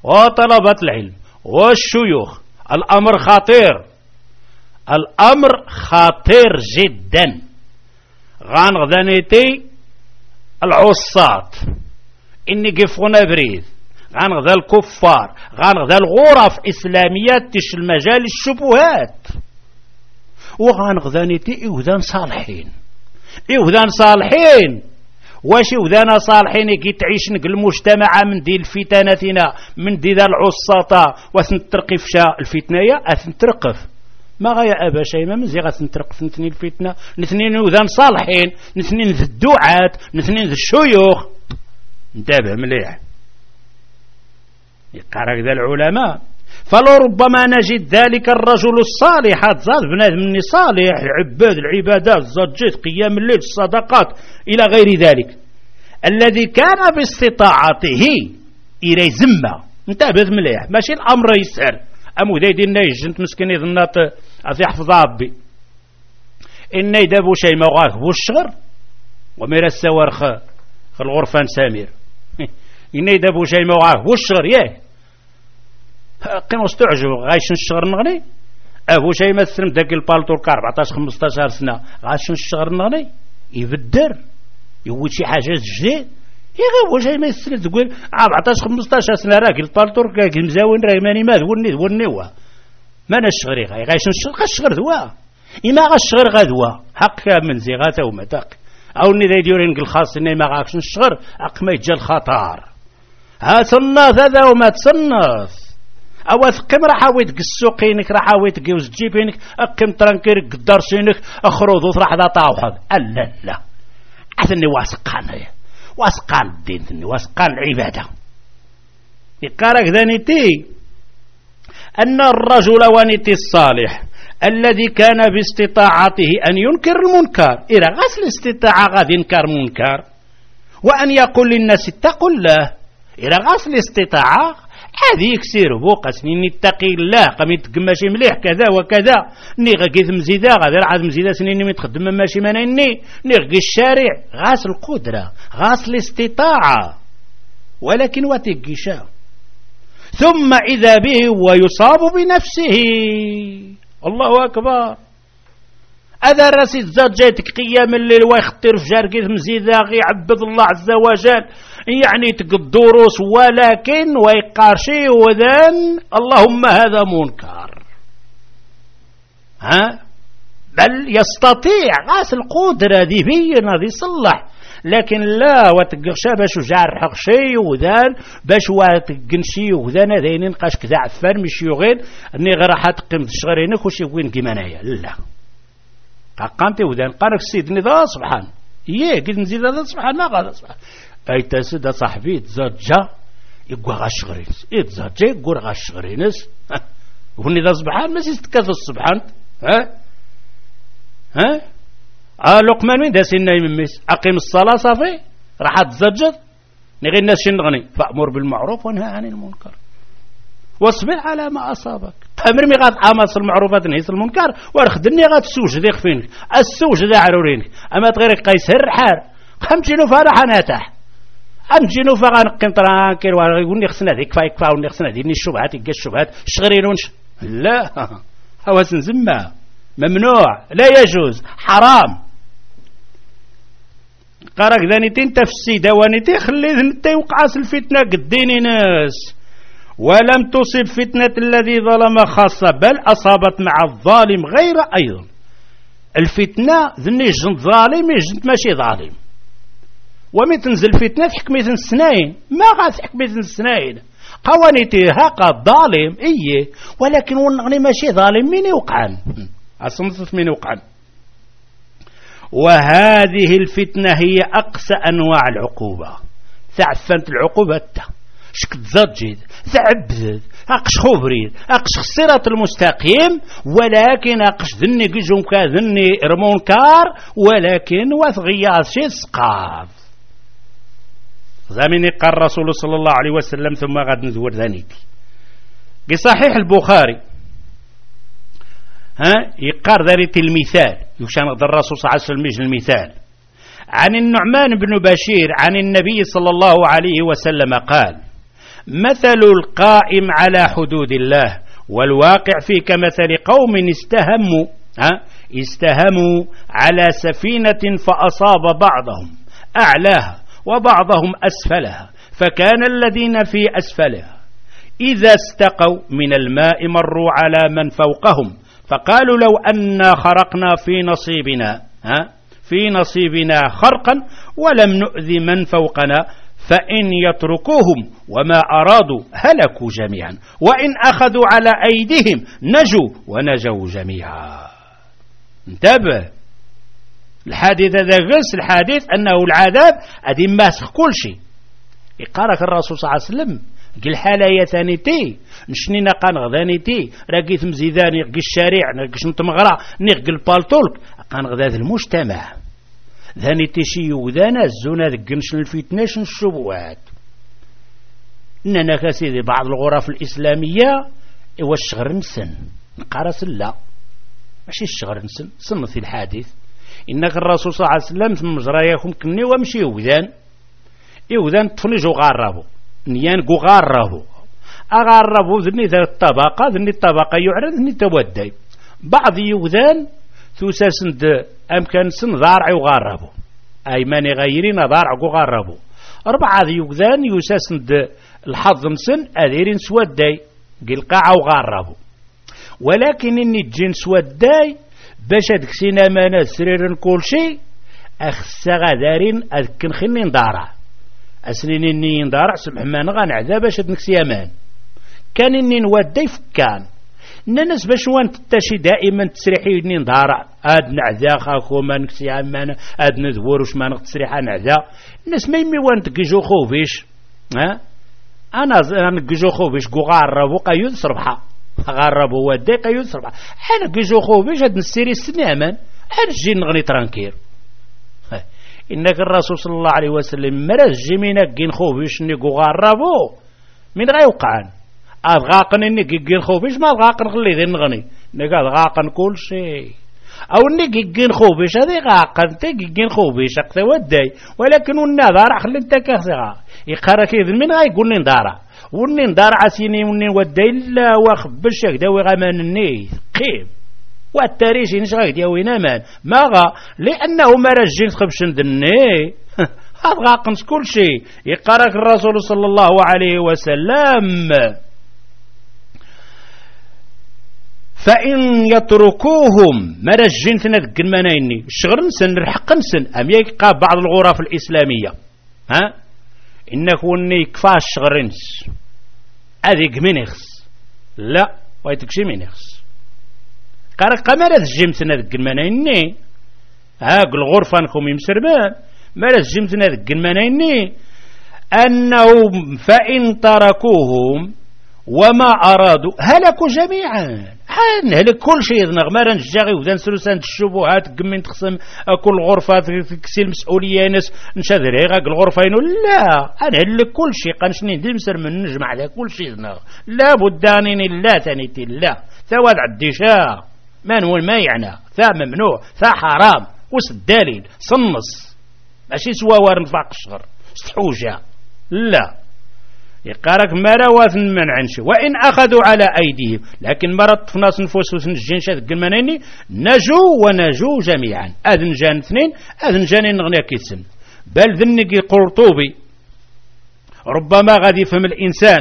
وطلبة العلم والشيوخ، الأمر خطير، الأمر خطير جدا. غانغذانيتي العصات إني قفونا بريد، غانغذا الكفار، غانغذا الغرف إسلاميات تش المجال الشبهات، وغانغذانيتي إوذان صالحين. إوذان صالحين واش إوذانا صالحين كي تعيش نق المجتمع من دي الفتنتنا من دي ذا العصاطة وثنترقف شا الفتنية أثنترقف ما غاية أبا شيء ما مزي غاثنترقف نثني الفتنة، نثنين إوذان صالحين، نثنين ذي الدعاة، نثنين ذي الشيوخ. انتبه مليح يقرأ ذا العلماء. فلربما نجد ذلك الرجل الصالح زاد بنادم صالح العباد العبادات الزجاج قيام الليل الصدقات إلى غير ذلك، الذي كان باستطاعته إلى زمة. انتبه مليح ماشي الأمر يسهل. أمو ذي دينا يجنت مسكين يظنات أذي حفظ ربي إن يدابو شيء ما غاك بو الشغر وميرا السوار خ الغرفان سامير إن يدابو شيء ما غاك بو الشغر ياه قيموا استعجبوا غايشن الشغر نغني أبو شيء مثل داك البالتور أربعطاش خمسطاش سنة غايشن الشغر نغني يبدر يوجد شي حاجة جديد يغيبوا شيء ما يسرد تقول أربعطاش خمسطاش سنة راك البالتور كاك مزاون راك ماني ما ذوني ذوني وا ما نشغري غاي غايشن الشغر غاشغر ذوا إما غاشغر غادوا حق من زي غاتا وما تاق أو ني ذا يديرين الخاص إني ما غاكش الشغر عق ما يجي الخطر ها تصنف هذا وما تصنف أو ثقم راح حاويت السوقينك راح حاويت جوز جيبينك أقم ترنكيرك قدر سينك أخرج راح ذا طاوحد ألا لا أثني واسقان واسقان الدين ثني واسقان العبادة. يقارك ذانيتي أن الرجل ونيتي الصالح الذي كان باستطاعته أن ينكر المنكر إذا غسل استطاعة غاد ينكر منكر وأن يقول للناس اتقوا الله إذا غسل استطاعة هذه يكسير بوقس ني نتقي الله قام يتقماشي مليح كذا وكذا ني غاكيث مزيدا غادي عاد مزيدا سنين متقدم ماشي مناني ني الشارع غاس القدرة غاس الاستطاعة ولكن واتقيشا ثم إذا به ويصاب بنفسه. الله أكبر. هذا راسي زجاتك قيام الليل ويخطر في جاركيث مزيدا غي عبد الله عز وجل يعني تقدروس ولكن ويقارشي وذن اللهم هذا منكر ها بل يستطيع غاس القدرة ذي بينا ذي صلح لكن لا وتقشى باش جارحق شيء وذان باش واتقنشي وذان هذين نقاش كذا عفان مش يغين اني غير حتقم الشغرينك وش يقوين كيمانايا لا قامتي وذان قالك سيدني ذا سبحان ايه قلت نزيد هذا سبحان ما قال سبحان اي تسد صاحبي تزجا يقوى غاشغرينس ايه تزجا يقوى غاشغرينس وني ذا سبحان ما سيستكاث السبحان ها ها اه لقمان وين داسين نايم ميس اقيم الصلاه صافي راح تزجد نغي الناس شنغني فامر بالمعروف وانهى عن المنكر واصبر على ما اصابك امر مي غاد امس المعروفات نهي المنكر ورخدني غاد سوج ذي خفينك السوج ذا عرورينك اما تغير قيسر حار خمجينو فرح ناتح امجينو فغنقيم ترانكير ويقول لي خصنا ذيك كفايه كفايه وني خصنا ديرني الشبهات يلقى الشبهات شغرينونش لا هواس نزمه ممنوع لا يجوز حرام. قرق ذانيتين تفسيدا ونيتي خلي ذنتي وقعاس الفتنة قديني ناس ولم تصب فتنة الذي ظلم خاصة بل أصابت مع الظالم غير أيضا. الفتنة ذني جنت ظالم يجنت ماشي ظالم ومي تنزل فتنة في حكمة السنين ما غاد في حكمة السنين قوانيتي هاقا ظالم إيه ولكن ونغني ماشي ظالم مين يوقعن أصنصف مين يوقعن. وهذه الفتنة هي أقسى أنواع العقوبة ثعفنت العقوبة شك تزجد ثعبذد أقش خبريد أقش الصراط المستقيم ولكن أقش ذني قجم كذني رمونكار ولكن وثغيات شي سقاف زمني قال الرسول صلى الله عليه وسلم ثم غاد نزور ذنيك بصحيح البخاري ها يقار ذريت المثال يشان الرسول صلى الله عليه وسلم المثال عن النعمان بن بشير عن النبي صلى الله عليه وسلم قال مثل القائم على حدود الله والواقع فيه كمثل قوم استهموا ها استهموا على سفينة فأصاب بعضهم أعلاها وبعضهم أسفلها، فكان الذين في أسفلها إذا استقوا من الماء مروا على من فوقهم فقالوا لو أنا خرقنا في نصيبنا ها في نصيبنا خرقا ولم نؤذي من فوقنا فإن يتركوهم وما أرادوا هلكوا جميعا، وإن أخذوا على أيديهم نجوا ونجوا جميعا. انتبه، الحديث هذا غس الحديث أنه العذاب أدي ماسخ كل شيء. يقارك الرسول صلى الله عليه وسلم قل حالايا ثانيتي نشنينا قانغ ذانيتي راقيت مزيداني قل الشارع نقش نتمغرا نقل البالتولك قانغ ذات المجتمع ذانيتي شي وذانا الزونا ذقنش الفتناش الشبوات. إننا كسيدي بعض الغرف الإسلامية إوا الشغر نسن نقارس لا ماشي الشغر نسن صنفي الحديث إنك الرسول صلى الله عليه وسلم ثم مجراياكم كني ومشي وذان إوذان تفنجوا غاربو نيان قو غاربو أغاربو ذني ذا الطبقة ذني الطبقة يعرض ذني تودي بعض يوذان ثوساسند أمكان سن ضارع وغاربو أي ماني غيرين ضارع وغاربو أربعة يوذان يوساسند الحظ نسن أذيرين سوداي قل قاعة وغاربو، ولكن إني تجين سوداي باش هدك سينا مانا سريرن كل شيء أخسا غادارين أذكن خلني ندارع أسنين إني ندارع سمح ما نغان عذاب باش هدنك يامان كان إني نودي فكان الناس باش وانت تاشي دائما تسريحي إني ندارع أد نعذا خاكو ما نكسي يامان أد نذور وش ما نقتصريح نعذا الناس ما يمي وانت قجو خوفيش ها أنا أنا قجو خوفيش قو غاربو قيود صربحا غربوا ودي قيود صربحا حنا قجو خوفيش هاد نسيري السنامان حنا جي نغني ترانكير. إنك الرسول صلى الله عليه وسلم مرز جمينك جين خوفيش نيقو غربو من غا يوقعان أضغاقن إنك جين خوفيش ما أضغاقن خلي ذي نغني نقا أضغاقن كل شيء أو إنك جين خوفيش هذي غاقن تيجي جين خوفيش أكثر ودي ولكن النظر خلي انت كثيرا يقرأ كذا من غا يقول لي ندارع وني ندارع سيني وني ودي لا واخبش داوي غمان النيث قيم والتاريخ نشغل دياوينا مان ماغا لأنه ما رجل خبشن دني هذا قنص كل شيء. يقرأك الرسول صلى الله عليه وسلم فإن يتركوهم ما رجل ثنذق المنايني الشغر نسن الحق نسن أم يقى بعض الغرف الإسلامية ها إنك وني كفاش الشغر نس أذيك من يخص لا ويتكشي من يخص قارك قمر الجمتنا ذك المنايني هاك الغرفة نكم يمسربان مالا الجمتنا ذك المنايني أنه فإن تركوهم وما أرادوا هلكوا جميعا هلك كل شيء نغمارا نجاغي وذا نسلسان الشبهات قمين تخصم كل غرفة تكسي المسؤولية ناس نشاذري غاك الغرفة لا أنا هلك كل شيء قانشني ندير مسر من نجمع على كل شيء لا بدانين لا ثانيتي لا ثواد عديشا ما نقول ما يعني ثا ممنوع ثا حرام وس الدليل صنص ماشي سوا وار نفاق الشهر استحوجة لا يقارك ما رواث من عنش وإن أخذوا على أيديهم لكن مرت في ناس نفوس الجنشة الجمانيني نجوا ونجوا جميعا أذن جان اثنين أذن جانين نغني كيسن بل ذنقي قرطوبي ربما غادي يفهم الإنسان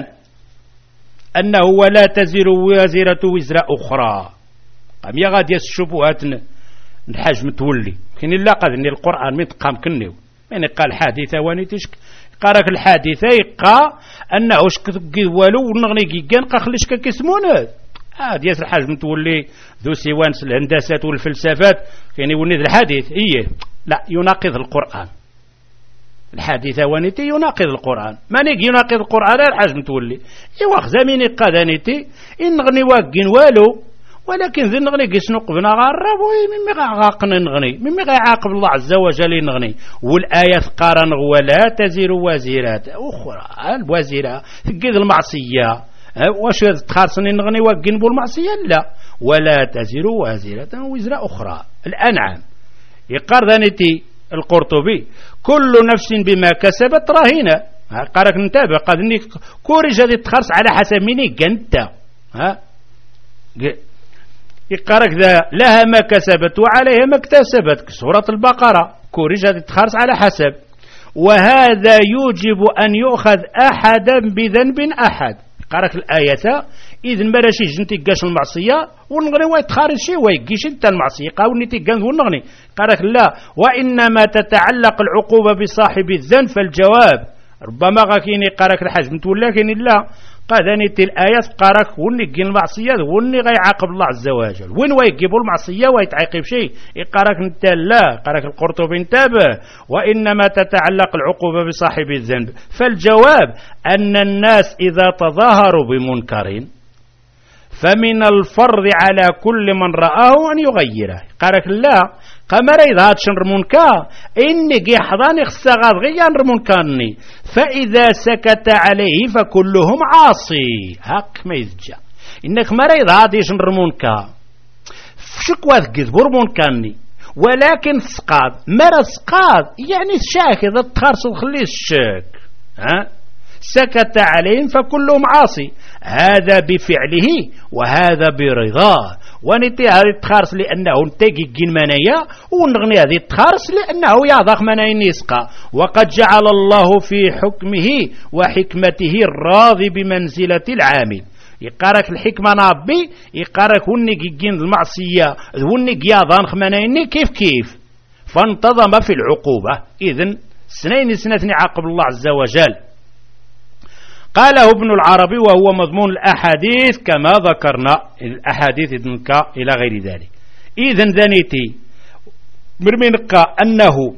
أنه ولا تزر وازرة وزر أخرى قام يغادي الشبهات الحاج متولي كاين لا قاد ان القران متقام كنيو يعني قال حادثه وانيتشك قالك الحادثه يقى انه شك والو نغني كيكان قا خليش كيسمونه اه ديال الحاج متولي ذو سيوان الهندسات والفلسفات كاين يولي الحديث ايه لا يناقض القران الحادثه وانيتي يناقض القران ماني يناقض القران الحاج متولي ايوا خزاميني قادانيتي ان نغني واكين والو ولكن ذي نغني قسنق بنا غرب ممي غاقنا نغني ممي غيعاقب الله عز وجل نغني والآية قارن ولا تزر وازرات أخرى الوازرة تقيد المعصية واش تخارصني نغني وقنب المعصية لا ولا تزر وازرة وزر أخرى الأنعام يقار ذانيتي القرطبي كل نفس بما كسبت رهينة قالك نتابع قاد اني كوريجا دي تخرس على حسب مني قنتا ها يقارك ذا لها ما كسبت وعليها ما اكتسبت سورة البقرة كوريجا دي تخرس على حسب. وهذا يوجب أن يؤخذ أحدا بذنب أحد. قارك الآية إذن مراشي جنتي قاش المعصية ونغني ويتخارج شي ويقيش انت المعصية قاوني تيقان ونغني. قارك لا، وإنما تتعلق العقوبة بصاحب الذنب. فالجواب ربما غاكيني قارك الحاج متولى كاين لا قادني تي الآيات قارك وني قين المعصية وني غيعاقب الله عز وجل وين ويجيبوا المعصية ويتعاقب شيء يقارك انت لا. قارك القرطبي انتبه وإنما تتعلق العقوبة بصاحب الذنب. فالجواب أن الناس إذا تظاهروا بمنكر فمن الفرض على كل من رآه أن يغيره. قارك لا قمر إذا هاتشن رمونكا إني قي حضاني خساغات غيان رمونكاني فإذا سكت عليه فكلهم عاصي. هاك ما يزجع إنك مرة إذا هاتشن رمونكا فشكوات قذب رمونكاني ولكن سقاط مرة سقاط يعني الشاك إذا تخرص خليه الشاك ها سكت عليهم فكلهم عاصي. هذا بفعله وهذا برضاه. ونتي هذه التخارس لأنه نتاقي جين منايا ونغني هذه التخارس لأنه يضخ منايا نسقى. وقد جعل الله في حكمه وحكمته الراضي بمنزلة العامل. يقارك الحكمة نابي يقارك ونك جين المعصية ونك يضان خمنايني كيف كيف فانتظم في العقوبة. إذن سنين سنتني عاقب الله عز وجل. قاله ابن العربي وهو مضمون الأحاديث كما ذكرنا الأحاديث إذنك إلى غير ذلك. إذن ذنيتي مرمينك أنه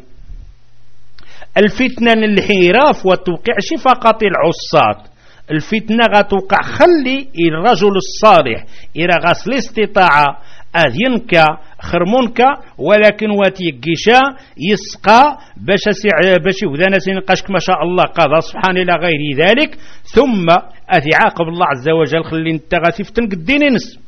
الفتنة الانحراف وتوقعش فقط العصات. الفتنة غتوقع خلي الرجل الصالح إلى غسل استطاعة أذينك خرمونك ولكن واتيقشا يسقى باش باش يبدا سينقاشك ما شاء الله قضى سبحان إلى غير ذلك ثم أذي عاقب الله عز وجل خلي انت غتفتن قدين نس.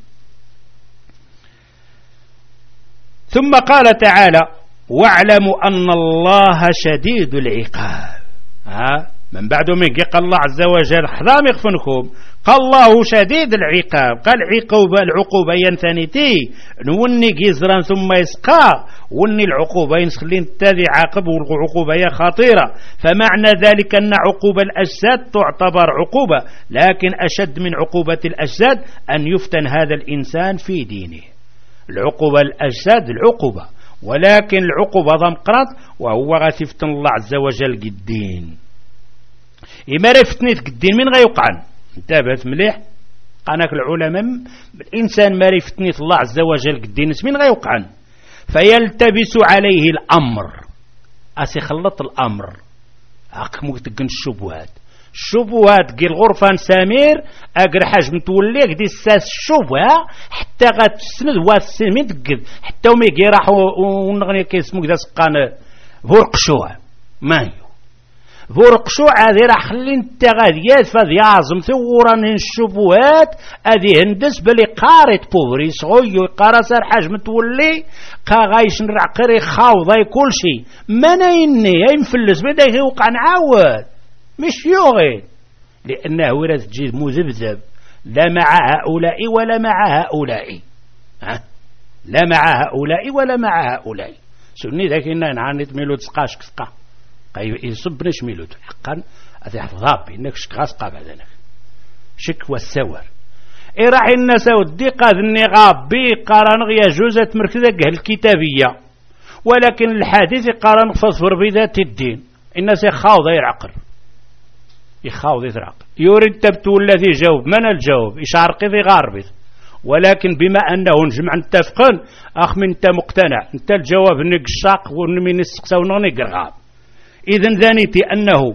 ثم قال تعالى واعلموا أن الله شديد العقاب. ها من بعد من قال الله عز وجل حضام يغفنكم قال الله شديد العقاب. قال عقوبة العقوبة ينثنيتي نوني جزرا ثم يسقى وني العقوبة ينسخلين تذي عاقب والعقوبة هي خطيرة. فمعنى ذلك أن عقوبة الأجساد تعتبر عقوبة لكن أشد من عقوبة الأجساد أن يفتن هذا الإنسان في دينه. العقوبة الأجساد العقوبة ولكن العقوبة ضمقرات وهو غتفتن الله عز وجل قدين. إما رفتني تقدين من غيوقعن انتبهت مليح. قاناك العلماء الإنسان ما رفتني الله عز وجل قدين من غيوقعن فيلتبس عليه الأمر أسي خلط الأمر أقمو تقن الشبهات الشبهات قي الغرفان سمير أقر حاج متوليك دي الساس الشبهة حتى غتسند واسمين تقد حتى وميقي راح ونغني كيسمو كدا سقان بورقشوها ما بورقشو عادي راح خلي انت غاديات فهذه عظم ثورا الشبهات هذه هندس بلي قارت بوري صغيو قارا سار حاج متولي قا غايش نرعقري خاوضاي كل شيء ما نايني ينفلس بدا يوقع نعاود مش يوغي لانه ولا تجي مذبذب لا مع هؤلاء ولا مع هؤلاء ها لا مع هؤلاء ولا مع هؤلاء سني ذاك إننا نعانيت ميلو تسقاش كسقا قاي يصب نش ميلو حقا هذا حفظابي إنك شكاس قاب هذاك شك والسور إيه راح الناس ودقة ذني غابي قارن يجوز مركزة الكتابية ولكن الحديث قارن فصفر بذات الدين الناس يخاوض يرعقر يخاوض يترعقر يريد تبتو الذي جاوب من الجواب إشعر قذي غاربي ولكن بما أنه نجمع نتفقن أخ من أنت مقتنع أنت الجواب نق الشاق ونمين السقسا ونغنق الغاب إذن ذانيتي أنه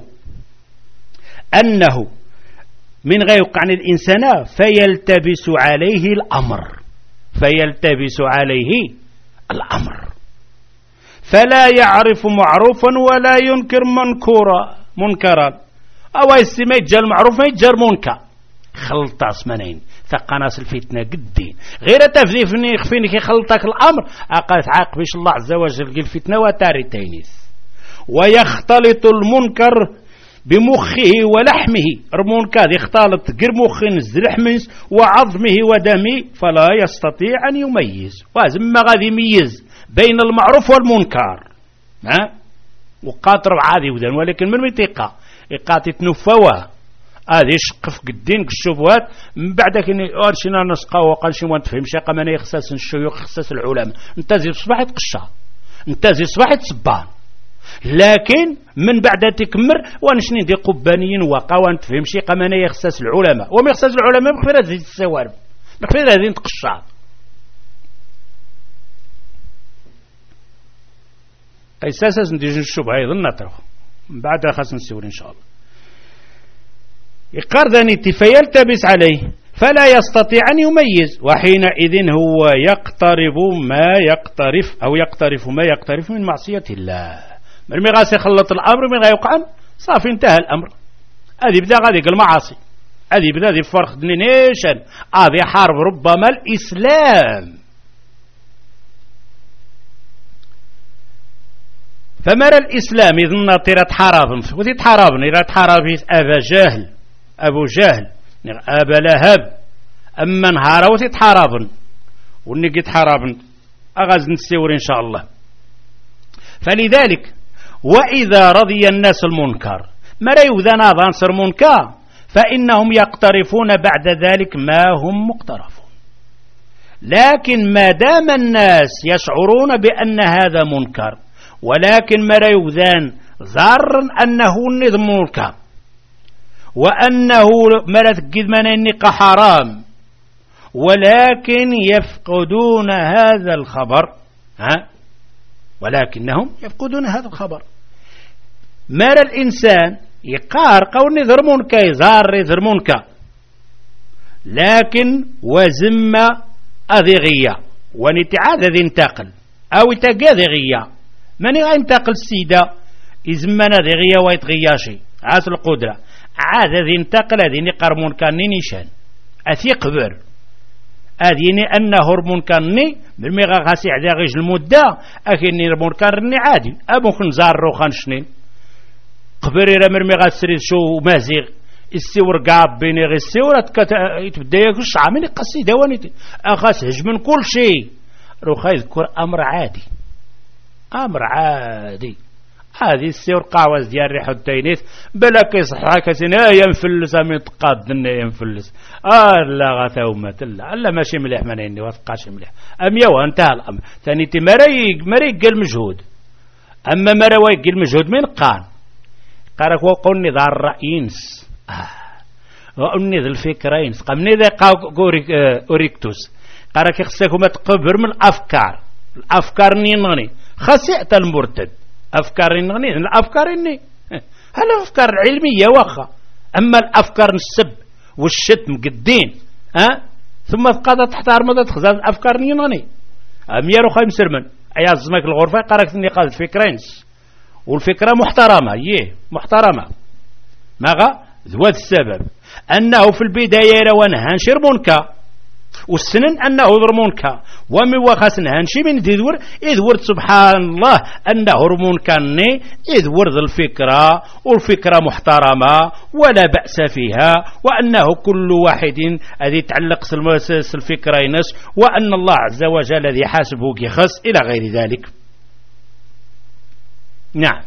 أنه من غير عن الإنسان فيلتبس عليه الأمر فيلتبس عليه الأمر فلا يعرف معروفا ولا ينكر منكرا منكرا أو يسمى يتجر معروف يتجر منكر خلط اسمنين ثقناس الفتنة قدين غير تفذيفني يخفيني كي خلطك الأمر أقل تعاقبش الله عز وجل الفتنة وتاري تينيس ويختلط المنكر بمخه ولحمه رمونكا ذي اختلط غير مخ لحمس وعظمه ودمه فلا يستطيع أن يميز وازم غادي يميز بين المعروف والمنكر ها وقاطر عادي وذن ولكن من متيقى يقاطي تنفوه هذه شق في قدين الشبهات من بعد كي ارشينا نسقى وقال شي ما تفهمش قمنا يخصص الشيوخ خصص العلماء انت زي صباح تقشا انت زي صباح تصبان لكن من بعد تكمر ونشني دي قبانيين وقا وان تفهمش قمنا يخصص العلماء وما يخصص العلماء بخير هذه السوارب بخير هذه تقشا اساسا ندير الشبهه ايضا نطرح من بعد خاص نسول ان شاء الله إقار ذنيتي فيلتبس عليه فلا يستطيع أن يميز وحينئذ هو يقترب ما يقترف أو يقترف ما يقترف من معصية الله مرمي غاس يخلط الأمر من غا يقعن صافي انتهى الأمر هذه بدأ غادي المعاصي هذه بدأ ذي فرق دنيشان هذه حرب ربما الإسلام فمرى الإسلام إذ نطيرت حرابن وذي تحرابن إذا تحرابيث أبا جهل أبو جهل أبا لهب أما نهار وتتحاربن ونجي تحاربن أغاز نسيور إن شاء الله فلذلك وإذا رضي الناس المنكر ما يوذن عنصر منكر فإنهم يقترفون بعد ذلك ما هم مقترفون لكن ما دام الناس يشعرون بأن هذا منكر ولكن ما يوذن ظار أنه النظم منكر وأنه مرت قد من النقى حرام ولكن يفقدون هذا الخبر ها ولكنهم يفقدون هذا الخبر مر الإنسان يقار قول نذرمونك يزار يذرمونك لكن وزم أذغية ونتعاد ذي انتقل أو تقاذغية من ينتقل السيدة يزمنا ذغية ويتغياشي عاس القدرة عاد ذي انتقل ذي نقرمون كان نيشان أثيق بر أذيني أنه هرمون كانني بالميغا غاسي عدا غيج المدة أكيني هرمون كانني عادي أبو خنزار روخان شنين قبري رمر ميغا سريد شو مازيغ السور قاب بيني غي السور يتبدا يكش عامل قصيدة ونيتي أخاس هجمن كل شيء روخا يذكر أمر عادي أمر عادي هذه السور قاوز ديال ريح التينيث بلا كيصحى كتنا ينفلس من تقاد ينفلس اه لا غثومه لا لا ماشي مليح منيني وثقاش مليح ام يوا انتهى الامر ثاني تي مري مري قال مجهود اما مرا ويق المجهود من قان قالك وقلني ذا الرئينس اه وقلني ذا الفكرين قمني ذا اوريكتوس قالك خصكم تقبر من الافكار الافكار نينوني خسئت المرتد أفكار إنني الأفكار إني هل الأفكار العلمية وخا أما الأفكار السب والشتم قدين ها ثم قادت تحت أرمضة خزان الأفكار إنني أم يرو خايم سرمن أياز زمك الغرفة قارك إني قادت فكرينس والفكرة محترمة يه محترمة ماذا ذو السبب أنه في البداية روانها شربونك والسنن أنه هرمونكا ومن وخاسن هانشي من ديدور إذ ورد سبحان الله أنه هرمونكاني إذ ورد الفكرة والفكرة محترمة ولا بأس فيها وأنه كل واحد الذي يتعلق الفكرة ينس وأن الله عز وجل الذي حاسبه كيخص إلى غير ذلك نعم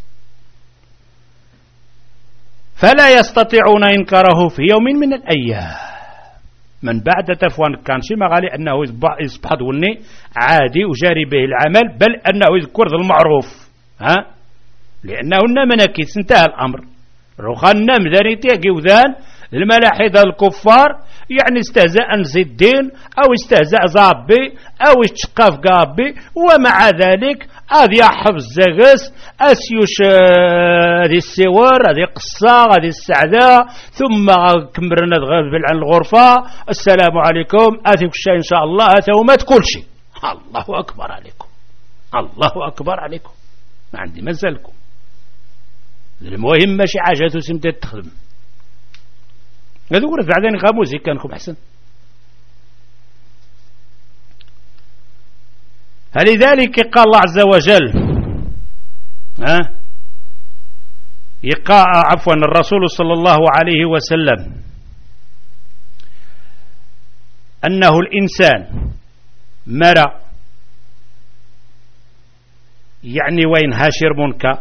فلا يستطيعون إنكاره في يوم من الأيام من بعد تفوان كان شي مغالي أنه يصبح دوني عادي وجاري به العمل بل أنه يذكر ذا المعروف ها لأنه مناكيس انتهى الأمر رخان مذانيتي وذان الملاحدة الكفار يعني استهزاء زدين أو استهزاء زابي أو اشتقاف قابي ومع ذلك هذه حفظ زغس أسيوش هذه السوار هذه قصة هذه السعداء ثم كمرنا عن الغرفة السلام عليكم آتيك الشيء إن شاء الله أتومات كل شيء الله أكبر عليكم الله أكبر عليكم ما عندي مزالكم المهم ماشي حاجة تسمى تخدم هذا ورد بعدين غاموزي كانكم أحسن فلذلك قال الله عز وجل ها يقع عفوا الرسول صلى الله عليه وسلم أنه الإنسان مرى يعني وين هاشر منك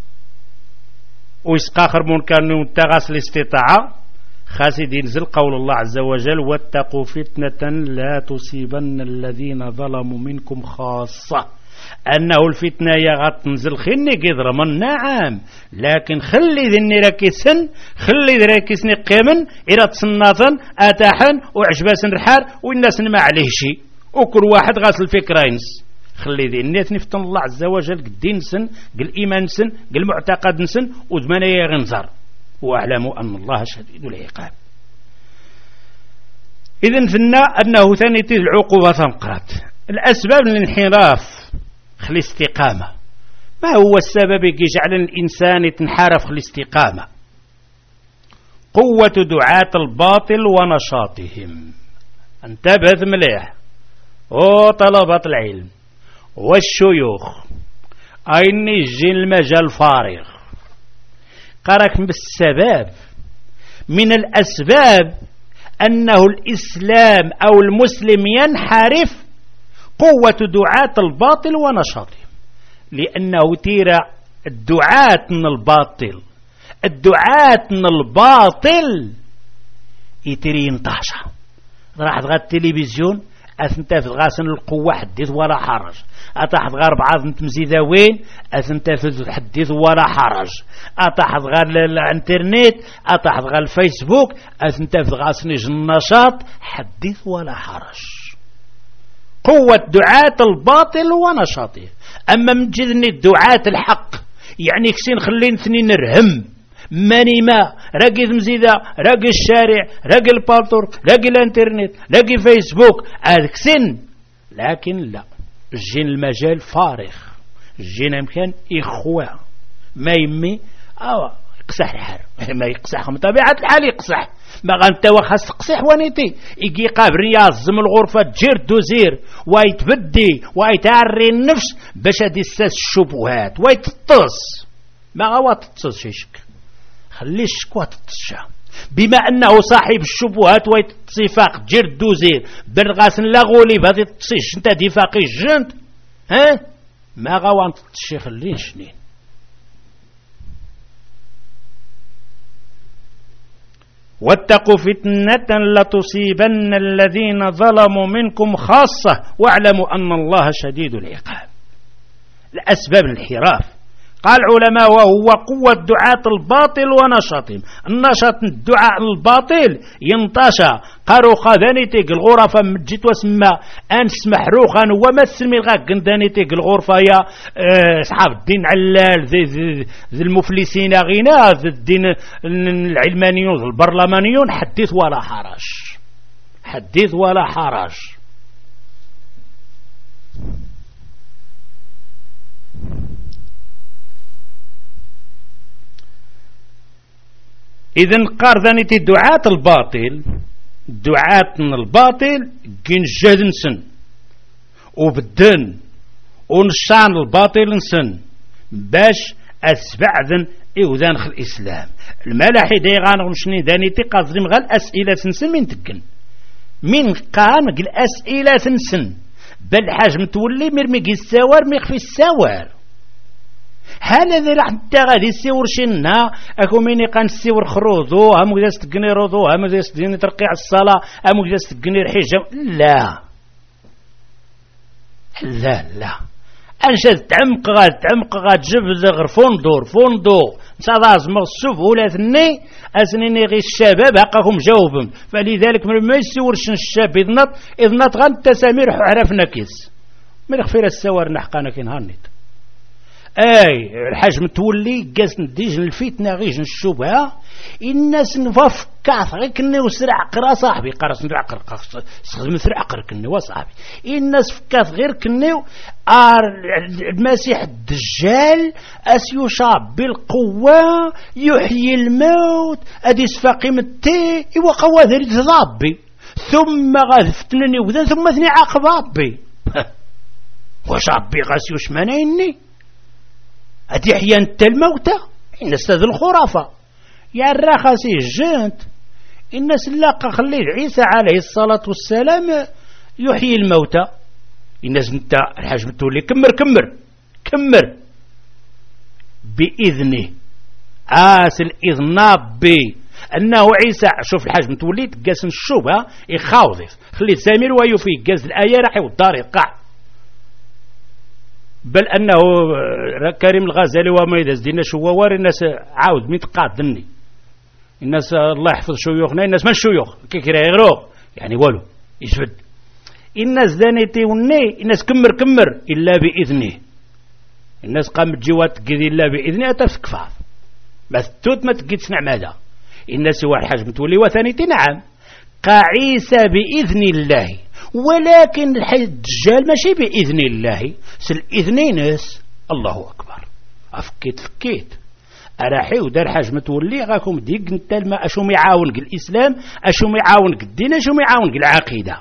ويسقاخر منك أنه تغس الاستطاعة خاسد ينزل قول الله عز وجل واتقوا فتنة لا تصيبن الذين ظلموا منكم خاصة أنه الفتنة يغتنزل خني قدر من نعم لكن خلي ذني راكسن خلي ذي راكسني قيمن إرى تصناثا أتاحن وعجباسن رحار والناس ما عليه شيء وكل واحد غاسل الفكرينس خلي ذي الناس نفتن الله عز وجل قدين سن قل إيمان سن قل معتقد سن وزمانية يغنزر واعلموا أن الله شديد العقاب. إذن فينا أنه ثاني العقوبة ثنقرات الأسباب للانحراف خلي استقامة. ما هو السبب يجعل الإنسان يتنحرف خلي استقامة؟ قوة دعاة الباطل ونشاطهم. انتبه مليح او طلبة العلم والشيوخ أين يجي المجال فارغ قرك بالسبب من الأسباب أنه الإسلام أو المسلم ينحرف قوة دعاة الباطل ونشاطهم لأنه تيرى الدعاة من الباطل الدعاة من الباطل يترين طاشا راح تغى التلفزيون أثنتاف غاسن القوة حديث ولا حرج أتحت غار بعض متمزيدة وين أثنتاف حديث ولا حرج أتحت غار الانترنت أتحت غار الفيسبوك أثنتاف غاسن النشاط حديث ولا حرج قوة دعاة الباطل ونشاطه. أما من جذني الدعاة الحق يعني كسين خلين ثنين نرهم ماني ما راقي مزيدة راقي الشارع راقي البالتور راقي الانترنت راقي فيسبوك أكسين لكن لا الجين المجال فارغ الجين امكان إخوة ما يمي أو يقصح الحال ما يقصح من طبيعة الحال يقصح ما غانت وخاص تقصح ونيتي يجي قابل يازم الغرفة تجير دوزير ويتبدي ويتعري النفس باش هادي الساس الشبهات ويتطص ما غوا تتص شيشك خليش شكوى تتصشى بما أنه صاحب الشبهات ويتصفاق تجير دوزير بالغاس لاغولي بهذه تتصيش انت دفاقي جنت ها ما غوا تتصشي خلين شنين. واتقوا فتنة لتصيبن الذين ظلموا منكم خاصة واعلموا أن الله شديد العقاب. الأسباب الانحراف قال العلماء وهو قوة دعاة الباطل ونشاطهم. النشاط الدعاء الباطل ينتشى قالوا خذانيتك الغرفة مجيت وسمى أنس محروخا ومسلمي غاك قندانيتك الغرفة يا أصحاب أه الدين علال ذي, ذي, ذي المفلسين غناء ذي الدين العلمانيون البرلمانيون حدث ولا حرج حدث ولا حرج. إذن قارذانيتي دعاة الباطل دعاة من الباطل جنجد نسن وبدن ونشان الباطل نسن باش أسبعذن إوذان خل الإسلام. الملاحي دي غانغ مشني دانيتي قاصدين غال أسئلة سنسن من تقن من قام قل أسئلة سنسن بل حاج متولي مرمي السوار ميخفي السوار هذا ذي راح تغادي السيور شنا اكو ميني قان السيور خروضو هم جالس تقني روضو هم جالس تقني ترقيع الصلاة هم جالس تقني الحجة لا لا لا انشد تعمق غاد تعمق غاد جبد غير فندور فندو صداز مغصوب ولا ثني اسنيني غير الشباب هقاكم جاوبهم فلذلك من ما يسيور شن الشاب اذنط اذنط غان التسامير عرفنا كيس من غفير السوار نحقانا كين هانيت اي الحاج متولي قاس نديج الفتنه غيج الشبهه الناس نفكاث غير كني وسرع قرا صاحبي قرا سرع قرا سخدم سرع قرا كني وصاحبي الناس فكاث غير كني المسيح الدجال اس يشاب بالقوه يحيي الموت ادي سفاقي متي ايوا قوا ذري ضابي ثم غافتنني وذا ثم ثني عقبابي واش ربي غاس يشمنيني أدي حيان الموتى الناس هذه الخرافة يا الرخصي الجنت الناس لاقا خلي عيسى عليه الصلاة والسلام يحيي الموتى. الناس انت الحاج متولي كمر كمر كمر بإذنه آس الإذن بي أنه عيسى. شوف الحاج متولي تقاس الشبهة يخاوضف خلي سامير ويوفي قاس الآية راح يودار يقع. بل أنه كريم الغزالي وما يدز دينا شووار الناس عاود مين تقادني الناس الله يحفظ شيوخنا الناس ما الشيوخ كي كرا يغروغ يعني والو يشفد الناس دانيتي وني الناس كمر كمر إلا بإذنه. الناس قامت جوات قذي إلا بإذنه أتفكفاف بس توت ما تقيتش نعم هذا الناس هو الحاج متولي وثانيتي نعم قا عيسى بإذن الله ولكن الحي الدجال ماشي بإذن الله سل إذن ناس. الله أكبر أفكيت فكيت أراحي ودار حاج متولي غاكم ديك انت ما أشو يعاون الإسلام أشو يعاون الدين أشو يعاون العقيدة.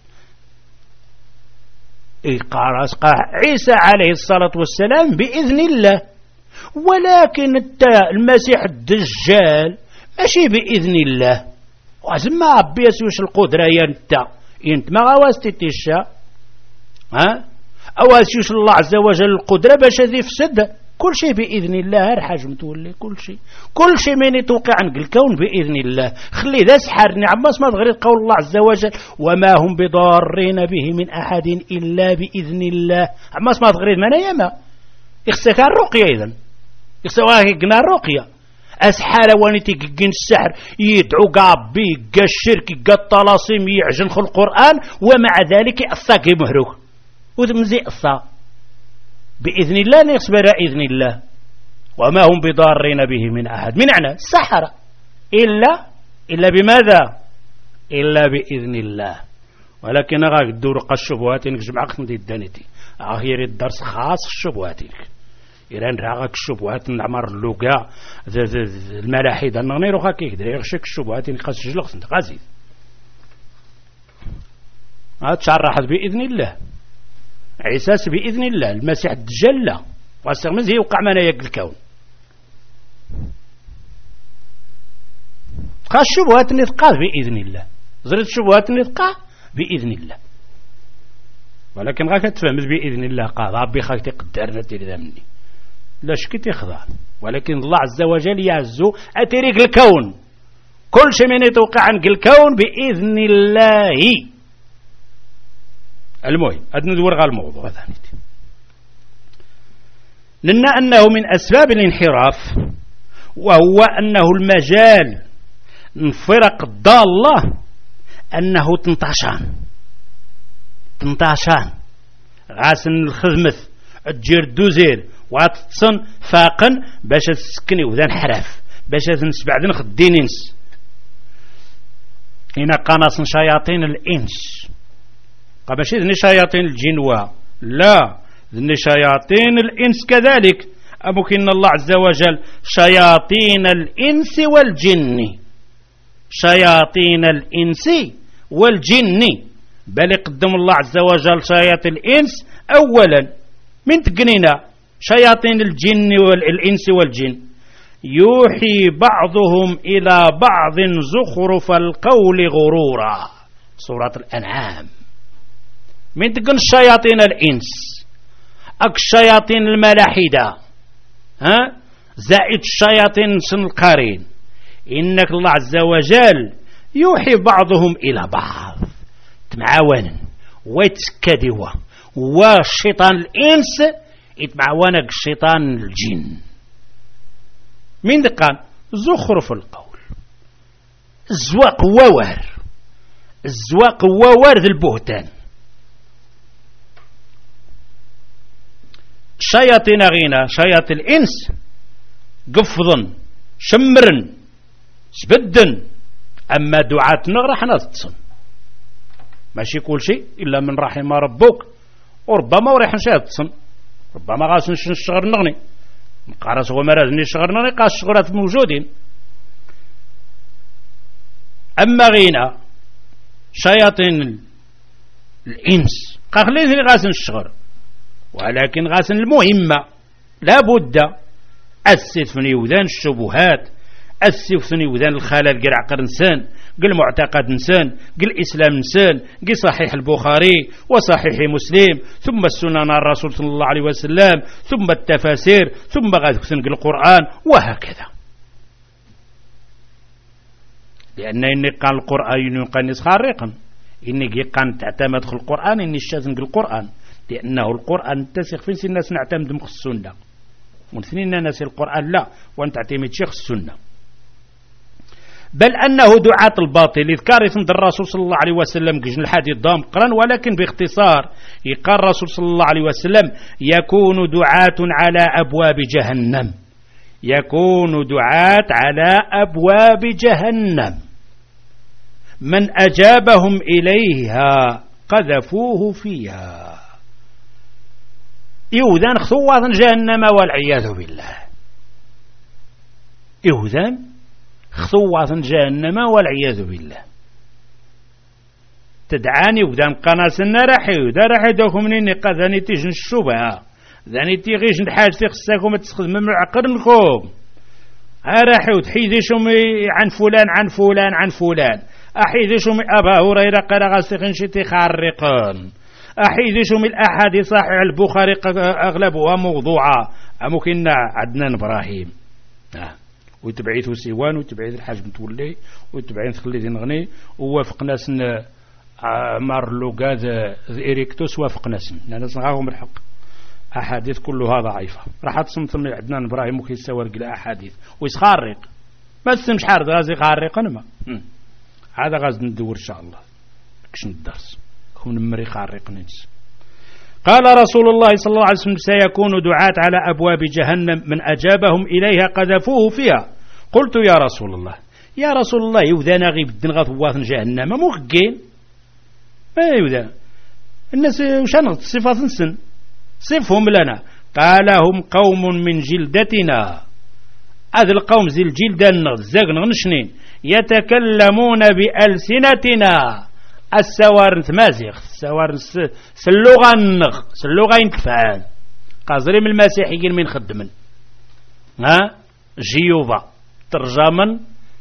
قارس قا عيسى عليه الصلاة والسلام بإذن الله ولكن المسيح الدجال ماشي بإذن الله. وزما ربي يسوش القدرة ينت انت ما غواستي تيشا ها أواسيوش الله عز وجل القدرة باش هذي فسد كل شيء بإذن الله. الحاج متولي كل شيء كل شيء من يتوقع عن الكون بإذن الله. خلي ذا سحرني عباس ما تغريد قول الله عز وجل وما هم بضارين به من أحد إلا بإذن الله. عباس ما تغريد من يما يخسك الرقية إذن يخسك الرقية أسحار وانتي قين السحر يدعو قابي قا الشرك قا الطلاسم يعجن خل القرآن ومع ذلك أصاقي مهروك وذمزي أصا بإذن الله نصبر إذن الله وما هم بضارين به من أحد من أعنى السحرة إلا إلا بماذا إلا بإذن الله. ولكن أغاك الدور قا الشبهات نجمع قسم دي الدانتي أغير الدرس خاص الشبهات إيران راغك الشبهات نعمر اللوكا الملاحدة نغنيرو خاكيك دري يغشك الشبهات نقاس جلغس انت غازي هاد شرحت بإذن الله عيساس بإذن الله المسيح الدجال لا واستغمز هي وقع منا يق الكون خاص الشبهات نتقى بإذن الله زرت الشبهات نتقى بإذن الله. ولكن غاك تفهم بإذن الله قال ربي خاك تقدرنا تيري ذا مني لا شك يخضع. ولكن الله عز وجل يعزو أتريك الكون كل شيء من يتوقع عن الكون بإذن الله. المهم أدنى ندور على الموضوع ثاني لأن أنه من أسباب الانحراف وهو أنه المجال انفرق الضالة أنه تنتعشان تنتعشان غاسن الخدمث الجير الدوزير واتتصن فاقا باش تسكني وذا انحراف باش تنسبع ذن خدين انس هنا قناص شياطين الانس قباش ذني شياطين الجنوة لا ذني شياطين الانس كذلك أمكن الله عز وجل شياطين الانس والجن شياطين الانس والجن بل يقدم الله عز وجل شياطين الانس اولا من تقنينا شياطين الجن والإنس والجن يوحي بعضهم إلى بعض زخرف القول غرورا سورة الأنعام. من تقن الشياطين الإنس أك الشياطين الملاحدة ها زائد الشياطين سن القارين إنك الله عز وجل يوحي بعضهم إلى بعض تمعاونا ويتسكدوا والشيطان الإنس يتمعونك الشيطان الجن من دقان زخرف القول الزواق ووار الزواق ووار ذي البهتان شياطين غينا شياطين الإنس قفضا شمرا سبدا أما دعاتنا راح نتصن ماشي كل شيء إلا من رحم ربك وربما وريح نشاتصن ربما غاس نشغر نغني قارس هو مراد نشغر نغني قاس شغرات موجودين. أما غينا شياطين الإنس قاخلين غاس نشغر ولكن غاس المهمة لا بد السيفني وذان الشبهات، السيفني وذان الخلل قل عقر نسان، قل معتقد نسان، قل إسلام نسان، قل صحيح البخاري وصحيح مسلم، ثم السنن الرسول صلى الله عليه وسلم، ثم التفاسير، ثم غادي قل القرآن، وهكذا. لأن إني قال القرآن يقال خارقا، إني قال تعتمد في القرآن، إني الشاذن القرآن، لأنه القرآن تسيخ في سنة نعتمد مخ السنة، ونثنين ناس القرآن لا، وأن تعتمد شيخ السنة. بل أنه دعاة الباطل إذ كارث عند الرسول صلى الله عليه وسلم قجن الحديث ضام قرن، ولكن باختصار يقال الرسول صلى الله عليه وسلم يكون دعاة على أبواب جهنم، يكون دعاة على أبواب جهنم من أجابهم إليها قذفوه فيها. إذن خطوة جهنم والعياذ بالله، إذن خطوة جهنم والعياذ بالله. تدعاني ودان قناصنا راحي ودا راحي دوكم منين قذاني تيجن الشبهة ذاني تيغيش الحاج تيخصكم تستخدم من عقلكم راحي وتحيديشم عن فلان عن فلان عن فلان، أحيديشم أبا هريرة قال غاسقين شتي خارقون، أحيديشم الأحاديث صحيح البخاري أغلبها موضوعة، ممكن عدنان إبراهيم آه. وتبعيث سيوان وتبعيث الحاج متولي وتبعيث خليدي نغني ووافق ناس عمر لوغاد إريكتوس وافق ناس ناس نغاهم الحق، أحاديث كلها ضعيفة. راح تصمت من عدنان إبراهيم وكيساور قلا أحاديث ويسخارق ما تسمش حارد غازي خارق أنا ما هذا غاز ندور إن شاء الله كش الدرس كون مري خارق ننس. قال رسول الله صلى الله عليه وسلم سيكون دعاة على أبواب جهنم من أجابهم إليها قذفوه فيها. قلت يا رسول الله يا رسول الله يوذانا غيب الدنغا ثواث جهنم مغقين ما يوذا الناس وشان صفات نسن صفهم لنا. قال هم قوم من جلدتنا، هذا القوم زي الجلدان الزاقن نشنين يتكلمون بألسنتنا السوارن تمازيغ السوارن سلوغا النغ سلوغا ينتفعان قازري من المسيحيين من خدمن ها جيوبا ترجمن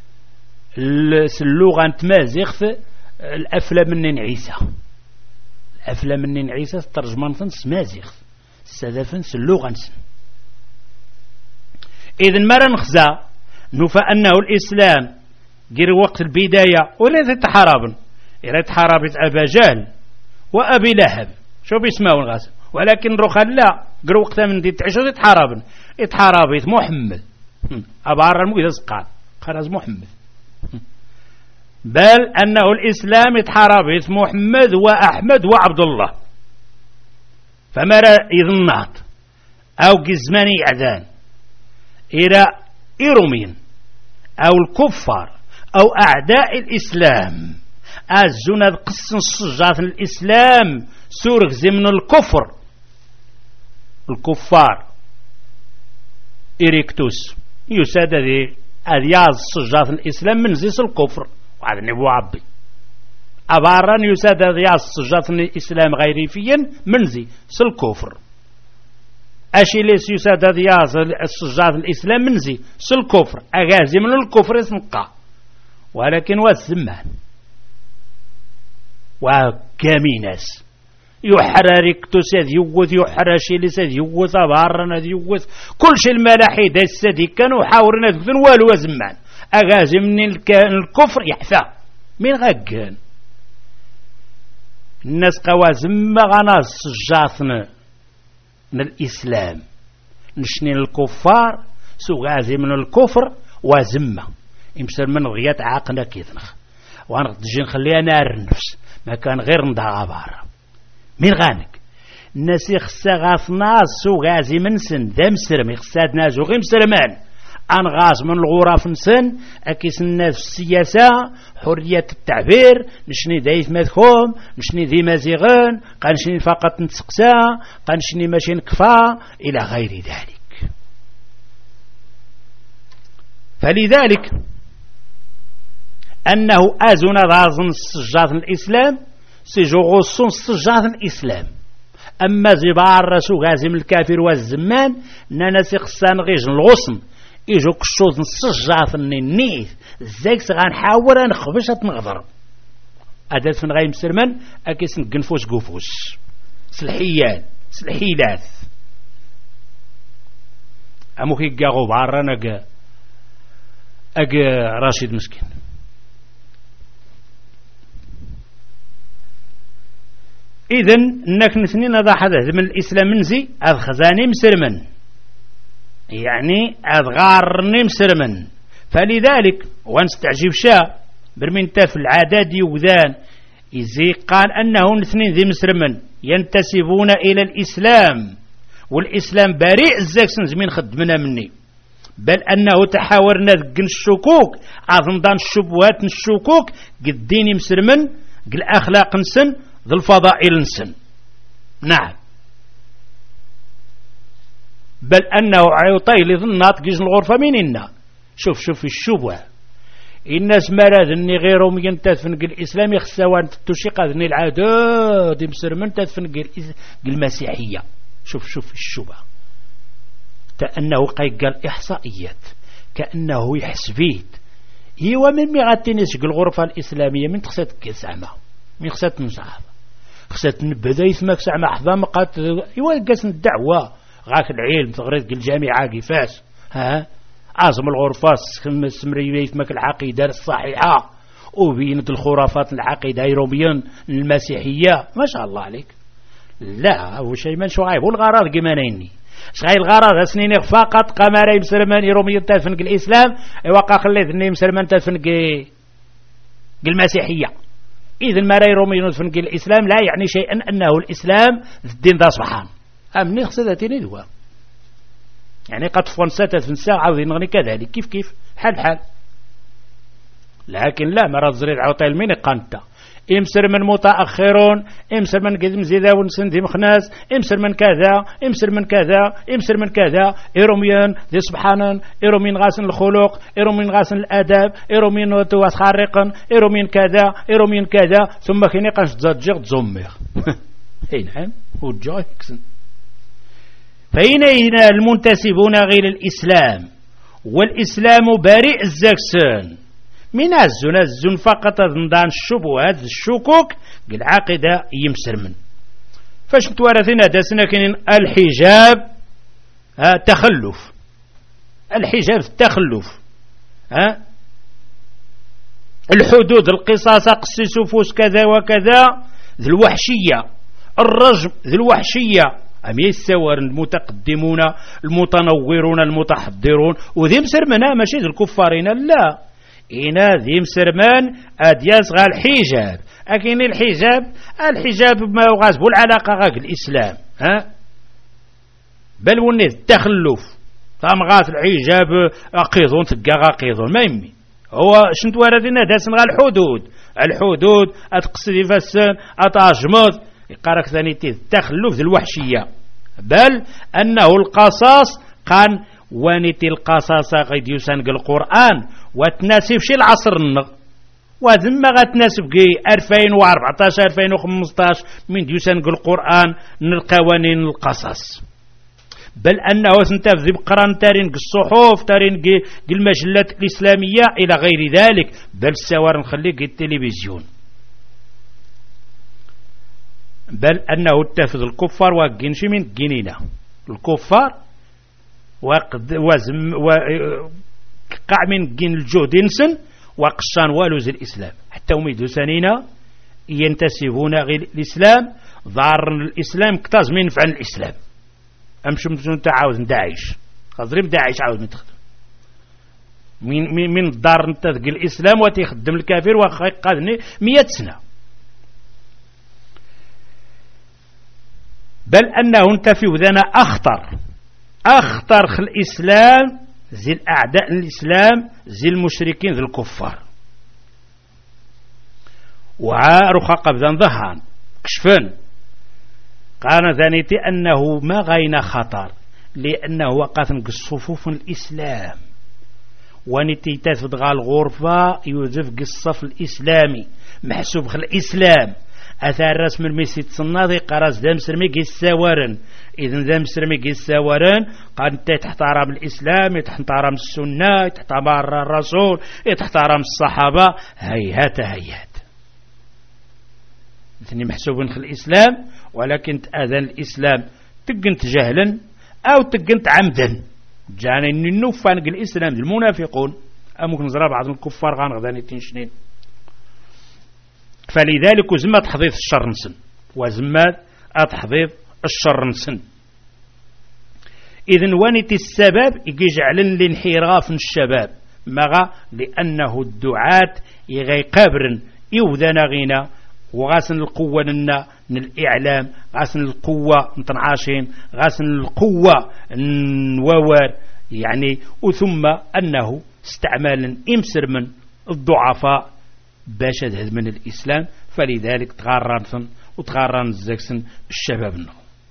سلوغا تمازيغ الأفلام من عيسى، الأفلام من عيسى ترجمان فنس مازيغ السذافن سلوغا نسن. إذن مرة نخزى نفى أنه الإسلام غير وقت البداية ولا تتحاربن إراد حرابة أبا جهل وأبي لهب شو بيسمعوا الغاز، ولكن رخلا قروا وقتها من دي تعيشوا يتحاربن يتحاربت محمد أبار المقدس قال خلاص محمد، بل أنه الإسلام يتحاربت محمد وأحمد وعبد الله. فما يظنات أو قزماني إعدان إلى إيرومين أو الكفار أو أعداء الإسلام الزنا قص الصجات الإسلام سورك زمن الكفر الكفار إريكتوس يساد ذي أذياز الصجات الإسلام من زيس الكفر وهذا نبو عبي أبارا يساد أذياز الصجات الإسلام غيريفيا من زي سالكفر أشي ليس يساد أذياز الصجات الإسلام من زي سالكفر أغازي من الكفر اسمقا، ولكن والزمان وكاميناس يحررك تساد يوث يحرشي لساد يوث أبارنا يوث كل شيء الملاحي دا السادي كانوا حاورنا ذن والو زمان أغازي من الكفر يحفى من غاقان الناس قوازم غناس جاثنا من الإسلام نشنين الكفار سو غازي من الكفر وزمة يمسر من غيات عاقنا كيثنخ وانا تجي نخليها نار النفس ما كان غير ندعى بارا من غانك الناس يخصى غاث ناس سو غازي من سن دام سرم يخصى ناس وغيم سرمان ان غاز من الغرف نسن اكيس الناس السياسة حرية التعبير نشني دايث مذكوم نشني ذي مزيغان قنشني فقط نتسقسا قنشني ماشي نكفا الى غير ذلك. فلذلك أنه أزن ذازن السجاث الإسلام سيجو غصون السجاث الإسلام أما زبار رسو غازم الكافر والزمان نانا خصان غيج الغصن إيجو كشوز نسجاث النيث زيك سغان حاورا نخبش نغضر أدات فن غايم سرمان أكيس نقنفوس قفوس سلحيان سلحيلات أمو كي قاغو بعرانا أقا أقا راشد مسكين إذن إنك نثنين هذا حدث من الإسلام منزي أذ خزاني مسرمن يعني أذ غارني مسرمن فلذلك وانستعجب شاء برمين تاف العادات يوذان إذي قال أنه الاثنين ذي مسرمن ينتسبون إلى الإسلام والإسلام بريء الزاكسن زمين خدمنا مني بل أنه تحاورنا ذقن الشكوك عظمضان الشبهات الشكوك قد ديني مسرمن قل أخلاق نسن ذو الفضائل نسن نعم بل أنه عيطي لظنات قيز الغرفة مننا شوف شوف الشبهة الناس مراد اني غيرهم ينتدفن قل الاسلام يخسوان تشيق ذني العادات مسرمن تدفن قل المسيحيه شوف شوف الشبهه كانه قال احصائيات كانه يحسبيت هو من ميغاتينيش قل الغرفه الاسلاميه من تخسات كسامه من خسات نصعب خسات نبدا يسمك سامه حظا مقات ايوا قاس الدعوه غاك العلم تغريد قل الجامعه كيفاش ها عازم الغرفات سمريويت مك العقيدة الصحيحة وبينت الخرافات العقيدة يروميا المسيحية ما شاء الله عليك لا هو شيء من شعيب والغرض كمانيني شغاي الغرض سنين فقط قمري مسلمان يروميا تدفن الإسلام وقع خليت اني مسلمان تدفن المسيحية إذن ما يروميا تدفن الإسلام لا يعني شيئا أنه الإسلام الدين ذا سبحان أمني خصدتني دوا يعني قد فونسات فنسا عاوزين نغني كذلك كيف كيف حال حال لكن لا مرض زريد عوطي المين قانتا امسر من متأخرون امسر من قدم زيدا ونسندي مخناس امسر من كذا امسر من كذا امسر من كذا ايروميان ذي سبحانا ايرومين غاسن الخلق ايرومين غاسن الاداب ايرومين وتواس خارقا ايرومين كذا ايرومين كذا ثم كيني قنش تزجر تزمير اي نعم وجاي كسن فإن المنتسبون غير الإسلام والإسلام بريء الزكسن من الزن الزن فقط ضمن الشبهات الشكوك العقيدة يمسر من فاش متوارثين داسنا كاين الحجاب ها تخلف الحجاب التخلف ها الحدود القصاص قصص فوس كذا وكذا ذي الوحشية الرجم ذي الوحشية أم يسوار المتقدمون المتنورون المتحضرون وذي مسرمنا ماشي ذي الكفارين لا إنا ذي مسرمان أدياس غا الحجاب أكين الحجاب الحجاب ما يغازب العلاقة غاك الإسلام ها بل وني التخلف ثم غاث الحجاب أقيضون تقا غاقيضون ما يمي هو شنت واردنا داسن غا الحدود الحدود أتقصدي فسن أتعجمض يقارك ثاني التخلف ذي الوحشية بل أنه القصاص قان وانتي القصاص غيد يسانق القرآن وتناسب شي العصر النغ وذم غتناسب كي ألفين وأربعطاش ألفين وخمسطاش من يسانق القرآن القوانين القصص بل أنه سنتاف ذي بقران تارين الصحف تارين المجلات الإسلامية إلى غير ذلك بل السوار نخليك التلفزيون بل أنه اتفذ الكفار وقنش من جنينة الكفار وزم وقع من جن الجهد نسن وقشان والوز الإسلام حتى وميدو سنين ينتسبون غير الإسلام ضار الإسلام كتاز من فعل الإسلام أمشي مزون تعاوز داعش خضريب داعش عاوز متخدم من من الدار نتذق الإسلام وتخدم الكافر وقادني مئة سنة بل أنه انتفي وذنا أخطر أخطر خل الإسلام زي الأعداء الإسلام زي المشركين ذي الكفار وعارخ قبضا ظهرا كشفن قال ذانيتي أنه ما غين خطر لأنه وقت الصفوف الإسلام ونتي تفضغ الغرفة يوزف الصف الإسلامي محسوب خل الإسلام أثار رسم الميسي تصنادي قراص دام سرمي السوارن. إذن دام سرمي السوارن قد تحترم الإسلام، تحترم السنة، تحترم الرسول، تحترم الصحابة. هيهات هيهات مثني محسوب في الإسلام، ولكن تأذن الإسلام تقنت جهلا أو تقنت عمدا. جاني النوفان الإسلام المنافقون أمكن نزرع بعض الكفار غان غداني تنشنين. فلذلك زمة تحضيض الشر نسن وزمة تحضيض الشر نسن. إذن وانت السبب يجعل الانحراف الشباب مغا لأنه الدعاة يغي قبر يوذن غينا وغاسن القوة لنا من الإعلام، غاسن القوة نتنعاشين، غاسن القوة نوار يعني. وثم أنه استعمالا إمسر من الضعفاء باش هذا من الإسلام. فلذلك تغارنثن وتغارن الزكسن الشباب منه.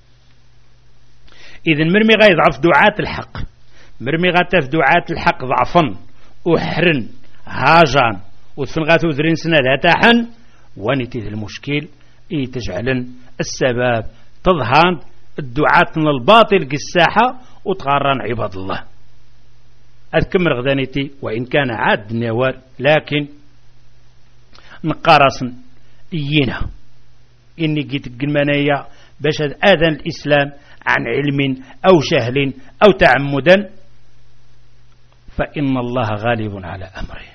إذن مرمي غيضعف دعاة الحق، مرمي غتف دعاة الحق ضعفا وحرن هاجان وثن غاثو ذرين سنة تاحن ونتي المشكل إيه تجعلن السبب تظهان الدعاة من الباطل قساحة وتغارن عباد الله. أذكمر غدانيتي وإن كان عاد نوار لكن نقارسن إينا إني قيت قلمانية باش أذن الإسلام عن علم أو جهل أو تعمدا، فإن الله غالب على أمره.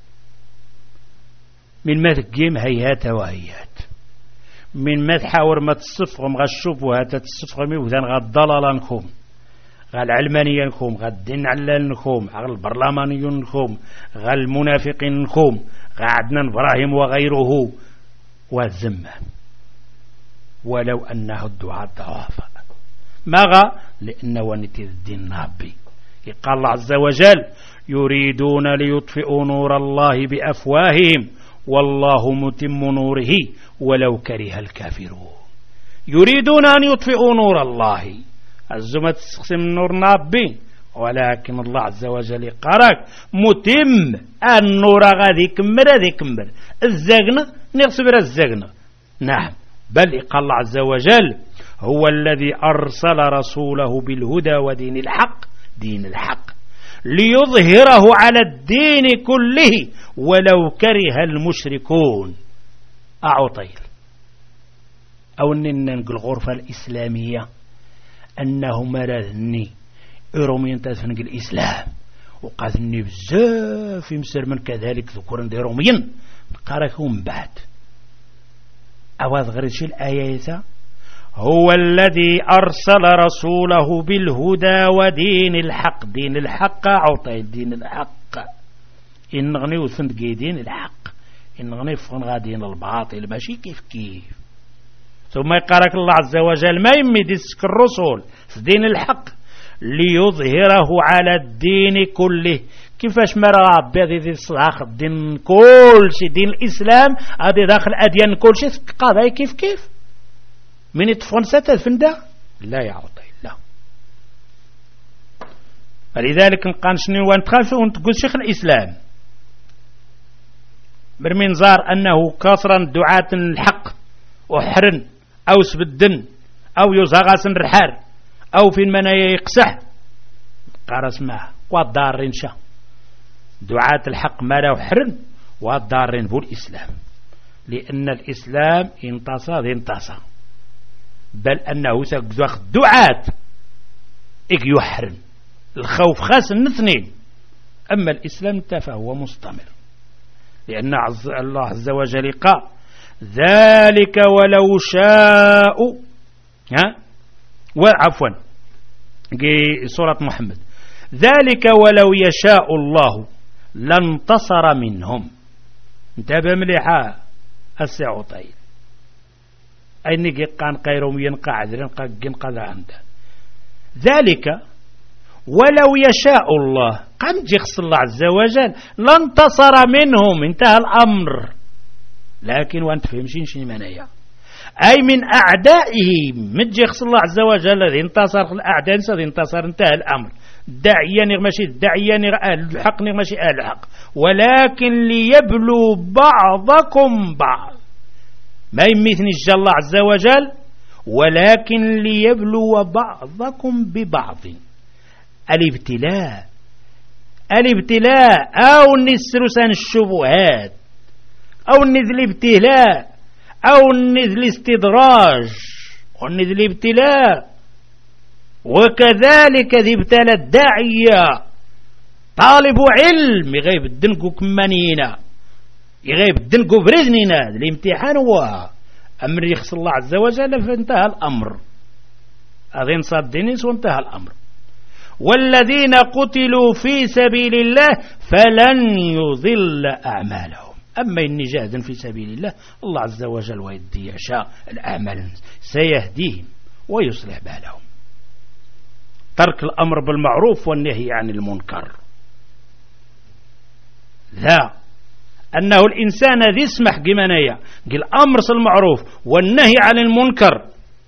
من ما تقيم هيهات وهيهات، من ما تحاور ما تصفغم غالشوب وهات تصفغمي وذان غالضلال نخوم غال علمانيا نخوم غال الدين علال نخوم غال البرلمانيون نخوم غال المنافقين نخوم غادنا إبراهيم وغيره والذمة. ولو أنه الدعاء ضعفاء ماذا؟ لأن ونتي الدين نابي. قال الله عز وجل يريدون ليطفئوا نور الله بأفواههم والله متم نوره ولو كره الكافرون. يريدون أن يطفئوا نور الله الزمة تسقسم النور نابي، ولكن الله عز وجل قالك متم النور غادي كمر غادي كمر الزغنة نغسبر الزغنة. نعم، بل قال الله عز وجل هو الذي أرسل رسوله بالهدى ودين الحق، دين الحق ليظهره على الدين كله ولو كره المشركون. أعطيل أو أننا نقول الغرفة الإسلامية أنه مرضني إيرومين تفنق الإسلام وقاذني بزاف يمسر من كذلك ذكورا دي روميين قاركهم بعد أواذ غريش الآية هو الذي أرسل رسوله بالهدى ودين الحق. دين الحق عطي دين الحق إن غني وثند دين الحق إن غني فن غادين الباطل ماشي كيف كيف. ثم يقارك الله عز وجل ما يمي ديسك الرسول دين الحق ليظهره على الدين كله. كيفاش ما راه بهذه الصلاح الدين كل شيء دين الإسلام هذه داخل أديان كل شيء قضايا كيف كيف من يطفون ستة فندا لا يعطي لا. فلذلك نقال شنو وانتخاف ونتقول شيخ الإسلام برمنظار أنه كثرا دعاة الحق وحرن أو سبدن أو يزغاس الرحار أو في المنايا يقسح قارس معه والدارين شا دعاة الحق ما له حرن والدارين بو الإسلام، لأن الإسلام انتصى انتصى بل أنه سيقذخ دعاة إك يحرن الخوف خاص الاثنين. أما الإسلام فهو مستمر لأن الله عز وجل قال ذلك ولو شاء ها وعفوا سورة محمد ذلك ولو يشاء الله لانتصر منهم. انتبه مليحة الساعة طيب أين قان قيروم ينقع عذرين قاقين قذا عنده. ذلك ولو يشاء الله قام جيخص الله عز وجل لانتصر منهم انتهى الأمر. لكن وانت فهمشين شنو معناها أي من أعدائه متجيخص الله عز وجل الذي انتصر الأعداء الذي انتصر انتهى الأمر. داعيا نغمشي داعيا أهل الحق نغمشي أهل الحق ولكن ليبلو بعضكم بعض ما يميثني جا الله عز وجل ولكن ليبلو بعضكم ببعض. الابتلاء الابتلاء أو نسرسان الشبهات أو النذل الابتلاء أو النذل الاستدراج والنذل الابتلاء. وكذلك ذي ابتلى الداعية طالب علم يغيب الدنقو كمانينا يغيب الدنقو برزننا. الامتحان هو أمر يخص الله عز وجل فانتهى الأمر أذين صدنيس وانتهى الأمر. والذين قتلوا في سبيل الله فلن يضل أعمالهم. أما إني جاهد في سبيل الله الله عز وجل ويدي يشاء الأعمال سيهديهم ويصلح بالهم. ترك الأمر بالمعروف والنهي عن المنكر. ذا أنه الإنسان ذي اسمح قمانية قل أمر المعروف والنهي عن المنكر،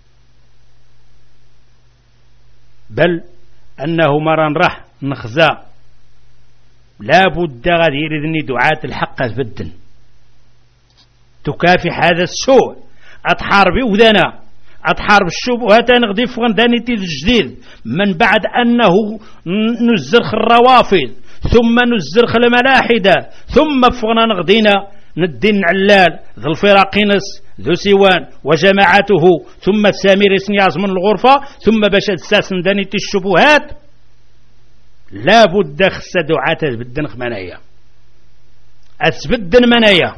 بل أنه مران راح نخزى لابد غادي يريدني دعاة الحق بدن تكافح هذا السوء أتحاربي وذنا أتحارب الشبهات نغدي فغنداني الجديد من بعد أنه نزرخ الروافض ثم نزرخ الملاحدة ثم فغنا نغدينا ندين علال ذو الفراقينس ذو سيوان وجماعته ثم السامير سنياز من الغرفة ثم باش تساسن دانيتي الشبهات. لا بد خص دعاة بدن خمانية أثبدن منايا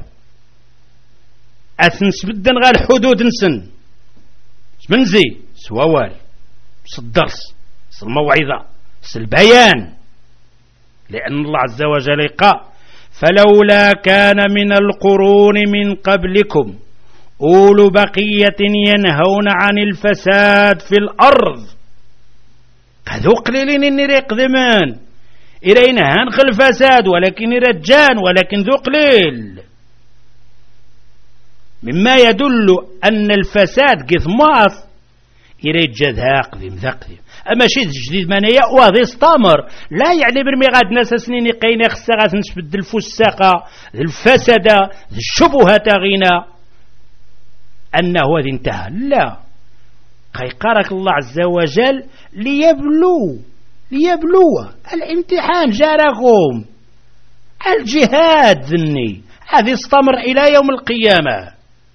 أثنسبدن غير الحدود نسن منزي سووال الدرس الموعظة البيان. لأن الله عز وجل قال فلولا كان من القرون من قبلكم أولو بقية ينهون عن الفساد في الأرض. هذو قليلين إني ريق ذمان إلينا هنخ الفساد ولكن رجان ولكن ذو قليل مما يدل أن الفساد قثماث يرجد هاقذم ذقذم. أما شيء جديد من يأوى ذي استمر لا يعني برمي غاد ناس سنين قينا خساغات نسبد الفساقة الفسدة الشبهة غينا أنه هذا انتهى. لا قيقارك الله عز وجل ليبلو ليبلو الامتحان جاركم الجهاد ذني هذه استمر إلى يوم القيامة.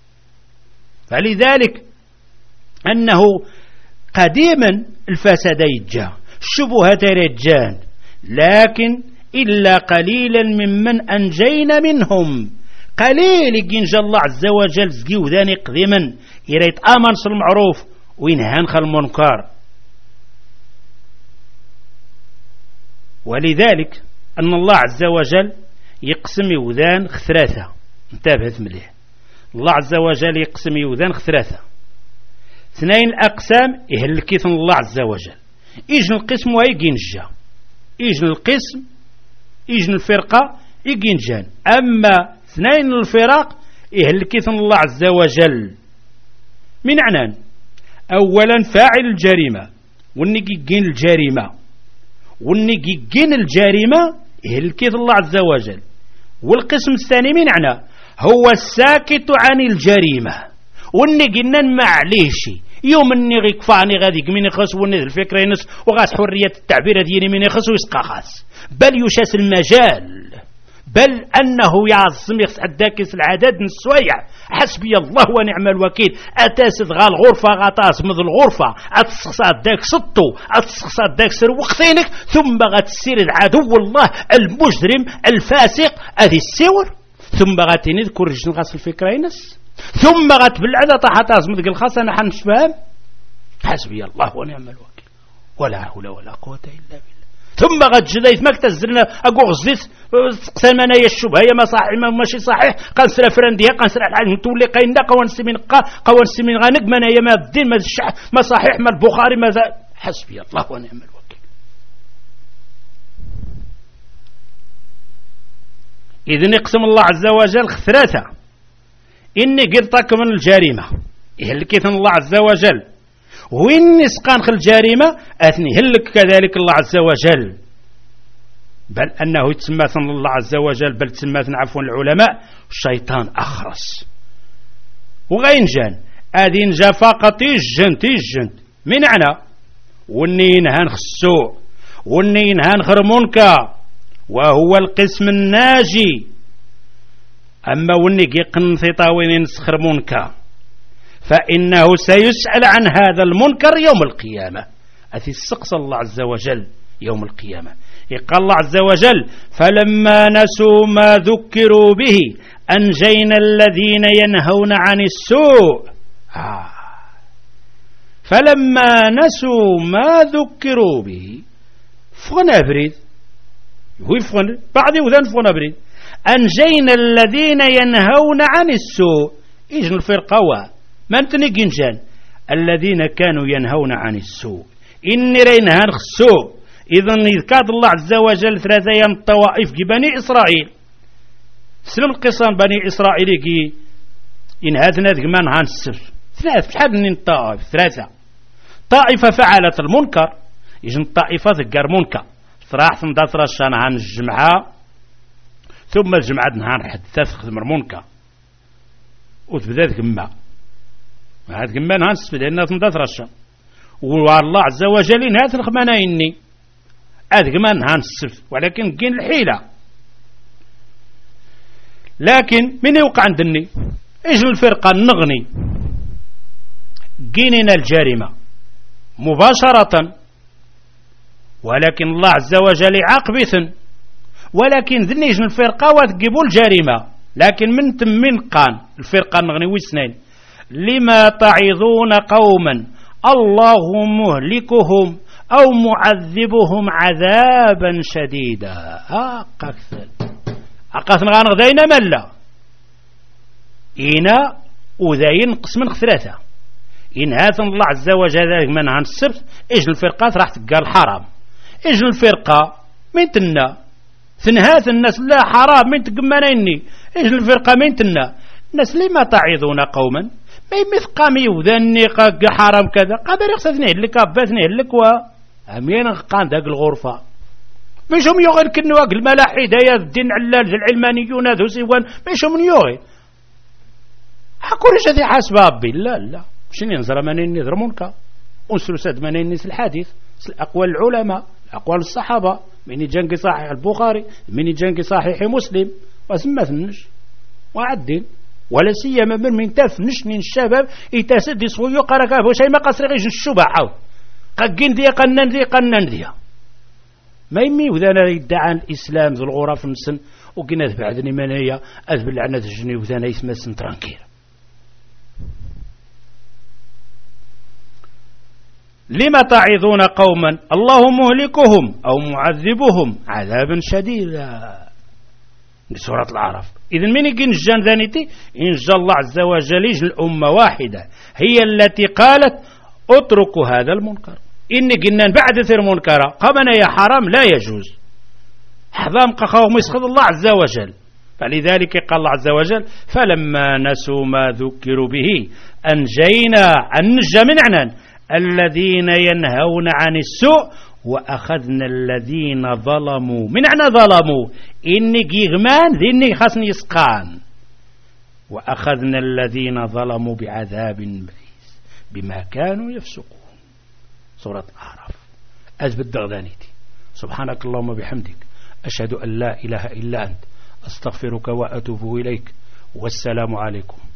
فلذلك أنه قديما الفساد يجا الشبهات رجان لكن إلا قليلا ممن أنجينا منهم. قليل ينجى الله عز وجل زقيو ذاني قديما يريد آمن المعروف وينهانخ المنكر. ولذلك أن الله عز وجل يقسم يوذان ثلاثة. انتبهت مليح الله عز وجل يقسم يوذان ثلاثة. اثنين الأقسام يهلكيثن الله عز وجل إجن القسم ويجنجا إجن القسم إجن الفرقة يجنجان. أما اثنين الفرق يهلكيثن الله عز وجل من عنان. أولا فاعل الجريمة والنقي جين الجريمة والنقي جين الجريمة يهلكيث الله عز وجل. والقسم الثاني من عناه هو الساكت عن الجريمة والنقي ننمع عليه شيء يوم اني غيكفاني غادي من يخص ونذ الفكرة ينس وغاس حرية التعبير ديالي من يخص ويسقى خاص بل يشاس المجال بل أنه يعظم يسعداكس العدد من السويع. حسبي الله ونعم الوكيل. أتاسد غال غرفة غطاس مذ الغرفة أتسقصاد داك سطو أتسقصاد داك سر وقتينك ثم غتسير عدو الله المجرم الفاسق هذه السور ثم غاتيني ذكر رجل غاس الفكرة ينس ثم غتبلع طاحت أزمدك الخاصة أنا حنشبهم. حسبي الله ونعم الوكيل ولا حول ولا قوة إلا بالله. ثم غد جديت ماك تزرنا أقو غزيت سمانا يشوب هي ما صحيح ما ماشي صحيح قنسرة فرندية قنسرة العالم تولي قيندا قوان سمين قا قوان سمين غانق ما هي ما الدين ما الشح ما صحيح ما البخاري ما ذا. حسبي الله ونعم الوكيل. إذن يقسم الله عز وجل ثلاثة إني قلتك من الجريمة يهلكيثن الله عز وجل وإن سقان خل الجريمة أثني هلك كذلك الله عز وجل. بل أنه يتسمى الله عز وجل بل تسمى عفوا العلماء الشيطان أخرس وغين جان أذين جا فقط يجنت يجنت من عنا ونين هان خسو ونين هان خرمونكا وهو القسم الناجي. أما ونيك يقنثي طاوين خرمونكا فإنه سيسأل عن هذا المنكر يوم القيامة. أثي السقس الله عز وجل يوم القيامة. قال الله عز وجل فلما نسوا ما ذكروا به أنجينا الذين ينهون عن السوء. آه. فلما نسوا ما ذكروا به فغنا بريد ويفغن بعد وذن فغنا بريد أنجينا الذين ينهون عن السوء. إجن الفرقة من تنقين جان الذين كانوا ينهون عن السوء إني رينهان السوء. إذن إذ كاد الله عز وجل ثلاثة أيام الطوائف كي بني إسرائيل سلم القصان بني إسرائيل كي إنهاتنا ذكمان عن السر ثلاثة شحال من الطائف ثلاثة طائفة فعلت المنكر يجن الطائفة ذكر منكر صراحة نداتر الشان عن الجمعة ثم الجمعة نهار حتى تخدم المنكر وتبدا ذكما هاد ذكما نهار السر لأنها نداتر الشان والله عز وجل إنهات الخمانة إني هذا كمان نهار السبت ولكن كاين الحيلة. لكن من يوقع عندني اجل الفرقة النغني كاينين الجريمة مباشرة ولكن الله عز وجل عاقبثن ولكن ذني اجل الفرقة وتجيبوا الجريمة لكن من تمين قان الفرقة النغني ويسنين لما تعظون قوما الله مهلكهم أو معذبهم عذابا شديدا. أكثر أقاثن غانغدين ملا إنا وذاين قسم ثلاثة إن هاثن الله عز وجل من عن السبت إجل الفرقات راح تقال الحرام إجل الفرقة من تنا ثنهاث الناس لا حرام من تقمانيني إجل الفرقة من تنا الناس لما تعظون قوما ما يمثقامي وذاني قاق حرام كذا قادر يقصدني لك أباثني لك و أمين قان داق الغرفة مشهم يغير كنوا الملاحدة يا الدين علال العلمانيون هذو سيوان مشهم يغير حكول شذي حاسب ربي لا لا شنو ينظر منين يضر منك أنسل سد منين الحديث أقوال العلماء أقوال الصحابة من جنك صحيح البخاري من جنك صحيح مسلم وسمى ثنش وعدين ولا سيما من من تفنش من الشباب يتسد يصوي يقرأ وشيء ما قصر غيش الشبع عاو قاقين ذي قنن ذي قنن ذي ما يمي وذانا يدعى الإسلام ذو الغرف السن وقنا بعدني من هي أذب العنة الجني وذانا يسمى السن ترانكير. لما تعظون قوما الله مهلكهم أو معذبهم عذابا شديدا سورة العرف. إذن من يجي نجان ذانيتي إن جاء الله عز وجل يجي الأمة واحدة هي التي قالت اتركوا هذا المنكر إني قلنا بعد ثير منكرة قمنا يا حرام لا يجوز حضام قخوهم يسخذ الله عز وجل. فلذلك قال الله عز وجل فلما نسوا ما ذكروا به أنجينا أنجى من عنان الذين ينهون عن السوء وأخذنا الذين ظلموا من عنا ظلموا إني قيغمان ذيني خاصني يسقان وأخذنا الذين ظلموا بعذاب بئيس بما كانوا يفسقون. سورة الأعراف. أزبد دغدانيتي سبحانك اللهم بحمدك أشهد أن لا إله إلا أنت أستغفرك وأتوب إليك والسلام عليكم.